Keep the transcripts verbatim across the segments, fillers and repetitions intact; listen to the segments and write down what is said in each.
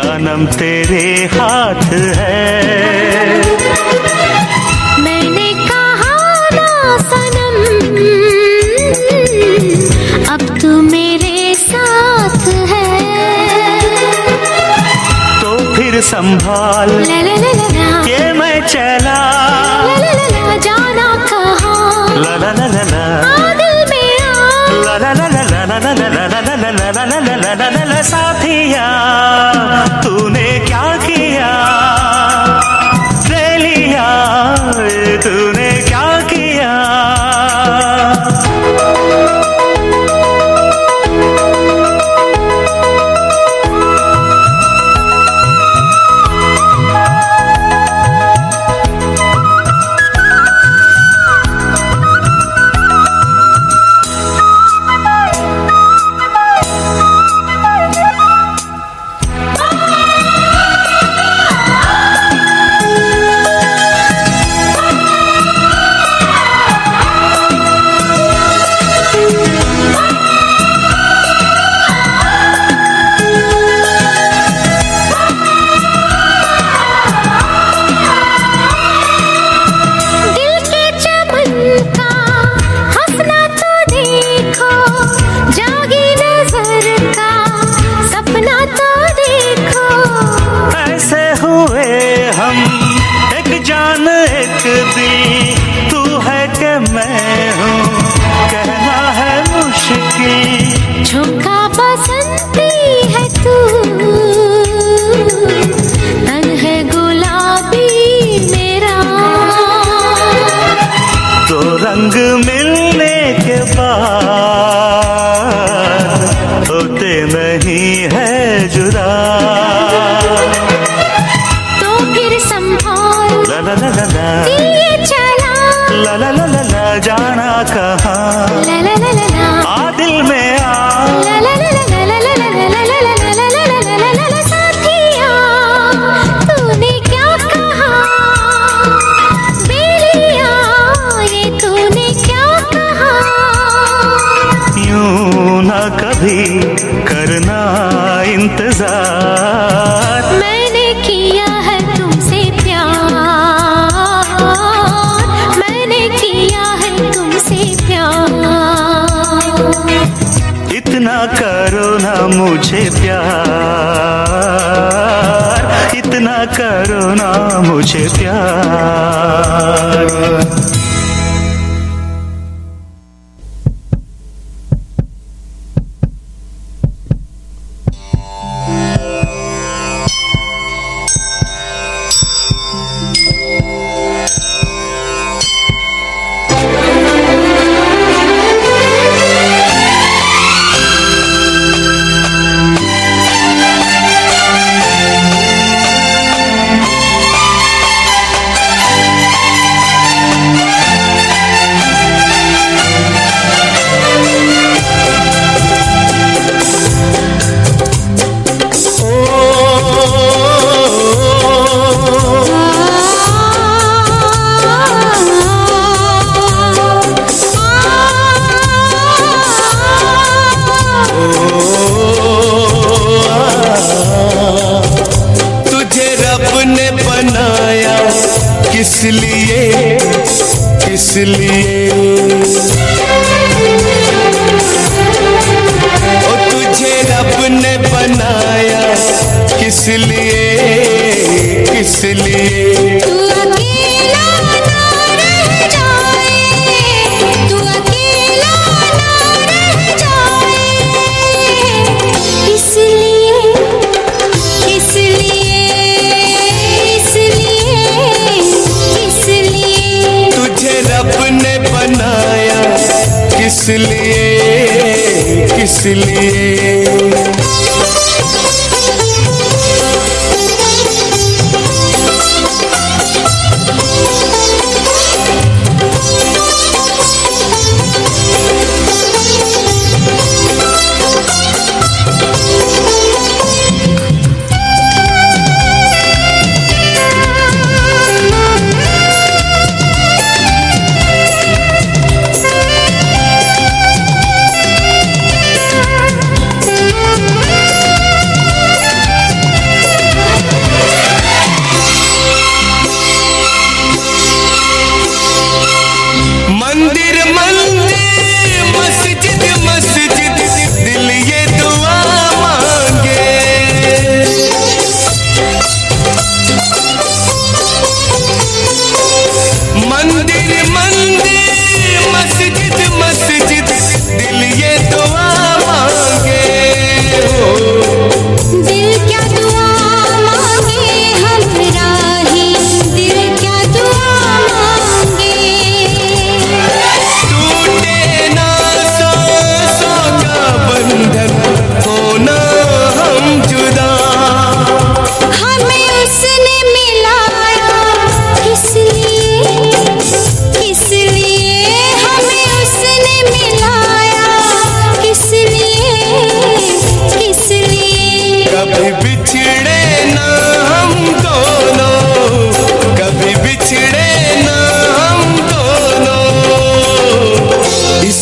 सनम तेरे हाथ है। मैंने कहा ना सनम, अब तू मेरे साथ है। तो फिर संभाल ला ला ला ला के मैं चला, ला ला ला ला जाना कहाँ, ला ला ला ला ला आ दिल में आ, ला ला ला ला ला ला ला ला ला ला ला ला ला ला ला ला साथिया तूने क्या किया, ले लिया तूने क्या किया। झुमका बसंती है तू, तन है गुलाबी मेरा, तो रंग मिलने के बाद होते नहीं है जुदा। तो फिर संभाल ला ला ला ला ला दिए चला, ला ला ला ला ला जाना कहाँ, ला ला ला ला ला आ दिल में आ, ला ला ला ला ला ला ला ला ला ला ला ला ला ला ला ला ला साथिया तूने क्या कहा, बेलिया ये तूने क्या कहा। यूं ना कभी करना इंतजार, मैंने किया है तुमसे प्यार, मैंने किया है तुमसे प्यार। इतना करो ना मुझे प्यार, इतना करो ना मुझे प्यार। किस लिए किस लिए ओ तुझे रब ने बनाया किस लिए किस लिए। तू अकेला ना रह जाए, तू अकेला ना रह जाए, इसलिए इसलिए इसलिए इसलिए तुझे रब ने बनाया किस लिए किस लिए। ला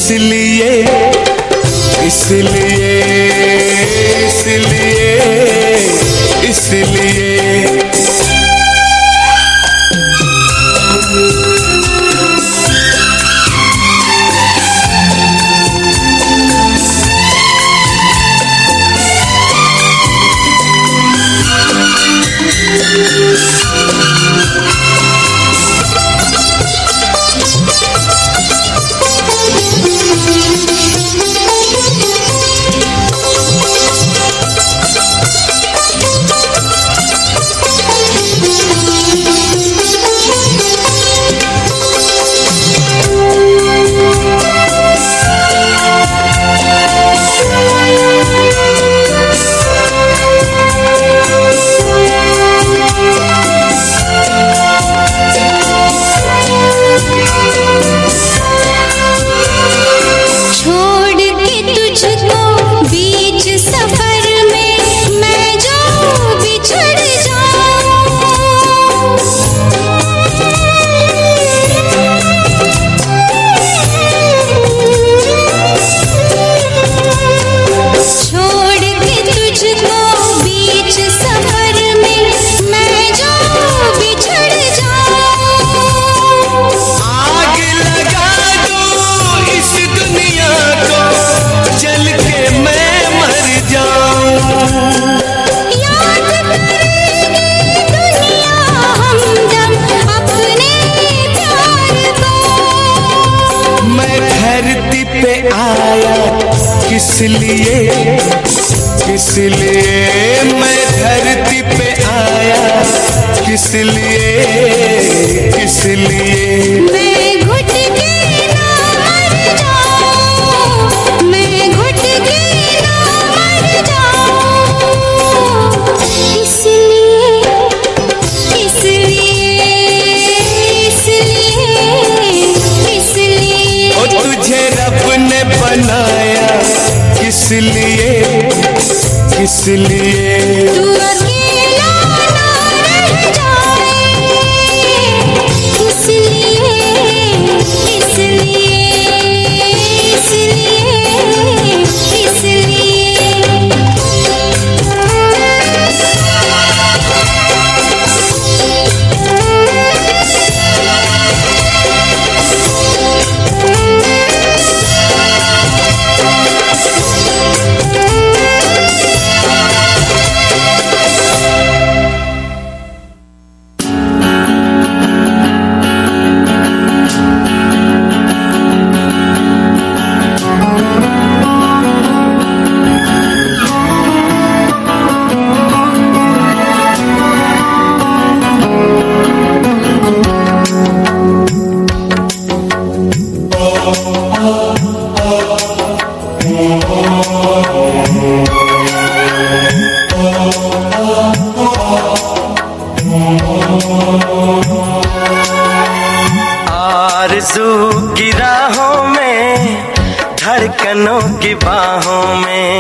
इसलिए इसलिए इसलिए इसलिए किसलिए किसलिए मैं धरती पे आया, किसलिए किसलिए मैं घुट के ना मर जाऊं, मैं घुट के ना मर जाऊं, इसलिए इसलिए इसलिए इसलिए ओ तुझे रब ने बनाया, किसलिए किसलिए तू अकेला ना रह जाए, इसलिए इसलिए इसलिए आरज़ू की राहों में, धड़कनों की बाहों में,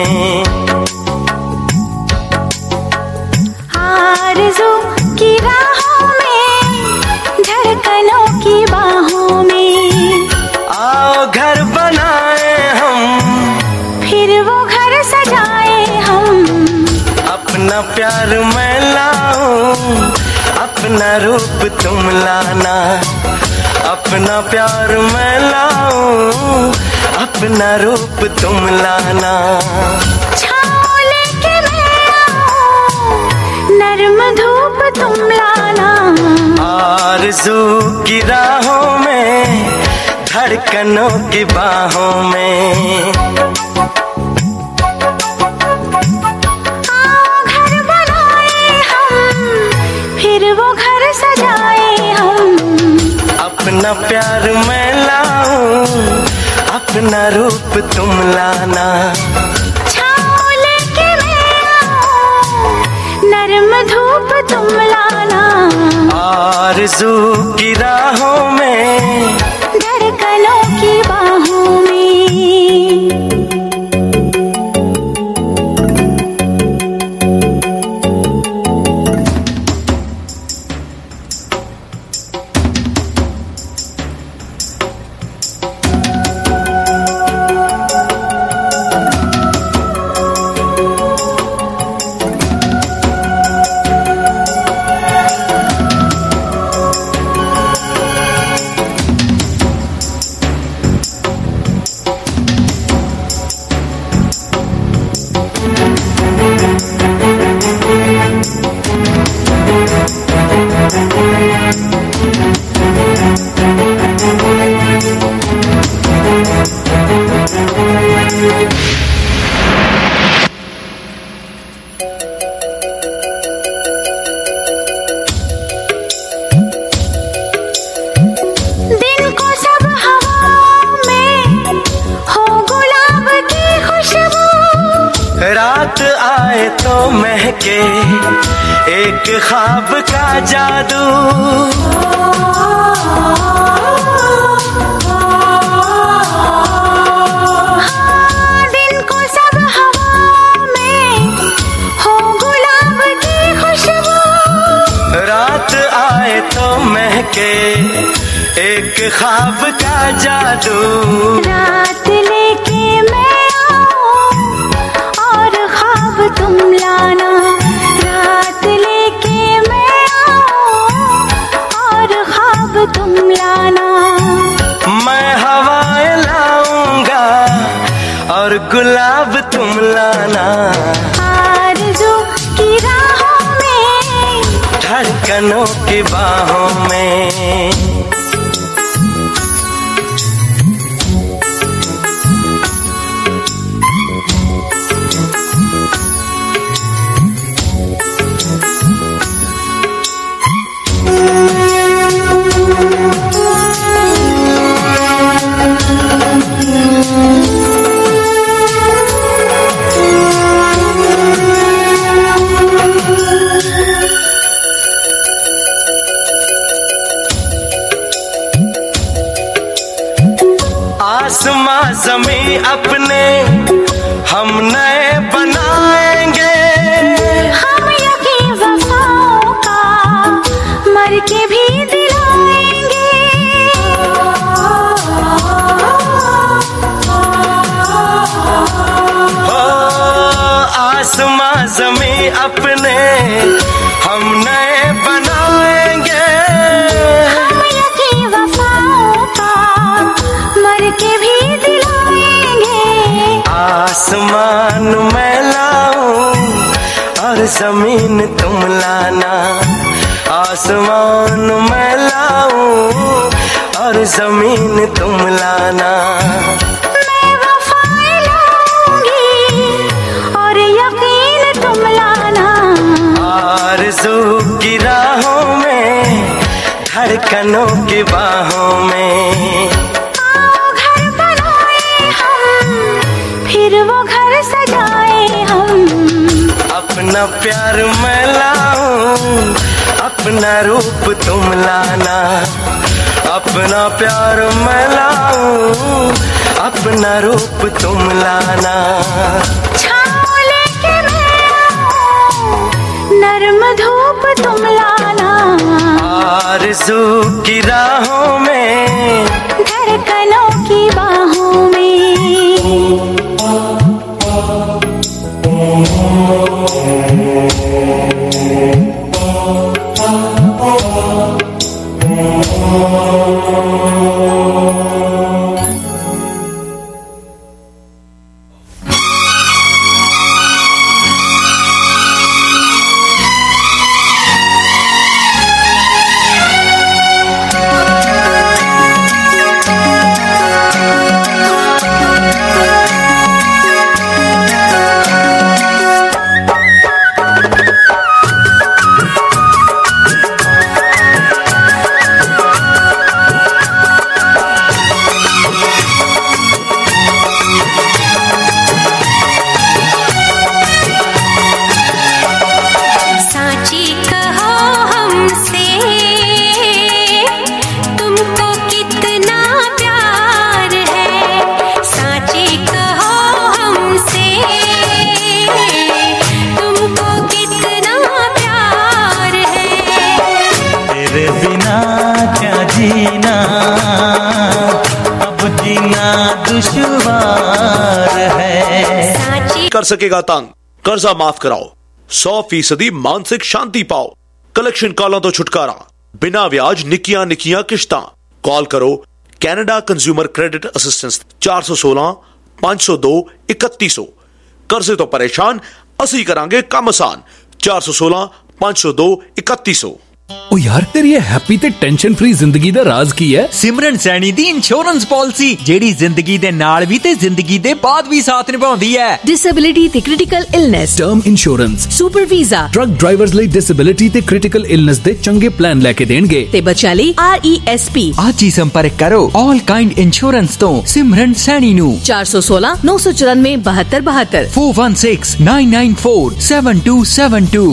आरज़ू की राहों में, धड़कनों की बाहों में, आओ घर बनाए हम, फिर वो घर सजाए हम, अपना प्यार मैं लाऊं, अपना रूप तुम लाना, अपना प्यार मैं लाऊं, अपना रूप तुम लाना, छाँव लेके मैं आऊं, नर्म धूप तुम लाना, आरज़ू की राहों में, धड़कनों की बाहों में, आओ घर बनाए हम, फिर वो घर सजाए हम, अपना प्यार मैं लाऊं, अपना रूप तुम लाना, छाँव लेके मैं आऊं, नर्म धूप तुम लाना, आरज़ू की राहों में, धड़कनों की बाहों में। आए तो महके एक ख्वाब का जादू। हाँ, दिन को सब हवा में हो गुलाब की खुशबू। रात आए तो महके एक ख्वाब का जादू। रात लेके मैं आऊं और ख्वाब तुम लाना। रात लेके मैं आऊं और ख्वाब तुम लाना। मैं हवाएं लाऊंगा और गुलाब तुम लाना। आरज़ू की राहों में, धड़कनों की बाहों में। आसमां ज़मीं अपने हम नए बनाएंगे। हम यकीन वफाओं का मर के भी दिलाएंगे। हो आसमां ज़मीं अपने हम नए बनाएंगे। हम यकीन वफाओं का मर के भी दिलाएंगे। आसमान मैं लाऊं और जमीन तुम लाना। आसमान मैं लाऊं और जमीन तुम लाना। मैं वफाएं लाऊंगी और यकीन तुम लाना। आरज़ू की राहों में, धड़कनों की बाहों में। आओ घर बनाए हम, फिर वो घर सजाए हम। अपना प्यार मैं लाऊं, अपना रूप तुम लाना। अपना प्यार मैं लाऊं, अपना रूप तुम लाना। छाँव लेके मैं आऊं, नर्म धूप तुम लाना। आरज़ू की राहों में, धड़कनों की बाहों में। कर सकेगा तंग, कर्जा माफ कराओ, सौ फीसदी मानसिक शांति पाओ। कलेक्शन कॉलों तो छुटकारा, बिना ब्याज निकियां निकियां किश्तां। कॉल करो कैनेडा कंज्यूमर क्रेडिट असिस्टेंस चार सौ सोलह पांच सौ दो इकतीस सौ। कर्जे तो परेशान, असी करांगे कम आसान। चार सौ सोलह पांच सौ दो इकतीस सौ। ओ यार तेरी ये हैप्पी ते टेंशन फ्री जिंदगी दा राज की है? सिमरन सैनी दी इंश्योरेंस पॉलिसी जेड़ी जिंदगी दे नाल भी ते जिंदगी दे बाद भी साथ निभाउंदी है। डिसेबिलिटी ते critical illness, term insurance, super visa, truck drivers ਲਈ डिसेबिलिटी ते क्रिटिकल इलनेस दे चंगे प्लान लेके देणगे ते बच्चा ਲਈ आर ई एस पी। आज ही संपर्क करो ऑल काइंड इंश्योरेंस तो सिमरन सैनी नू चार सौ सोलह नौ सौ चौरानवे बहत्तर बहत्तर four one six nine nine four seven two seven two.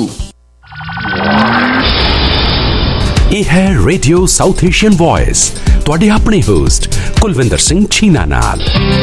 ਇਹ ਹੈ ਰੇਡੀਓ ਸਾਊਥ ਏਸ਼ੀਅਨ ਵੌਇਸ, ਤੁਹਾਡੇ ਆਪਣੇ ਹੋਸਟ ਕੁਲਵਿੰਦਰ ਸਿੰਘ ਛੀਨਾ ਨਾਲ।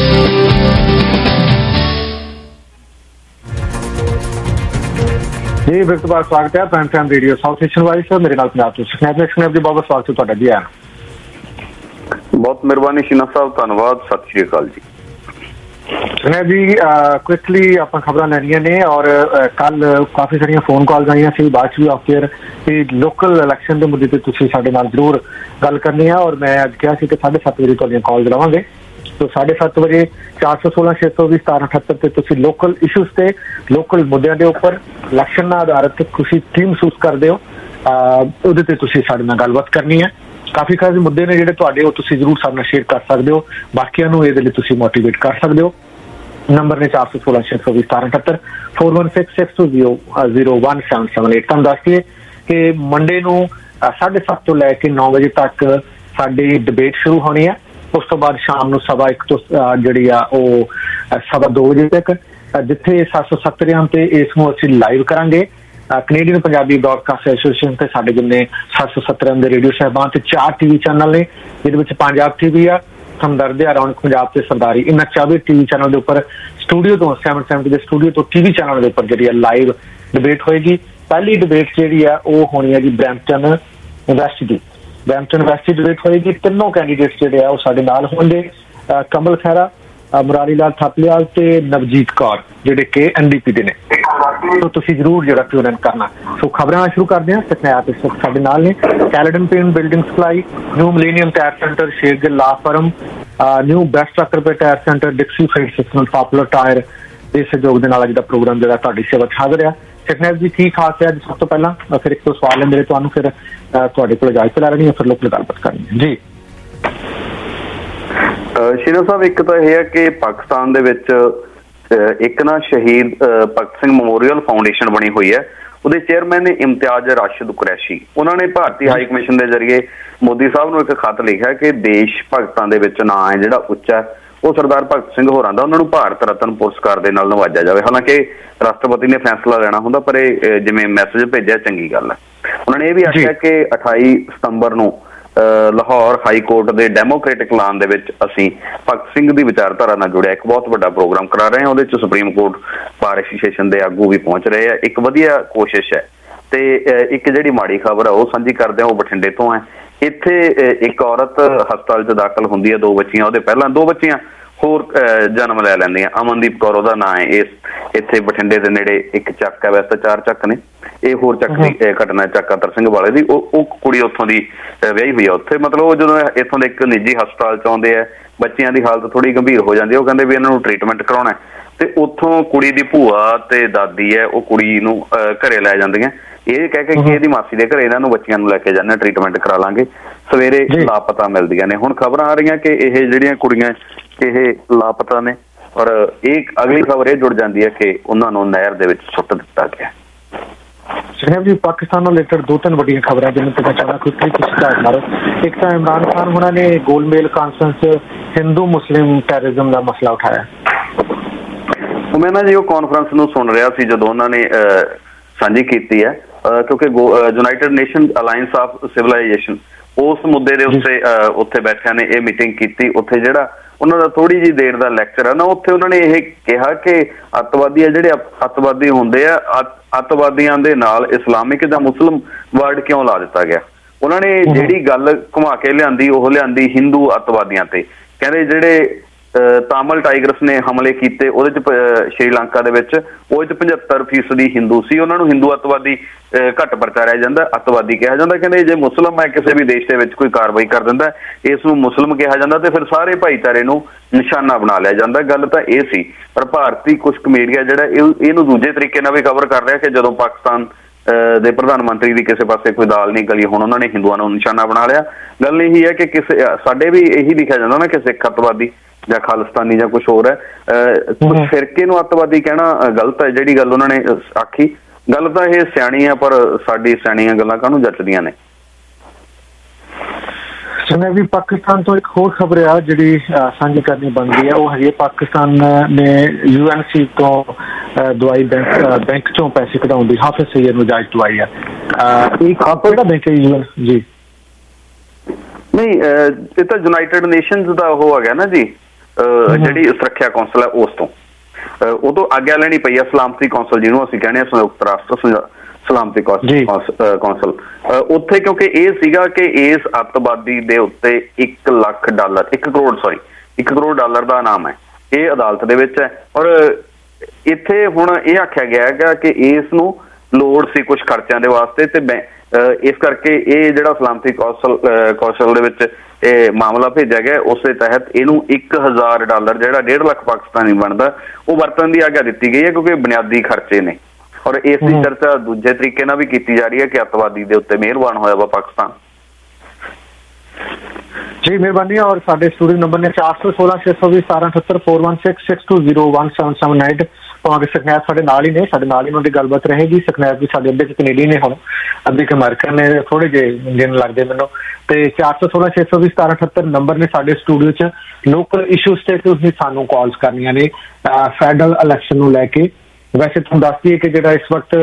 ਜੀ ਫਿਰ ਤੋਂ ਬਾਅਦ ਸਵਾਗਤ ਹੈ prime time radio south Asian voice. ਮੇਰੇ ਨਾਲ ਪੰਜਾਬ ਤੋਂ ਸੁਖਨੈਬ ਸੁਖਨੈਬ ਜੀ, ਬਹੁਤ ਸਵਾਗਤ ਹੈ ਤੁਹਾਡਾ ਜੀ। ਆਇਆਂ ਬਹੁਤ ਮਿਹਰਬਾਨੀ ਸ਼ੀਨਾ ਸਾਹਿਬ, ਧੰਨਵਾਦ, ਸਤਿ ਸ਼੍ਰੀ ਅਕਾਲ ਜੀ। ਸੁਖਨੈਬ ਜੀ ਕੁਇਕਲੀ ਆਪਾਂ ਖਬਰਾਂ ਲੈਣੀਆਂ ਨੇ ਔਰ ਕੱਲ ਕਾਫੀ ਸਾਰੀਆਂ ਫੋਨ ਕਾਲਸ ਆਈਆਂ ਸੀ, ਬਾਅਦ 'ਚ ਵੀ ਆਫਟਰ ਕਿ ਲੋਕਲ ਇਲੈਕਸ਼ਨ ਦੇ ਮੁੱਦੇ ਤੇ ਤੁਸੀਂ ਸਾਡੇ ਨਾਲ ਜ਼ਰੂਰ ਗੱਲ ਕਰਨੀ ਆ ਔਰ ਮੈਂ ਅੱਜ ਕਿਹਾ ਸੀ ਕਿ ਸਾਢੇ ਸੱਤ ਵਜੇ ਤੁਹਾਡੀਆਂ ਕਾਲਸ ਲਵਾਂਗੇ। ਸੋ ਸਾਢੇ ਸੱਤ ਵਜੇ ਚਾਰ ਸੌ ਸੋਲਾਂ ਛੇ ਸੌ ਵੀਹ ਸਤਾਰਾਂ ਅਠੱਤਰ ਤੇ ਤੁਸੀਂ ਲੋਕਲ ਇਸ਼ੂਜ਼ ਤੇ ਲੋਕਲ ਮੁੱਦਿਆਂ ਦੇ ਉੱਪਰ ਇਲੈਕਸ਼ਨ ਨਾਲ ਆਧਾਰਿਤ ਤੁਸੀਂ ਕੀ ਮਹਿਸੂਸ ਕਰਦੇ ਹੋ, ਉਹਦੇ ਤੇ ਤੁਸੀਂ ਸਾਡੇ ਨਾਲ ਗੱਲਬਾਤ ਕਰਨੀ ਹੈ। ਕਾਫੀ ਕਾਫੀ ਮੁੱਦੇ ਨੇ ਜਿਹੜੇ ਤੁਹਾਡੇ, ਉਹ ਤੁਸੀਂ ਜ਼ਰੂਰ ਸਾਡੇ ਨਾਲ ਸ਼ੇਅਰ ਕਰ ਸਕਦੇ ਹੋ, ਬਾਕੀਆਂ ਨੂੰ ਇਹਦੇ ਲਈ ਤੁਸੀਂ ਮੋਟੀਵੇਟ ਕਰ ਸਕਦੇ ਹੋ। ਨੰਬਰ ਨੇ ਚਾਰ ਸੌ ਸੋਲਾਂ ਛੇ ਸੌ ਵੀਹ ਸਤਾਰਾਂ ਅਠੱਤਰ four one six six two zero zero one seven seven eight. ਤੁਹਾਨੂੰ ਦੱਸ ਦਈਏ ਕਿ ਮੰਡੇ ਨੂੰ ਸਾਢੇ ਸੱਤ ਤੋਂ ਲੈ ਕੇ ਨੌ ਵਜੇ ਤੱਕ ਸਾਡੀ ਡਿਬੇਟ ਸ਼ੁਰੂ ਹੋਣੀ ਹੈ। ਉਸ ਤੋਂ ਬਾਅਦ ਸ਼ਾਮ ਨੂੰ ਸਵਾ ਇੱਕ ਤੋਂ ਜਿਹੜੀ ਆ ਉਹ ਸਵਾ ਦੋ ਵਜੇ ਤੱਕ, ਜਿੱਥੇ ਸੱਤ ਸੌ ਸੱਤਰ ਐਮ ਤੇ ਇਸ ਨੂੰ ਅਸੀਂ ਲਾਈਵ ਕਰਾਂਗੇ। ਕੈਨੇਡੀਅਨ ਪੰਜਾਬੀ ਬ੍ਰੌਡਕਾਸਟ ਐਸੋਸੀਏਸ਼ਨ ਤੇ ਸਾਡੇ ਜਿੰਨੇ ਸੱਤ ਸੌ ਸੱਤਰ ਐਮ ਦੇ ਰੇਡੀਓ ਸਾਹਿਬਾਨ ਤੇ ਚਾਰ ਟੀ ਵੀ ਚੈਨਲ ਨੇ, ਜਿਹਦੇ ਵਿੱਚ ਪੰਜਾਬ ਟੀ ਵੀ ਆ, ਹਮਦਰਦ ਆ, ਰੌਣਕ ਪੰਜਾਬ ਤੇ ਸਰਦਾਰੀ, ਇਹਨਾਂ ਚਾਰੇ ਟੀ ਵੀ ਚੈਨਲ ਦੇ ਉੱਪਰ ਸਟੂਡੀਓ ਤੋਂ ਸੈਵਨ ਸੈਵਨਟੀ ਦੇ ਸਟੂਡੀਓ ਤੋਂ ਟੀ ਵੀ ਚੈਨਲ ਦੇ ਉੱਪਰ ਜਿਹੜੀ ਆ ਲਾਈਵ ਡਿਬੇਟ ਹੋਏਗੀ। ਪਹਿਲੀ ਡਿਬੇਟ ਜਿਹੜੀ ਆ ਉਹ ਹੋਣੀ ਹੈ ਜੀ ਬਰੈਂਪਟਨ ਯੂਨੀਵਰਸਿਟੀ ਦੀ। ਬਰੈਂਪਟਨ ਯੂਨੀਵਰਸਿਟੀ ਡਿਬੇਟ ਹੋਏਗੀ। ਤਿੰਨੋਂ ਕੈਂਡੀਡੇਟਸ ਜਿਹੜੇ ਆ ਉਹ ਸਾਡੇ ਨਾਲ ਹੋਣਗੇ, ਕਮਲ ਖਹਿਰਾ, ਮੁਰਾਰੀ ਲਾਲ ਥਾਪਲੀਵਾਲ ਤੇ ਨਵਜੀਤ ਕੌਰ, ਜਿਹੜੇ ਕਿ ਐਨ ਡੀ ਪੀ ਦੇ ਨੇ। ਸੋ ਤੁਸੀਂ ਜ਼ਰੂਰ ਜਿਹੜਾ ਟਿਊਨ ਇਨ ਕਰਨਾ। ਸੋ ਖਬਰਾਂ ਸ਼ੁਰੂ ਕਰਦੇ ਹਾਂ। ਸਤਨਾਮ ਇਸ ਵਕਤ ਸਾਡੇ ਨਾਲ ਨੇ Caledon pen building supply, new millennium tyre centre, Shergill law firm, new best truck repair tyre centre, Dixie feed system, popular tyre ਦੇ ਸਹਿਯੋਗ ਦੇ ਨਾਲ ਅੱਜ ਦਾ ਪ੍ਰੋਗਰਾਮ ਜਿਹੜਾ ਤੁਹਾਡੀ ਸੇਵਾ 'ਚ ਹਾਜ਼ਰ ਆ। ਸਤਨਾਮ ਜੀ ਕੀ ਖਾਸ ਹੈ ਅੱਜ? ਸਭ ਤੋਂ ਪਹਿਲਾਂ ਫਿਰ ਇੱਕ ਦੋ ਸਵਾਲ ਨੇ ਮੇਰੇ ਤੁਹਾਨੂੰ, ਫਿਰ ਤੁਹਾਡੇ ਕੋਲ ਇਜਾਜ਼ਤ ਲੈ ਲੈਣੀ ਹੈ, ਫਿਰ ਲੋਕ ਗੱਲਬਾਤ ਕਰਨੀ ਹੈ ਜੀ। ਸ਼ੀਨਾ ਸਾਹਿਬ, ਇੱਕ ਤਾਂ ਇਹ ਹੈ ਕਿ ਪਾਕਿਸਤਾਨ ਦੇ ਵਿੱਚ ਇੱਕ ਨਾ ਸ਼ਹੀਦ ਭਗਤ ਸਿੰਘ ਮੈਮੋਰੀਅਲ ਫਾਊਂਡੇਸ਼ਨ ਬਣੀ ਹੋਈ ਹੈ। ਉਹਦੇ ਚੇਅਰਮੈਨ ਨੇ ਇਮਤਿਆਜ਼ ਰਾਸ਼ਿਦ ਕੁਰੈਸ਼ੀ। ਉਹਨਾਂ ਨੇ ਭਾਰਤੀ ਹਾਈ ਕਮਿਸ਼ਨ ਦੇ ਜ਼ਰੀਏ ਮੋਦੀ ਸਾਹਿਬ ਨੂੰ ਇੱਕ ਖੱਤ ਲਿਖਿਆ ਕਿ ਦੇਸ਼ ਭਗਤਾਂ ਦੇ ਵਿੱਚ ਨਾਂ ਹੈ ਜਿਹੜਾ ਉੱਚਾ, ਉਹ ਸਰਦਾਰ ਭਗਤ ਸਿੰਘ ਹੋਰਾਂ ਦਾ, ਉਹਨਾਂ ਨੂੰ ਭਾਰਤ ਰਤਨ ਪੁਰਸਕਾਰ ਦੇ ਨਾਲ ਨਵਾਜਿਆ ਜਾਵੇ। ਹਾਲਾਂਕਿ ਰਾਸ਼ਟਰਪਤੀ ਨੇ ਫੈਸਲਾ ਲੈਣਾ ਹੁੰਦਾ, ਪਰ ਇਹ ਜਿਵੇਂ ਮੈਸੇਜ ਭੇਜਿਆ ਚੰਗੀ ਗੱਲ ਹੈ। ਉਹਨਾਂ ਨੇ ਇਹ ਵੀ ਆਖਿਆ ਕਿ ਅਠਾਈ ਸਤੰਬਰ ਨੂੰ ਲਾਹੌਰ ਹਾਈ ਕੋਰਟ ਦੇ ਡੈਮੋਕ੍ਰੈਟਿਕ ਲਾਨ ਦੇ ਵਿੱਚ ਅਸੀਂ ਭਗਤ ਸਿੰਘ ਦੀ ਵਿਚਾਰਧਾਰਾ ਨਾਲ ਜੁੜਿਆ ਇੱਕ ਬਹੁਤ ਵੱਡਾ ਪ੍ਰੋਗਰਾਮ ਕਰਾ ਰਹੇ ਹਾਂ। ਉਹਦੇ 'ਚ ਸੁਪਰੀਮ ਕੋਰਟ ਬਾਰ ਐਸੋਸੀਏਸ਼ਨ ਦੇ ਆਗੂ ਵੀ ਪਹੁੰਚ ਰਹੇ ਆ। ਇੱਕ ਵਧੀਆ ਕੋਸ਼ਿਸ਼ ਹੈ। ਤੇ ਇੱਕ ਜਿਹੜੀ ਮਾੜੀ ਖਬਰ ਹੈ ਉਹ ਸਾਂਝੀ ਕਰਦੇ ਹਾਂ, ਉਹ ਬਠਿੰਡੇ ਤੋਂ ਹੈ। ਇੱਥੇ ਇੱਕ ਔਰਤ ਹਸਪਤਾਲ 'ਚ ਦਾਖਲ ਹੁੰਦੀ ਹੈ, ਦੋ ਬੱਚੀਆਂ ਉਹਦੇ, ਪਹਿਲਾਂ ਦੋ ਬੱਚੀਆਂ ਹੋਰ ਜਨਮ ਲੈ ਲੈਂਦੀਆਂ। ਅਮਨਦੀਪ ਕੌਰ ਉਹਦਾ ਨਾਂ ਹੈ। ਇਸ ਇੱਥੇ ਬਠਿੰਡੇ ਦੇ ਨੇੜੇ ਇੱਕ ਚੱਕ ਹੈ, ਵੈਸੇ ਤਾਂ ਚਾਰ ਚੱਕ ਨੇ, ਇਹ ਹੋਰ ਚੱਕ ਦੀ ਘਟਨਾ ਚੱਕ ਅਤਰ ਸਿੰਘ ਵਾਲੇ ਦੀ। ਉਹ ਉਹ ਕੁੜੀ ਉੱਥੋਂ ਦੀ ਵਿਆਹੀ ਹੋਈ ਆ ਉੱਥੇ। ਮਤਲਬ ਉਹ ਜਦੋਂ ਇੱਥੋਂ ਦੇ ਇੱਕ ਨਿੱਜੀ ਹਸਪਤਾਲ 'ਚ ਆਉਂਦੇ ਆ, ਬੱਚਿਆਂ ਦੀ ਹਾਲਤ ਥੋੜ੍ਹੀ ਗੰਭੀਰ ਹੋ ਜਾਂਦੀ ਹੈ। ਉਹ ਕਹਿੰਦੇ ਵੀ ਇਹਨਾਂ ਨੂੰ ਟ੍ਰੀਟਮੈਂਟ ਕਰਾਉਣਾ, ਤੇ ਉੱਥੋਂ ਕੁੜੀ ਦੀ ਭੂਆ ਤੇ ਦਾਦੀ ਹੈ, ਉਹ ਕੁੜੀ ਨੂੰ ਘਰੇ ਲੈ ਜਾਂਦੀਆਂ, ਇਹ ਕਹਿ ਕੇ ਕਿ ਇਹਦੀ ਮਾਸੀ ਦੇ ਘਰੇ ਇਹਨਾਂ ਨੂੰ ਬੱਚਿਆਂ ਨੂੰ ਲੈ ਕੇ ਜਾਂਦੇ, ਟ੍ਰੀਟਮੈਂਟ ਕਰਾ ਲਾਂਗੇ। ਸਵੇਰੇ ਲਾਪਤਾ ਮਿਲਦੀਆਂ ਨੇ। ਹੁਣ ਖਬਰਾਂ ਆ ਰਹੀਆਂ ਕਿ ਇਹ ਜਿਹੜੀਆਂ ਕੁੜੀਆਂ ਇਹ ਲਾਪਤਾ ਨੇ, ਔਰ ਇਹ ਅਗਲੀ ਖਬਰ ਇਹ ਜੁੜ ਜਾਂਦੀ ਹੈ ਕਿ ਉਹਨਾਂ ਨੂੰ ਨਹਿਰ ਦੇ ਵਿੱਚ ਸੁੱਟ ਦਿੱਤਾ ਗਿਆ। ਸੁਖਨੇਬ ਜੀ, ਪਾਕਿਸਤਾਨ ਨਾਲ ਰਿਲੇਟਡ ਦੋ ਤਿੰਨ ਵੱਡੀਆਂ ਖਬਰਾਂ ਜਿਹਨਾਂ ਤੇ ਮੈਂ ਚਾਹੁੰਦਾ ਕੋਈ ਤੁਸੀਂ ਝਾਤ ਮਾਰੋ। ਇੱਕ ਤਾਂ ਇਮਰਾਨ ਖਾਨ ਹੋਣਾ ਨੇ ਗੋਲਮੇਲ ਕਾਨਫਰੰਸ 'ਚ ਹਿੰਦੂ ਮੁਸਲਿਮ ਟੈਰਰਿਜ਼ਮ ਦਾ ਮਸਲਾ ਉਠਾਇਆ। ਉਹ ਮੈਂ ਨਾ ਜੀ ਉਹ ਕਾਨਫਰੰਸ ਨੂੰ ਸੁਣ ਰਿਹਾ ਸੀ ਜਦੋਂ ਉਹਨਾਂ ਨੇ ਸਾਂਝੀ ਕੀਤੀ ਹੈ, ਕਿਉਂਕਿ united nation alliance of civilization ਉਸ ਮੁੱਦੇ ਦੇ ਉੱਤੇ ਉੱਥੇ ਬੈਠਿਆਂ ਨੇ ਇਹ ਮੀਟਿੰਗ ਕੀਤੀ। ਉੱਥੇ ਜਿਹੜਾ ਉਹਨਾਂ ਦਾ ਥੋੜੀ ਜਿਹੀ ਦੇਰ ਦਾ ਲੈਕਚਰ ਹੈ ਨਾ, ਉੱਥੇ ਉਹਨਾਂ ਨੇ ਇਹ ਕਿਹਾ ਕਿ ਅੱਤਵਾਦੀ ਆ ਜਿਹੜੇ ਅੱਤਵਾਦੀ ਹੁੰਦੇ ਆ, ਅੱਤਵਾਦੀਆਂ ਦੇ ਨਾਲ ਇਸਲਾਮਿਕ ਜਾਂ ਮੁਸਲਿਮ ਵਰਡ ਕਿਉਂ ਲਾ ਦਿੱਤਾ ਗਿਆ। ਉਹਨਾਂ ਨੇ ਜਿਹੜੀ ਗੱਲ ਘੁਮਾ ਕੇ ਲਿਆਂਦੀ ਉਹ ਲਿਆਂਦੀ ਹਿੰਦੂ ਅੱਤਵਾਦੀਆਂ ਤੇ। ਕਹਿੰਦੇ ਜਿਹੜੇ ਤਾਮਿਲ ਟਾਈਗਰਸ ਨੇ ਹਮਲੇ ਕੀਤੇ ਉਹਦੇ ਚ ਸ਼੍ਰੀਲੰਕਾ ਦੇ ਵਿੱਚ, ਉਹਦੇ ਚ ਪਝੱਤਰ ਫੀਸਦੀ ਹਿੰਦੂ ਸੀ। ਉਹਨਾਂ ਨੂੰ ਹਿੰਦੂ ਅੱਤਵਾਦੀ ਘੱਟ ਪ੍ਰਚਾਰਿਆ ਜਾਂਦਾ, ਅੱਤਵਾਦੀ ਕਿਹਾ ਜਾਂਦਾ। ਕਹਿੰਦੇ ਜੇ ਮੁਸਲਿਮ ਹੈ ਕਿਸੇ ਵੀ ਦੇਸ਼ ਦੇ ਵਿੱਚ ਕੋਈ ਕਾਰਵਾਈ ਕਰ ਦਿੰਦਾ, ਇਸ ਨੂੰ ਮੁਸਲਿਮ ਕਿਹਾ ਜਾਂਦਾ ਤੇ ਫਿਰ ਸਾਰੇ ਭਾਈਚਾਰੇ ਨੂੰ ਨਿਸ਼ਾਨਾ ਬਣਾ ਲਿਆ ਜਾਂਦਾ। ਗੱਲ ਤਾਂ ਇਹ ਸੀ, ਪਰ ਭਾਰਤੀ ਕੁਛ ਮੀਡੀਆ ਜਿਹੜਾ ਇਹ ਇਹਨੂੰ ਦੂਜੇ ਤਰੀਕੇ ਨਾਲ ਵੀ ਕਵਰ ਕਰ ਰਿਹਾ ਕਿ ਜਦੋਂ ਪਾਕਿਸਤਾਨ ਦੇ ਪ੍ਰਧਾਨ ਮੰਤਰੀ ਦੀ ਕਿਸੇ ਪਾਸੇ ਕੋਈ ਦਾਲ ਨਹੀਂ ਗਲੀ, ਹੁਣ ਉਹਨਾਂ ਨੇ ਹਿੰਦੂਆਂ ਨੂੰ ਨਿਸ਼ਾਨਾ ਬਣਾ ਲਿਆ। ਗੱਲ ਇਹੀ ਹੈ ਕਿ ਕਿਸੇ ਸਾਡੇ ਵੀ ਇਹੀ ਲਿਖਿਆ ਜਾਂਦਾ ਨਾ ਕਿ ਸਿੱਖ ਅੱਤਵਾਦੀ ਜਾਂ ਖਾਲਿਸਤਾਨੀ ਜਾਂ ਕੁਛ ਹੋਰ ਹੈ, ਕੁਛ ਫਿਰਕੇ ਨੂੰ ਅੱਤਵਾਦੀ ਕਹਿਣਾ ਗਲਤ ਹੈ। ਜਿਹੜੀ ਗੱਲ ਉਹਨਾਂ ਨੇ ਆਖੀ ਗੱਲ ਤਾਂ ਇਹ ਸਿਆਣੀ ਹੈ, ਪਰ ਸਾਡੀ ਸਿਆਣੀਆਂ ਗੱਲਾਂ ਕਾਹਨੂੰ ਜੱਚਦੀਆਂ ਨੇ। ਸੁਣਿਆ ਵੀ ਪਾਕਿਸਤਾਨ ਤੋਂ ਇੱਕ ਹੋਰ ਖਬਰ ਆ ਜਿਹੜੀ ਸਾਂਝੀ ਕਰਨੀ ਬਣਦੀ ਹੈ, ਉਹ ਹੈਗੀ ਪਾਕਿਸਤਾਨ ਨੇ ਯੂ ਐਨ ਸੀ ਤੋਂ ਦਵਾਈ ਬੈਂਕ ਬੈਂਕ ਚੋਂ ਪੈਸੇ ਕਢਾਉਣ ਦੀ ਹਾਫਿਜ਼ ਸਈਦ ਨੂੰ ਇਜਾਜ਼ਤ ਦਵਾਈ ਹੈ। ਇਹ ਕਿਹੜਾ ਬੈਂਕ ਹੈ ਯੂ ਐਨ ਜੀ? ਨਹੀਂ, ਇਹ ਤਾਂ ਯੂਨਾਈਟਿਡ ਨੇਸ਼ਨਜ਼ ਦਾ ਉਹ ਹੈਗਾ ਨਾ ਜੀ, ਜਿਹੜੀ ਸੁਰੱਖਿਆ ਕੌਂਸਲ ਹੈ ਉਸ ਤੋਂ ਉਹ ਤੋਂ ਆਗਿਆ ਲੈਣੀ ਪਈ ਹੈ। ਸਲਾਮਤੀ ਕੌਂਸਲ ਜਿਹਨੂੰ ਅਸੀਂ ਕਹਿੰਦੇ ਹਾਂ, ਸੰਯੁਕਤ ਰਾਸ਼ਟਰ ਸਲਾਮਤੀ ਕੌਂਸਲ, ਉੱਥੇ ਕਿਉਂਕਿ ਇਹ ਸੀਗਾ ਕਿ ਇਸ ਅੱਤਵਾਦੀ ਦੇ ਉੱਤੇ ਇੱਕ ਲੱਖ ਡਾਲਰ ਇੱਕ ਕਰੋੜ ਸੌਰੀ ਇੱਕ ਕਰੋੜ ਡਾਲਰ ਦਾ ਇਨਾਮ ਹੈ। ਇਹ ਅਦਾਲਤ ਦੇ ਵਿੱਚ ਹੈ ਔਰ ਇੱਥੇ ਹੁਣ ਇਹ ਆਖਿਆ ਗਿਆ ਹੈਗਾ ਕਿ ਇਸ ਨੂੰ ਲੋੜ ਸੀ ਕੁਛ ਖਰਚਿਆਂ ਦੇ ਵਾਸਤੇ, ਤੇ ਇਸ ਕਰਕੇ ਇਹ ਜਿਹੜਾ ਸਲਾਮਤੀ ਕੌਂਸਲ ਕੌਂਸਲ ਦੇ ਵਿੱਚ ਇਹ ਮਾਮਲਾ ਭੇਜਿਆ ਗਿਆ, ਉਸੇ ਤਹਿਤ ਇਹਨੂੰ ਇੱਕ ਹਜ਼ਾਰ ਡਾਲਰ ਜਿਹੜਾ ਡੇਢ ਲੱਖ ਪਾਕਿਸਤਾਨੀ ਬਣਦਾ ਉਹ ਵਰਤਣ ਦੀ ਆਗਿਆ ਦਿੱਤੀ ਗਈ ਹੈ, ਕਿਉਂਕਿ ਬੁਨਿਆਦੀ ਖਰਚੇ ਨੇ। ਔਰ ਇਸ ਦੀ ਚਰਚਾ ਦੂਜੇ ਤਰੀਕੇ ਨਾਲ ਵੀ ਕੀਤੀ ਜਾ ਰਹੀ ਹੈ ਕਿ ਅੱਤਵਾਦੀ ਦੇ ਉੱਤੇ ਮਿਹਰਬਾਨ ਹੋਇਆ ਵਾ ਪਾਕਿਸਤਾਨ। ਜੀ ਮਿਹਰਬਾਨੀ। ਔਰ ਸਾਡੇ ਸਟੂਡੀਓ ਨੰਬਰ ਨੇ ਚਾਰ ਸੌ ਸੋਲਾਂ ਛੇ ਸੌ ਵੀਹ ਸਤਾਰਾਂ ਅਠੱਤਰ four one six six two zero one seven seven eight. ਭਾਵੇਂ ਸਕਨੈਪ ਸਾਡੇ ਨਾਲ ਹੀ ਨੇ, ਸਾਡੇ ਨਾਲ ਹੀ ਉਹਨਾਂ ਦੀ ਗੱਲਬਾਤ ਰਹੇਗੀ। ਸਕਨੈਪ ਵੀ ਸਾਡੇ ਅੱਧੇ ਕੈਨੇਡੀਅਨ ਨੇ, ਹੁਣ ਅੱਧੇ ਅਮਰੀਕਨ ਨੇ, ਥੋੜੇ ਜਿਹੇ ਦਿਨ ਲੱਗਦੇ ਮੈਨੂੰ। ਤੇ ਚਾਰ ਸੌ ਸੋਲਾਂ ਛੇ ਸੌ ਵੀਹ ਸਤਾਰਾਂ ਅਠੱਤਰ ਨੰਬਰ ਨੇ ਸਾਡੇ ਸਟੂਡੀਓ 'ਚ। ਲੋਕਲ ਇਸ਼ੂਜ਼ ਤੇ ਤੁਸੀਂ ਸਾਨੂੰ ਕਾਲਸ ਕਰਨੀਆਂ ਨੇ ਫੈਡਰਲ ਇਲੈਕਸ਼ਨ ਨੂੰ ਲੈ ਕੇ। ਵੈਸੇ ਤੁਹਾਨੂੰ ਦੱਸ ਦਈਏ ਕਿ ਜਿਹੜਾ ਇਸ ਵਕਤ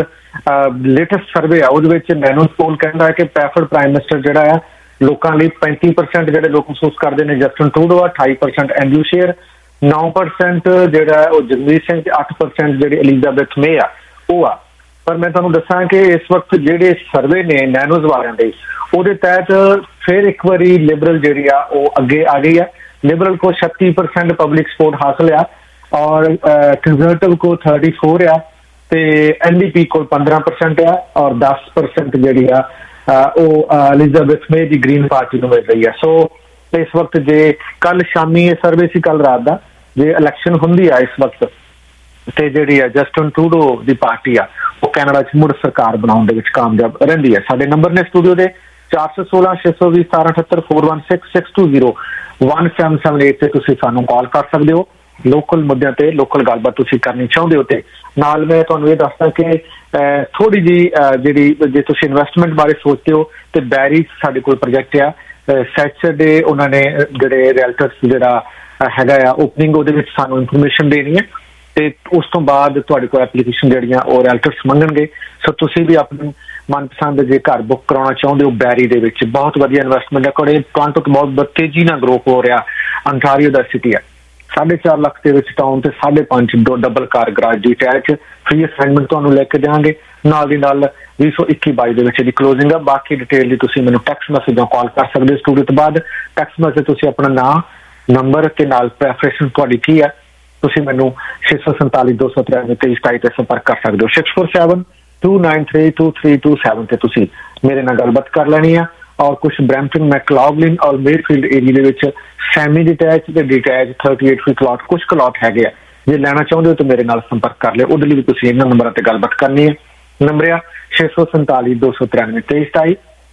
ਲੇਟੈਸਟ ਸਰਵੇ ਆ ਉਹਦੇ ਵਿੱਚ ਨੈਨੋਸ ਪੋਲ ਕਹਿੰਦਾ ਹੈ ਕਿ ਪ੍ਰੈਫਰਡ ਪ੍ਰਾਈਮ ਮਿਨਿਸਟਰ ਜਿਹੜਾ ਆ ਲੋਕਾਂ ਲਈ ਪੈਂਤੀ ਪਰਸੈਂਟ ਜਿਹੜੇ ਲੋਕ ਮਹਿਸੂਸ ਕਰਦੇ ਨੇ ਜਸਟਿਨ ਟਰੂਡੋ ਆ, ਅਠਾਈ ਪਰਸੈਂਟ ਐਂਡਰਿਊ ਸ਼ੇਰ, ਨੌ ਪਰਸੈਂਟ ਜਿਹੜਾ ਉਹ ਜਗਮੀਤ ਸਿੰਘ ਤੇ ਅੱਠ ਪਰਸੈਂਟ ਜਿਹੜੀ ਐਲਿਜ਼ਾਬੈਥ ਮੇ ਆ ਉਹ ਆ। ਪਰ ਮੈਂ ਤੁਹਾਨੂੰ ਦੱਸਾਂ ਕਿ ਇਸ ਵਕਤ ਜਿਹੜੇ ਸਰਵੇ ਨੇ ਨੈਨੋਜ਼ ਵਾਲਿਆਂ ਦੇ, ਉਹਦੇ ਤਹਿਤ ਫਿਰ ਇੱਕ ਵਾਰੀ ਲਿਬਰਲ ਜਿਹੜੀ ਆ ਉਹ ਅੱਗੇ ਆ ਗਈ ਆ। ਲਿਬਰਲ ਕੋ ਛੱਤੀ ਪਰਸੈਂਟ ਪਬਲਿਕ ਸਪੋਰਟ ਹਾਸਲ ਆ ਔਰ ਕੰਜ਼ਰਵੇਟਿਵ ਕੋ ਥਰਟੀ ਫੋਰ ਆ ਤੇ ਐਨ ਡੀ ਪੀ ਕੋਲ ਪੰਦਰਾਂ ਪਰਸੈਂਟ ਆ ਔਰ ਦਸ ਪਰਸੈਂਟ ਜਿਹੜੀ ਆ ਉਹ ਐਲਿਜ਼ਾਬੈਥ ਮੇ ਦੀ ਗ੍ਰੀਨ ਪਾਰਟੀ ਨੂੰ ਮਿਲ ਰਹੀ ਆ। ਸੋ ਇਸ ਵਕਤ ਜੇ ਕੱਲ ਸ਼ਾਮੀ ਇਹ ਸਰਵੇ ਸੀ, ਕੱਲ ਰਾਤ ਦਾ, ਜੇ ਇਲੈਕਸ਼ਨ ਹੁੰਦੀ ਆ ਇਸ ਵਕਤ ਤੇ ਜਿਹੜੀ ਆ ਜਸਟਿਨ ਟਰੂਡੋ ਦੀ ਪਾਰਟੀ ਆ ਉਹ ਕੈਨੇਡਾ 'ਚ ਮੁੜ ਸਰਕਾਰ ਬਣਾਉਣ ਦੇ ਵਿੱਚ ਕਾਮਯਾਬ ਰਹਿੰਦੀ ਹੈ। ਸਾਡੇ ਨੰਬਰ ਨੇ ਸਟੂਡੀਓ ਦੇ ਚਾਰ ਸੌ ਸੋਲਾਂ ਛੇ ਸੌ ਵੀਹ ਸਤਾਰਾਂ ਅਠੱਤਰ four one six six two zero one seven seven eight ਤੇ ਤੁਸੀਂ ਸਾਨੂੰ ਕਾਲ ਕਰ ਸਕਦੇ ਹੋ। ਲੋਕਲ ਮੁੱਦਿਆਂ ਤੇ ਲੋਕਲ ਗੱਲਬਾਤ ਤੁਸੀਂ ਕਰਨੀ ਚਾਹੁੰਦੇ ਹੋ। ਤੇ ਨਾਲ ਮੈਂ ਤੁਹਾਨੂੰ ਇਹ ਦੱਸਦਾ ਕਿ ਥੋੜੀ ਜਿਹੀ ਜਿਹੜੀ ਜੇ ਤੁਸੀਂ ਇਨਵੈਸਟਮੈਂਟ ਬਾਰੇ ਸੋਚਦੇ ਹੋ ਤੇ ਬੈਰੀ ਸਾਡੇ ਕੋਲ ਪ੍ਰੋਜੈਕਟ ਆ ਸੈਚਰਡੇ, ਉਹਨਾਂ ਨੇ ਜਿਹੜੇ ਰੀਅਲਟਰਸ ਜਿਹੜਾ ਹੈਗਾ ਆ ਓਪਨਿੰਗ ਉਹਦੇ ਵਿੱਚ ਸਾਨੂੰ ਇਨਫੋਰਮੇਸ਼ਨ ਦੇਣੀ ਹੈ ਤੇ ਉਸ ਤੋਂ ਬਾਅਦ ਤੁਹਾਡੇ ਕੋਲ ਐਪਲੀਕੇਸ਼ਨ ਜਿਹੜੀਆਂ ਉਹ ਰੀਅਲਟਰਸ ਮੰਗਣਗੇ। ਸੋ ਤੁਸੀਂ ਵੀ ਆਪਣੀ ਮਨਪਸੰਦ ਜੇ ਘਰ ਬੁੱਕ ਕਰਾਉਣਾ ਚਾਹੁੰਦੇ ਹੋ ਬੈਰੀ ਦੇ ਵਿੱਚ, ਬਹੁਤ ਵਧੀਆ ਇਨਵੈਸਟਮੈਂਟ ਹੈ। ਕੋਲੇ ਟੋਰਾਂਟੋ ਤੋਂ ਬਹੁਤ ਤੇਜ਼ੀ ਨਾਲ ਗਰੋ ਹੋ ਰਿਹਾ। ਅੰਟਾਰੀਓ ਦਾ ਸਿਟੀ ਹੈ, ਸਾਢੇ ਚਾਰ ਲੱਖ ਦੇ ਵਿੱਚ ਟਾਊਨ ਤੇ ਸਾਢੇ ਪੰਜ ਦੋ ਡਬਲ ਕਾਰ ਗਰਾਜ ਦੀ ਅਟੈਚ, ਫ੍ਰੀ ਅਸਾਈਨਮੈਂਟ ਤੁਹਾਨੂੰ ਲੈ ਕੇ ਦੇਵਾਂਗੇ। ਨਾਲ ਦੀ ਨਾਲ ਵੀਹ ਸੌ ਇੱਕੀ ਬਾਈ ਦੇ ਵਿੱਚ ਇਹਦੀ ਕਲੋਜ਼ਿੰਗ ਆ। ਬਾਕੀ ਡਿਟੇਲ ਲਈ ਤੁਸੀਂ ਮੈਨੂੰ ਟੈਕਸਟ ਮੈਸੇਜ ਜਾਂ ਕਾਲ ਕਰ ਸਕਦੇ ਹੋ। ਸਟੂਡੀਓ ਤੋਂ ਬਾਅਦ ਟੈਕਸਟ ਮੈਸੇਜ ਤੁਸੀਂ ਆਪਣਾ ਨਾਮ, ਨੰਬਰ ਤੇ ਨਾਲ ਪ੍ਰੈਫਰੈਂਸ ਤੁਹਾਡੀ ਕੀ ਹੈ ਤੁਸੀਂ ਮੈਨੂੰ ਛੇ ਸੌ ਸੰਤਾਲੀ ਦੋ ਸੌ ਤਰਿਆਨਵੇਂ ਤੇਈ ਸਤਾਈ ਤੇ ਸੰਪਰਕ ਕਰ ਸਕਦੇ ਹੋ। Six four seven two nine three two three two seven ਤੇ ਤੁਸੀਂ ਮੇਰੇ ਨਾਲ ਗੱਲਬਾਤ ਕਰ ਲੈਣੀ ਆ। ਔਰ ਕੁਛ ਬਰੈਂਪਟਨ ਮੈਕਲੌਗਲਿਨ ਔਰ ਮੇਰਫੀਲਡ ਏਰੀਆ ਦੇ ਵਿੱਚ ਸੈਮੀ ਡਿਟੈਚ ਤੇ detach thirty eight feet plot ਕੁਛ ਪਲਾਟ ਹੈਗੇ ਆ। ਜੇ ਲੈਣਾ ਚਾਹੁੰਦੇ ਹੋ ਤਾਂ ਮੇਰੇ ਨਾਲ ਸੰਪਰਕ ਕਰ ਲਿਓ। ਉਹਦੇ ਲਈ ਵੀ ਤੁਸੀਂ ਇਹਨਾਂ ਨੰਬਰਾਂ ਤੇ ਗੱਲਬਾਤ ਕਰਨੀ ਹੈ। ਨੰਬਰ ਆ ਛੇ ਸੌ ਸੰਤਾਲੀ ਦੋ ਸੌ ਤਰਿਆਨਵੇਂ ਤੇਈ ਸਤਾਈ।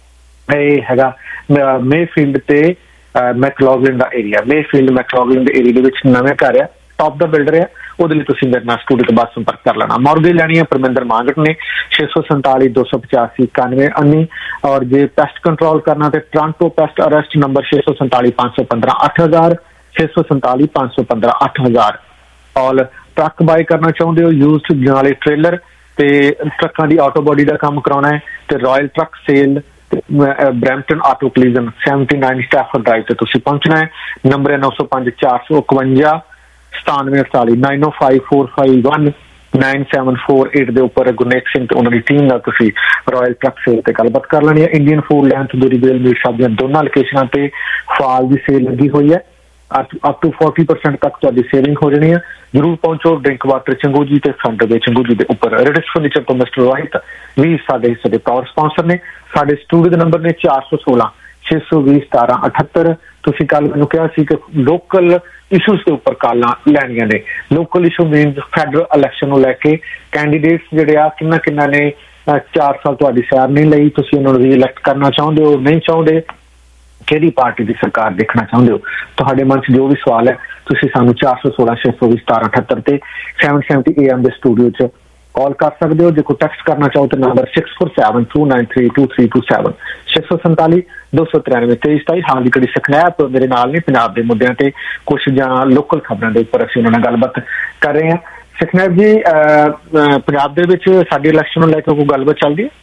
ਇਹ ਹੈਗਾ ਮੇਰਫੀਲਡ ਤੇ ਮੈਕਲੌਗਲਿਨ ਦਾ ਏਰੀਆ। ਮੇਰਫੀਲਡ ਮੈਕਲੌਗਲਿਨ ਦੇ ਏਰੀਆ ਦੇ ਵਿੱਚ ਨਵੇਂ ਘਰ ਆ, ਟੌਪ ਦਾ ਬਿਲਡਰ ਆ। ਉਹਦੇ ਲਈ ਤੁਸੀਂ ਮੇਰੇ ਨਾਲ ਸਟੂਡੀਓ ਤੋਂ ਬਾਅਦ ਸੰਪਰਕ ਕਰ ਲੈਣਾ। ਮੌਰਗੇਜ ਲੈਣੀ ਹੈ ਪਰਮਿੰਦਰ ਮਾਂਗਟ ਨੇ ਛੇ ਸੌ ਸੰਤਾਲੀ ਦੋ ਸੌ ਪਚਾਸੀ ਇਕਾਨਵੇਂ ਉੱਨੀ। ਔਰ ਜੇ ਪੈਸਟ ਕੰਟਰੋਲ ਕਰਨਾ ਤੇ ਟੋਰਾਂਟੋ ਪੈਸਟ ਅਰੈਸਟ ਨੰਬਰ ਛੇ ਸੌ ਸੰਤਾਲੀ ਪੰਜ ਸੌ ਪੰਦਰਾਂ ਅੱਠ ਹਜ਼ਾਰ ਛੇ ਸੌ ਸੰਤਾਲੀ ਪੰਜ ਸੌ ਪੰਦਰਾਂ ਅੱਠ ਹਜ਼ਾਰ। ਔਰ ਟਰੱਕ ਬਾਈ ਕਰਨਾ ਚਾਹੁੰਦੇ ਹੋ ਯੂਜ਼ਡ ਨਾਲੇ ਟ੍ਰੇਲਰ ਤੇ ਟਰੱਕਾਂ ਦੀ ਆਟੋ ਬੋਡੀ ਦਾ ਕੰਮ ਕਰਾਉਣਾ ਹੈ ਤੇ royal truck sale Brampton auto collision seventy nine Stafford drive ਤੇ ਤੁਸੀਂ ਪਹੁੰਚਣਾ ਹੈ। ਨੰਬਰ ਹੈ ਨੌ ਸੌ ਪੰਜ ਚਾਰ ਸੌ ਇਕਵੰਜਾ ਸਤਾਨਵੇਂ ਅੜਤਾਲੀ nine O five four five one nine seven four eight ਦੇ ਉੱਪਰ ਗੁਰਨੇਕ ਸਿੰਘ ਤੇ ਉਹਨਾਂ ਦੀ ਟੀਮ ਨਾਲ ਤੁਸੀਂ ਰਾਇਲ ਟਰੱਕ ਸੇਲ ਤੇ ਗੱਲਬਾਤ ਕਰ ਲੈਣੀ ਹੈ। Indian food land tandoori bell meat shop ਦੀਆਂ ਦੋਨਾਂ ਲੋਕੇਸ਼ਨਾਂ ਤੇ ਫਾਲ ਦੀ ਸੇਲ ਲੱਗੀ ਹੋਈ ਹੈ। ਅਪ ਟੂ ਫੋਰਟੀ ਪਰਸੈਂਟ ਤੱਕ ਤੁਹਾਡੀ ਸੇਵਿੰਗ ਹੋ ਜਾਣੀ ਹੈ। ਜ਼ਰੂਰ ਪਹੁੰਚੋ। ਡਰਿੰਕ ਵਾਟਰ ਚੰਗੂਜੀ ਤੇ ਫਰੰਟ ਦੇ ਚੰਗੂਜੀ ਦੇ ਉੱਪਰ ਰੈਡਿਸ ਫਰਨੀਚਰ ਤੋਂ ਮਿਸਟਰ ਰੋਹਿਤ ਵੀ ਸਾਡੇ ਹਿੱਸੇ ਦੇ ਪਾਵਰ ਸਪਾਂਸਰ ਨੇ। ਸਾਡੇ ਸਟੂਡੀਓ ਦੇ ਨੰਬਰ ਨੇ ਚਾਰ ਸੌ ਸੋਲਾਂ ਛੇ ਸੌ ਵੀਹ ਸਤਾਰਾਂ ਅਠੱਤਰ। ਤੁਸੀਂ ਕੱਲ ਮੈਨੂੰ ਕਿਹਾ ਸੀ ਕਿ ਲੋਕਲ ਇਸ਼ੂਜ਼ ਦੇ ਉੱਪਰ ਕਾਲਾਂ ਲੈਣੀਆਂ ਨੇ। Local issue means federal election ਨੂੰ ਲੈ ਕੇ ਕੈਂਡੀਡੇਟਸ ਜਿਹੜੇ ਆ ਕਿੰਨਾ ਕਿੰਨਾ ਨੇ ਚਾਰ ਸਾਲ ਤੁਹਾਡੀ ਸੈਰ ਨਹੀਂ ਲਈ, ਤੁਸੀਂ ਉਹਨਾਂ ਨੂੰ ਰੀਇਲੈਕਟ ਕਰਨਾ ਚਾਹੁੰਦੇ ਹੋ, ਨਹੀਂ ਚਾਹੁੰਦੇ, ਕਿਹੜੀ ਪਾਰਟੀ ਦੀ ਸਰਕਾਰ ਦੇਖਣਾ ਚਾਹੁੰਦੇ ਹੋ, ਤੁਹਾਡੇ ਮਨ 'ਚ ਜੋ ਵੀ ਸਵਾਲ ਹੈ ਤੁਸੀਂ ਸਾਨੂੰ ਚਾਰ ਸੌ ਸੋਲਾਂ ਛੇ ਸੌ ਵੀਹ ਸਤਾਰਾਂ ਅਠੱਤਰ ਤੇ ਸੈਵਨ ਸੈਵਨਟੀ ਏ ਐਮ ਦੇ ਸਟੂਡੀਓ 'ਚ ਕਾਲ ਕਰ ਸਕਦੇ ਹੋ। ਜੇ ਕੋਈ ਟੈਕਸਟ ਕਰਨਾ ਚਾਹੋ ਤਾਂ number six four seven two nine three two three two seven ਛੇ ਸੌ ਸੰਤਾਲੀ ਦੋ ਸੌ ਤਰਾਨਵੇਂ ਤੇਈ ਸਤਾਈ। ਹਾਲ ਦੀ ਘੜੀ ਸਕਨੈਪ ਮੇਰੇ ਨਾਲ ਨੇ ਪੰਜਾਬ ਦੇ ਮੁੱਦਿਆਂ ਤੇ ਕੁਛ ਜਾਂ ਲੋਕਲ ਖਬਰਾਂ ਦੇ ਉੱਪਰ ਅਸੀਂ ਉਹਨਾਂ ਨਾਲ ਗੱਲਬਾਤ ਕਰ ਰਹੇ ਹਾਂ। ਸਕਨੈਪ ਜੀ, ਪੰਜਾਬ ਦੇ ਵਿੱਚ ਸਾਡੀ ਇਲੈਕਸ਼ਨ ਨੂੰ ਲੈ ਕੇ ਕੋਈ ਗੱਲਬਾਤ ਚੱਲਦੀ ਹੈ?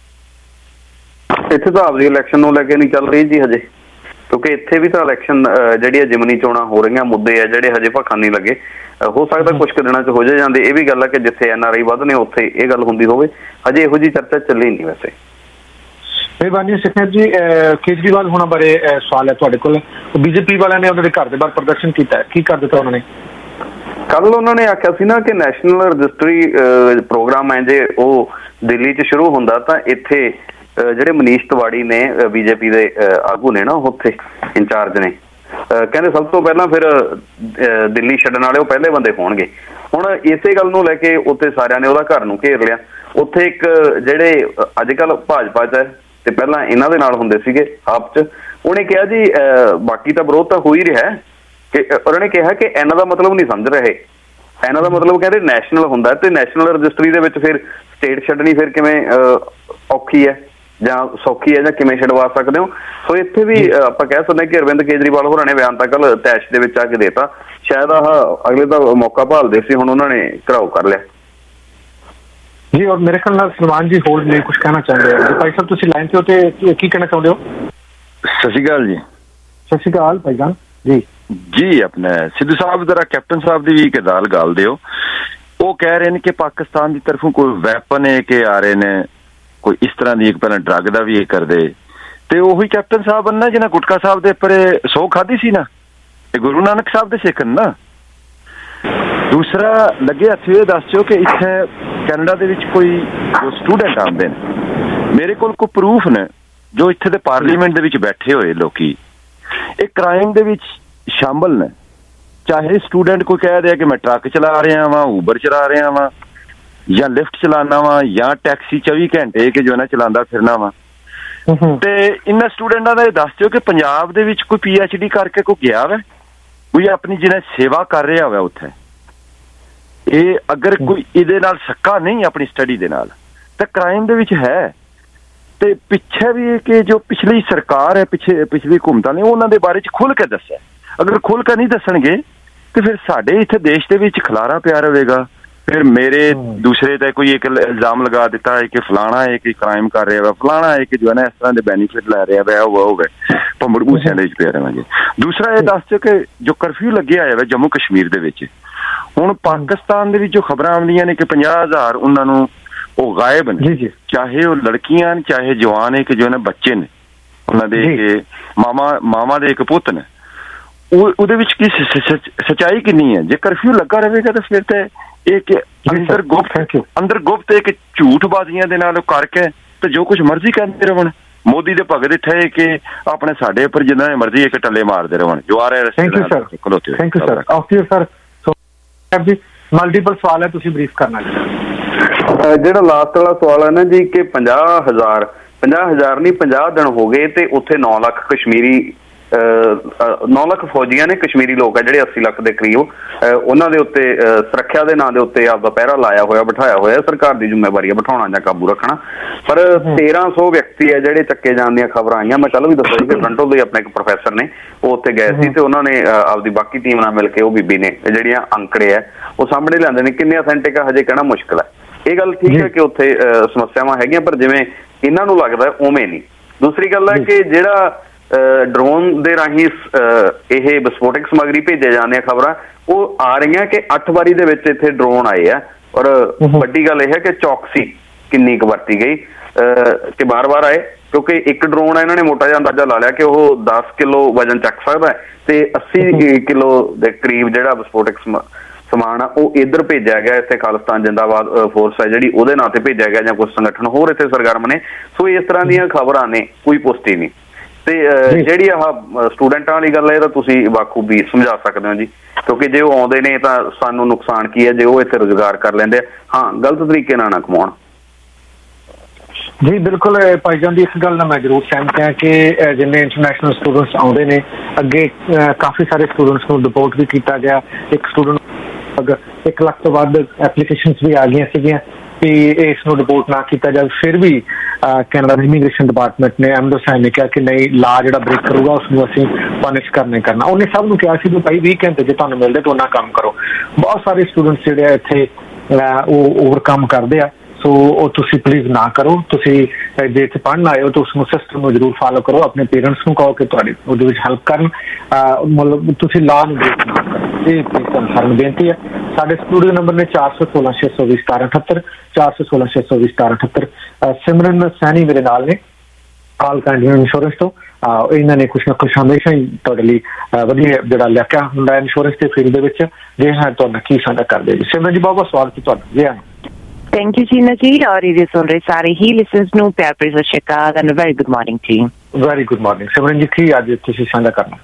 ਇੱਥੇ ਤਾਂ ਆਪਦੀ ਇਲੈਕਸ਼ਨ ਨੂੰ ਲੈ ਕੇ ਨਹੀਂ ਚੱਲ ਰਹੀ ਜੀ ਹਜੇ, ਕਿਉਂਕਿ ਇੱਥੇ ਵੀ ਤਾਂ ਇਲੈਕਸ਼ਨ ਜਿਹੜੀ ਹੈ ਜਿਮਨੀ ਚੋਣਾਂ ਹੋ ਰਹੀਆਂ, ਮੁੱਦੇ ਆ ਜਿਹੜੇ ਹਜੇ ਭਖਣ ਨਹੀਂ ਲੱਗੇ। ਹੋ ਸਕਦਾ ਕੁਝ ਕੁ ਦਿਨਾਂ 'ਚ ਹੋ ਜਾ ਜਾਂਦੇ। ਇਹ ਵੀ ਗੱਲ ਹੈ ਕਿ ਜਿੱਥੇ ਐਨ ਆਰ ਆਈ ਵੱਧ ਨੇ ਉੱਥੇ ਇਹ ਗੱਲ ਹੁੰਦੀ ਹੋਵੇ, ਹਜੇ ਇਹੋ ਜਿਹੀ ਚਰਚਾ ਚੱਲੀ ਨਹੀਂ। ਵੈਸੇ ਮਿਹਰਬਾਨੀ ਸਕਨੈਪ ਜੀ। ਕੇਜਰੀਵਾਲ ਹੋਣਾ ਬਾਰੇ ਸਵਾਲ ਹੈ ਤੁਹਾਡੇ ਕੋਲ। ਬੀਜੇਪੀ ਵਾਲਿਆਂ ਨੇ ਉਹਨਾਂ ਦੇ ਘਰ ਦੇ ਬਾਹਰ ਪ੍ਰਦਰਸ਼ਨ ਕੀਤਾ, ਕੀ ਕਰ ਦਿੱਤਾ ਉਹਨਾਂ ਨੇ? ਕੱਲ ਉਹਨਾਂ ਨੇ ਆਖਿਆ ਸੀ ਨਾ ਕਿ ਨੈਸ਼ਨਲ ਰਜਿਸਟਰੀ ਪ੍ਰੋਗਰਾਮ ਹੈ ਜੇ ਉਹ ਦਿੱਲੀ 'ਚ ਸ਼ੁਰੂ ਹੁੰਦਾ ਤਾਂ ਇੱਥੇ ਜਿਹੜੇ ਮਨੀਸ਼ ਤਿਵਾੜੀ ਨੇ ਬੀਜੇਪੀ ਦੇ ਆਗੂ ਨੇ ਨਾ, ਉੱਥੇ ਇੰਚਾਰਜ ਨੇ, ਕਹਿੰਦੇ ਸਭ ਤੋਂ ਪਹਿਲਾਂ ਫਿਰ ਦਿੱਲੀ ਛੱਡਣ ਵਾਲੇ ਉਹ ਪਹਿਲੇ ਬੰਦੇ ਹੋਣਗੇ। ਹੁਣ ਇਸੇ ਗੱਲ ਨੂੰ ਲੈ ਕੇ ਉੱਥੇ ਸਾਰਿਆਂ ਨੇ ਉਹਦਾ ਘਰ ਨੂੰ ਘੇਰ ਲਿਆ। ਉੱਥੇ ਇੱਕ ਜਿਹੜੇ ਅੱਜ ਕੱਲ੍ਹ ਭਾਜਪਾ 'ਚ ਹੈ ਤੇ ਪਹਿਲਾਂ ਇਹਨਾਂ ਦੇ ਨਾਲ ਹੁੰਦੇ ਸੀਗੇ ਆਪ 'ਚ, ਉਹਨੇ ਕਿਹਾ ਜੀ ਬਾਕੀ ਤਾਂ ਵਿਰੋਧ ਤਾਂ ਹੋ ਹੀ ਰਿਹਾ ਕਿ ਉਹਨਾਂ ਨੇ ਕਿਹਾ ਕਿ ਇਹਨਾਂ ਦਾ ਮਤਲਬ ਨਹੀਂ ਸਮਝ ਰਹੇ, ਇਹਨਾਂ ਦਾ ਮਤਲਬ ਕਹਿੰਦੇ ਨੈਸ਼ਨਲ ਹੁੰਦਾ ਤੇ ਨੈਸ਼ਨਲ ਰਜਿਸਟਰੀ ਦੇ ਵਿੱਚ ਫਿਰ ਸਟੇਟ ਛੱਡਣੀ ਫਿਰ ਕਿਵੇਂ ਔਖੀ ਹੈ ਜਾਂ ਸੌਖੀ ਹੈ ਜਾਂ ਕਿਵੇਂ ਛਡਵਾ ਸਕਦੇ ਹੋ। ਸੋ ਇੱਥੇ ਵੀ ਆਪਾਂ ਕਹਿ ਸਕਦੇ ਕਿ ਅਰਵਿੰਦ ਕੇਜਰੀਵਾਲ ਹੋਰਾਂ ਨੇ ਬਿਆਨ ਤਾਂ ਕੱਲ ਤੈਸ਼ ਦੇ ਵਿੱਚ ਆ ਕੇ ਦੇਤਾ। ਸ਼ਾਇਦ ਆਹ ਅਗਲੇ ਦਾ ਮੌਕਾ ਭਾਲਦੇ ਸੀ, ਹੁਣ ਉਹਨਾਂ ਨੇ ਘਰਾਓ ਕਰ ਲਿਆ ਜੀ। ਔਰ ਮੇਰੇ ਖਿਆਲ ਨਾਲ ਸਲਮਾਨ ਜੀ ਹੋਲਡ ਨੇ ਕੁਝ ਕਹਿਣਾ ਚਾਹੁੰਦੇ ਹੋ। ਭਾਈ ਸਾਹਿਬ ਤੁਸੀਂ ਲਾਈਨ ਤੇ ਹੋ ਤੇ ਕੀ ਕਹਿਣਾ ਚਾਹੁੰਦੇ ਹੋ? ਸਤਿ ਸ਼੍ਰੀ ਅਕਾਲ ਜੀ। ਸਤਿ ਸ਼੍ਰੀ ਅਕਾਲ ਭਾਈ ਜਾਨ ਜੀ। ਜੀ ਆਪਣੇ ਸਿੱਧੂ ਸਾਹਿਬ ਜਰਾ ਕੈਪਟਨ ਸਾਹਿਬ ਦੀ ਵੀ ਇੱਕ ਗੱਲ ਗੱਲ ਦਿਓ। ਉਹ ਕਹਿ ਰਹੇ ਨੇ ਕਿ ਪਾਕਿਸਤਾਨ ਦੀ ਤਰਫੋਂ ਕੋਈ ਵੈਪਨ ਹੈ ਕਿ ਆ ਰਹੇ ਨੇ, ਕੋਈ ਇਸ ਤਰ੍ਹਾਂ ਦੀ ਇੱਕ ਪਹਿਲਾਂ ਡਰੱਗ ਦਾ ਵੀ ਇਹ ਕਰਦੇ ਤੇ ਉਹੀ ਕੈਪਟਨ ਸਾਹਿਬ ਨਾ ਜਿਹਨਾਂ ਗੁਟਕਾ ਸਾਹਿਬ ਦੇ ਉੱਪਰ ਸੌ ਖਾਧੀ ਸੀ ਨਾ, ਇਹ ਗੁਰੂ ਨਾਨਕ ਸਾਹਿਬ ਦੇ ਸਿੱਖ ਨਾ। ਦੂਸਰਾ ਲੱਗੇ ਹੱਥ ਇਹ ਦੱਸਿਓ ਕਿ ਇੱਥੇ ਕੈਨੇਡਾ ਦੇ ਵਿੱਚ ਕੋਈ ਜੋ ਸਟੂਡੈਂਟ ਆਉਂਦੇ ਨੇ, ਮੇਰੇ ਕੋਲ ਕੋਈ ਪ੍ਰੂਫ ਨੇ ਜੋ ਇੱਥੇ ਦੇ ਪਾਰਲੀਮੈਂਟ ਦੇ ਵਿੱਚ ਬੈਠੇ ਹੋਏ ਲੋਕੀ ਇਹ ਕ੍ਰਾਈਮ ਦੇ ਵਿੱਚ ਸ਼ਾਮਲ ਨੇ। ਚਾਹੇ ਸਟੂਡੈਂਟ ਕੋਈ ਕਹਿ ਰਿਹਾ ਕਿ ਮੈਂ ਟਰੱਕ ਚਲਾ ਰਿਹਾ ਵਾਂ, ਊਬਰ ਚਲਾ ਰਿਹਾ ਵਾਂ ਜਾਂ ਲਿਫਟ ਚਲਾਉਣਾ ਵਾ ਜਾਂ ਟੈਕਸੀ ਚੌਵੀ ਘੰਟੇ ਕਿ ਜੋ ਨਾ ਚਲਾਉਂਦਾ ਫਿਰਨਾ ਵਾ। ਤੇ ਇਹਨਾਂ ਸਟੂਡੈਂਟਾਂ ਦਾ ਇਹ ਦੱਸ ਦਿਓ ਕਿ ਪੰਜਾਬ ਦੇ ਵਿੱਚ ਕੋਈ ਪੀ ਐਚ ਡੀ ਕਰਕੇ ਕੋਈ ਗਿਆ ਵਾ, ਕੋਈ ਆਪਣੀ ਜਿਹਨੇ ਸੇਵਾ ਕਰ ਰਿਹਾ ਵਾ ਉੱਥੇ, ਇਹ ਅਗਰ ਕੋਈ ਇਹਦੇ ਨਾਲ ਸੱਕਾ ਨਹੀਂ ਆਪਣੀ ਸਟੱਡੀ ਦੇ ਨਾਲ ਤਾਂ ਕ੍ਰਾਈਮ ਦੇ ਵਿੱਚ ਹੈ। ਤੇ ਪਿੱਛੇ ਵੀ ਕਿ ਜੋ ਪਿਛਲੀ ਸਰਕਾਰ ਹੈ, ਪਿੱਛੇ ਪਿਛਲੀ ਹੁਕੂਮਤਾਂ ਨੇ ਉਹਨਾਂ ਦੇ ਬਾਰੇ 'ਚ ਖੁੱਲ੍ਹ ਕੇ ਦੱਸਿਆ। ਅਗਰ ਖੁੱਲ੍ਹ ਕੇ ਨਹੀਂ ਦੱਸਣਗੇ ਤੇ ਫਿਰ ਸਾਡੇ ਇੱਥੇ ਦੇਸ਼ ਦੇ ਵਿੱਚ ਖਲਾਰਾ ਪਿਆ ਰਹੇਗਾ। ਫਿਰ ਮੇਰੇ ਦੂਸਰੇ ਤੇ ਕੋਈ ਇੱਕ ਇਲਜ਼ਾਮ ਲਗਾ ਦਿੱਤਾ ਹੈ ਕਿ ਫਲਾਣਾ ਹੈ ਕਿ ਕ੍ਰਾਈਮ ਕਰ ਰਿਹਾ ਵਾ, ਫਲਾਣਾ ਹੈ ਕਿ ਜੋ ਹੈ ਨਾ ਇਸ ਤਰ੍ਹਾਂ ਦੇ ਬੈਨੀਫਿਟ ਲੈ ਰਿਹਾ ਵਾ, ਉਹ ਹੋਵੇ ਭੰਬੜ ਭੂਸਿਆਂ ਦੇ ਵਿੱਚ ਪਿਆ ਰਹਾਂਗੇ। ਦੂਸਰਾ ਇਹ ਦੱਸ ਦਿਓ ਕਿ ਜੋ ਕਰਫਿਊ ਲੱਗਿਆ ਹੋਇਆ ਵਾ ਜੰਮੂ ਕਸ਼ਮੀਰ ਦੇ ਵਿੱਚ, ਹੁਣ ਪਾਕਿਸਤਾਨ ਦੇ ਵਿੱਚ ਜੋ ਖਬਰਾਂ ਆਉਂਦੀਆਂ ਨੇ ਕਿ ਪੰਜਾਹ ਹਜ਼ਾਰ ਉਹਨਾਂ ਨੂੰ ਉਹ ਗਾਇਬ ਨੇ, ਚਾਹੇ ਉਹ ਲੜਕੀਆਂ ਚਾਹੇ ਜਵਾਨ ਹੈ ਕਿ ਜੋ ਨੇ ਬੱਚੇ ਨੇ ਉਹਨਾਂ ਦੇ ਮਾਮਾ ਮਾਮਾ ਦੇ ਇੱਕ ਪੁੱਤ ਨੇ, ਉਹ ਉਹਦੇ ਵਿੱਚ ਕੀ ਸੱਚਾਈ ਕਿੰਨੀ ਹੈ? ਜੇ ਕਰਫਿਊ ਲੱਗਾ ਰਹੇਗਾ ਤਾਂ ਫਿਰ ਤੇ ਇੱਕ ਅੰਦਰ ਗੁਪਤ ਅੰਦਰ ਗੁਪਤ ਇੱਕ ਝੂਠਬਾਜ਼ੀਆਂ ਦੇ ਨਾਲ ਕਰਕੇ ਤੇ ਜੋ ਕੁਝ ਮਰਜ਼ੀ ਕਰਦੇ ਰਹਿਣ। ਮੋਦੀ ਦੇ ਭਗਤ ਇੱਥੇ ਕਿ ਆਪਣੇ ਸਾਡੇ ਉੱਪਰ ਜਿੰਨਾ ਮਰਜ਼ੀ ਇੱਕ ਟੱਲੇ ਮਾਰਦੇ ਰਹਿਣ ਜੋ ਆ ਰਹੇ ਰਸਤੇ ਖਲੋਤੇ। Thank you sir. After sir ji multiple ਸਵਾਲ ਹੈ, ਤੁਸੀਂ ਬਰੀਫ ਕਰਨਾ ਜੀ। ਜਿਹੜਾ ਲਾਸਟ ਵਾਲਾ ਸਵਾਲ ਹੈ ਨਾ ਜੀ ਕਿ ਪੰਜਾਹ ਹਜ਼ਾਰ ਪੰਜਾਹ ਹਜ਼ਾਰ ਨਹੀਂ ਪੰਜਾਹ ਦਿਨ ਹੋ ਗਏ ਤੇ ਉੱਥੇ ਨੌ ਲੱਖ ਕਸ਼ਮੀਰੀ ਨੌ ਲੱਖ ਫੌਜੀਆਂ ਨੇ, ਕਸ਼ਮੀਰੀ ਲੋਕ ਹੈ ਜਿਹੜੇ ਅੱਸੀ ਲੱਖ ਦੇ ਕਰੀਬ, ਉਹਨਾਂ ਦੇ ਉੱਤੇ ਸੁਰੱਖਿਆ ਦੇ ਨਾਂ ਦੇ ਉੱਤੇ ਆਪਦਾ ਪਹਿਰਾ ਲਾਇਆ ਹੋਇਆ ਬਿਠਾਇਆ ਹੋਇਆ। ਸਰਕਾਰ ਦੀ ਜ਼ਿੰਮੇਵਾਰੀ ਹੈ ਬਿਠਾਉਣਾ ਜਾਂ ਕਾਬੂ ਰੱਖਣਾ। ਪਰ ਤੇਰਾਂ ਸੌ ਵਿਅਕਤੀ ਹੈ ਜਿਹੜੇ ਚੱਕੇ ਜਾਣ ਦੀਆਂ ਖਬਰਾਂ ਆਈਆਂ। ਮੈਂ ਕੱਲ ਵੀ ਦੱਸਿਆ ਸੀ ਕਿ ਟੋਰਾਂਟੋ ਦੇ ਆਪਣੇ ਇੱਕ ਪ੍ਰੋਫੈਸਰ ਨੇ, ਉਹ ਉੱਥੇ ਗਏ ਸੀ ਤੇ ਉਹਨਾਂ ਨੇ ਆਪਦੀ ਬਾਕੀ ਟੀਮ ਨਾਲ ਮਿਲ ਕੇ ਉਹ ਬੀਬੀ ਨੇ ਜਿਹੜੀਆਂ ਅੰਕੜੇ ਹੈ ਉਹ ਸਾਹਮਣੇ ਲਿਆਂਦੇ ਨੇ। ਕਿੰਨੇ ਅਥੈਂਟਿਕ ਆ ਹਜੇ ਕਹਿਣਾ ਮੁਸ਼ਕਿਲ ਹੈ। ਇਹ ਗੱਲ ਠੀਕ ਹੈ ਕਿ ਉੱਥੇ ਸਮੱਸਿਆਵਾਂ ਹੈਗੀਆਂ, ਪਰ ਜਿਵੇਂ ਇਹਨਾਂ ਨੂੰ ਲੱਗਦਾ ਉਵੇਂ ਨਹੀਂ। ਦੂਸਰੀ ਗੱਲ ਹੈ ਕਿ ਜਿਹੜਾ ਡਰੋਨ ਦੇ ਰਾਹੀਂ ਇਹ ਵਿਸਫੋਟਕ ਸਮੱਗਰੀ ਭੇਜੇ ਜਾਂਦੇ ਆ ਖਬਰਾਂ, ਉਹ ਆ ਰਹੀਆਂ ਕਿ ਅੱਠ ਵਾਰੀ ਦੇ ਵਿੱਚ ਇੱਥੇ ਡਰੋਨ ਆਏ ਆ। ਔਰ ਵੱਡੀ ਗੱਲ ਇਹ ਹੈ ਕਿ ਚੌਕਸੀ ਕਿੰਨੀ ਕੁ ਵਰਤੀ ਗਈ ਕਿ ਬਾਰ-ਬਾਰ ਆਏ, ਕਿਉਂਕਿ ਇੱਕ ਡਰੋਨ ਇਹਨਾਂ ਨੇ ਮੋਟਾ ਜਿਹਾ ਅੰਦਾਜ਼ਾ ਲਾ ਲਿਆ ਕਿ ਉਹ ਦਸ ਕਿਲੋ ਵਜਨ ਚੱਕ ਸਕਦਾ ਤੇ ਅੱਸੀ ਕਿਲੋ ਦੇ ਕਰੀਬ ਜਿਹੜਾ ਵਿਸਫੋਟਕ ਸਮਾਨ ਆ ਉਹ ਇੱਧਰ ਭੇਜਿਆ ਗਿਆ। ਇੱਥੇ ਖਾਲਿਸਤਾਨ ਜਿੰਦਾਬਾਦ ਫੋਰਸ ਹੈ ਜਿਹੜੀ ਉਹਦੇ ਨਾਂ ਤੇ ਭੇਜਿਆ ਗਿਆ ਜਾਂ ਕੁਝ ਸੰਗਠਨ ਹੋਰ ਇੱਥੇ ਸਰਗਰਮ ਨੇ। ਸੋ ਇਸ ਤਰ੍ਹਾਂ ਦੀਆਂ ਖਬਰਾਂ ਨੇ, ਕੋਈ ਪੁਸ਼ਟੀ ਨਹੀਂ। ਤੇ ਜਿਹੜੀ ਆਹ ਸਟੂਡੈਂਟਾਂ ਵਾਲੀ ਗੱਲ ਹੈ ਤਾਂ ਤੁਸੀਂ ਬਾਖੂਬੀ ਸਮਝਾ ਸਕਦੇ ਹੋ ਜੀ, ਕਿਉਂਕਿ ਜੇ ਉਹ ਆਉਂਦੇ ਨੇ ਤਾਂ ਸਾਨੂੰ ਨੁਕਸਾਨ ਕੀ ਹੈ ਜੇ ਉਹ ਇੱਥੇ ਰੁਜ਼ਗਾਰ ਕਰ ਲੈਂਦੇ ਆ। ਹਾਂ, ਗਲਤ ਤਰੀਕੇ ਨਾਲ ਨਾ ਕਮਾਉਣ। ਜੀ ਬਿਲਕੁਲ ਭਾਈਜਾਨ ਦੀ ਇਸ ਗੱਲ ਨਾਲ ਮੈਂ ਜ਼ਰੂਰ ਸਹਿਮਤ ਹਾਂ ਕਿ ਜਿੰਨੇ ਇੰਟਰਨੈਸ਼ਨਲ ਸਟੂਡੈਂਟਸ ਆਉਂਦੇ ਨੇ ਅੱਗੇ ਕਾਫੀ ਸਾਰੇ ਸਟੂਡੈਂਟਸ ਨੂੰ ਡਿਪੋਰਟ ਵੀ ਕੀਤਾ ਗਿਆ। ਇੱਕ ਸਟੂਡੈਂਟ ਇੱਕ ਲੱਖ ਤੋਂ ਵੱਧ ਐਪਲੀਕੇਸ਼ਨਸ ਵੀ ਆ ਗਈਆਂ ਸੀਗੀਆਂ ਕਿ ਇਸ ਨੂੰ ਡਿਪੋਰਟ ਨਾ ਕੀਤਾ ਜਾਵੇ। ਫਿਰ ਵੀ ਕੈਨੇਡਾ ਦੇ ਇਮੀਗ੍ਰੇਸ਼ਨ ਡਿਪਾਰਟਮੈਂਟ ਨੇ ਅਹਿਮਦ ਹੁਸੈਨ ਨੇ ਕਿਹਾ ਕਿ ਨਹੀਂ, ਲਾ ਜਿਹੜਾ ਬ੍ਰੇਕ ਕਰੂਗਾ ਉਸ ਨੂੰ ਅਸੀਂ ਪਨਿਸ਼ ਕਰਨਾ ਕਰਨਾ। ਉਹਨੇ ਸਭ ਨੂੰ ਕਿਹਾ ਸੀ ਕਿ ਭਾਈ ਵੀਹ ਘੰਟੇ ਜੇ ਤੁਹਾਨੂੰ ਮਿਲਦੇ ਤਾਂ ਉਹਨਾਂ ਕੰਮ ਕਰੋ। ਬਹੁਤ ਸਾਰੇ ਸਟੂਡੈਂਟਸ ਜਿਹੜੇ ਆ ਇੱਥੇ ਉਹ ਓਵਰਕਮ ਕਰਦੇ ਆ, ਸੋ ਉਹ ਤੁਸੀਂ ਪਲੀਜ਼ ਨਾ ਕਰੋ। ਤੁਸੀਂ ਜੇ ਇੱਥੇ ਪੜ੍ਹਨ ਆਏ ਹੋ ਤਾਂ ਉਸ ਨੂੰ ਸਿਸਟਮ ਨੂੰ ਜ਼ਰੂਰ ਫਾਲੋ ਕਰੋ। ਆਪਣੇ ਪੇਰੈਂਟਸ ਨੂੰ ਕਹੋ ਕਿ ਤੁਹਾਡੀ ਉਹਦੇ ਵਿੱਚ ਹੈਲਪ ਕਰਨ, ਮਤਲਬ ਤੁਸੀਂ ਲਾਅ ਨੂੰ ਬ੍ਰੇਕ ਨਾ ਕਰੋ। ਇਹ ਪਲੀਜ਼ ਤੁਹਾਨੂੰ ਸਾਰਿਆਂ ਨੂੰ ਬੇਨਤੀ ਹੈ। ਸਾਡੇ ਸਟੂਡੀਓ ਨੰਬਰ ਨੇ ਚਾਰ ਸੌ ਸੋਲਾਂ ਛੇ ਸੌ ਵੀਹ ਸਤਾਰਾਂ ਅਠੱਤਰ ਚਾਰ ਸੌ ਸੋਲਾਂ ਛੇ ਸੌ ਵੀਹ ਸਤਾਰਾਂ ਅਠੱਤਰ। ਸਿਮਰਨ ਸੈਣੀ ਮੇਰੇ ਨਾਲ ਨੇ ਆਲ ਕਾਇੰਡ ਇੰਸ਼ੋਰੈਂਸ ਤੋਂ। ਇਹਨਾਂ ਨੇ ਕੁਛ ਨਾ ਕੁਛ ਹਮੇਸ਼ਾ ਹੀ ਤੁਹਾਡੇ ਲਈ ਵਧੀਆ ਜਿਹੜਾ ਲਿਖਿਆ ਹੁੰਦਾ ਇੰਸ਼ੋਰੈਂਸ ਦੇ ਫੀਲਡ ਦੇ ਵਿੱਚ। ਜੇ ਹੈ ਤੁਹਾਡਾ ਕੀ ਸਾਂਝਾ ਕਰਦੇ ਜੀ। ਸਿਮਰਨ ਜੀ ਬਹੁਤ ਬਹੁਤ ਸਵਾਗਤ ਹੈ ਤੁਹਾਡਾ ਜੀ। Thank you Jeena ji. और ये सुन रहे सारे ही लिसनर्स ਨੂੰ ਪਿਆਰ ਭਰੀ ਸਤਿ ਸ਼੍ਰੀ ਅਕਾਲ ਐਂਡ ਵੈਰੀ ਗੁੱਡ ਮਾਰਨਿੰਗ ਜੀ। Very good morning Simran ji, ਕੀ ਅੱਜ ਤੁਸੀਂ ਸਾਂਝਾ ਕਰਨਾ?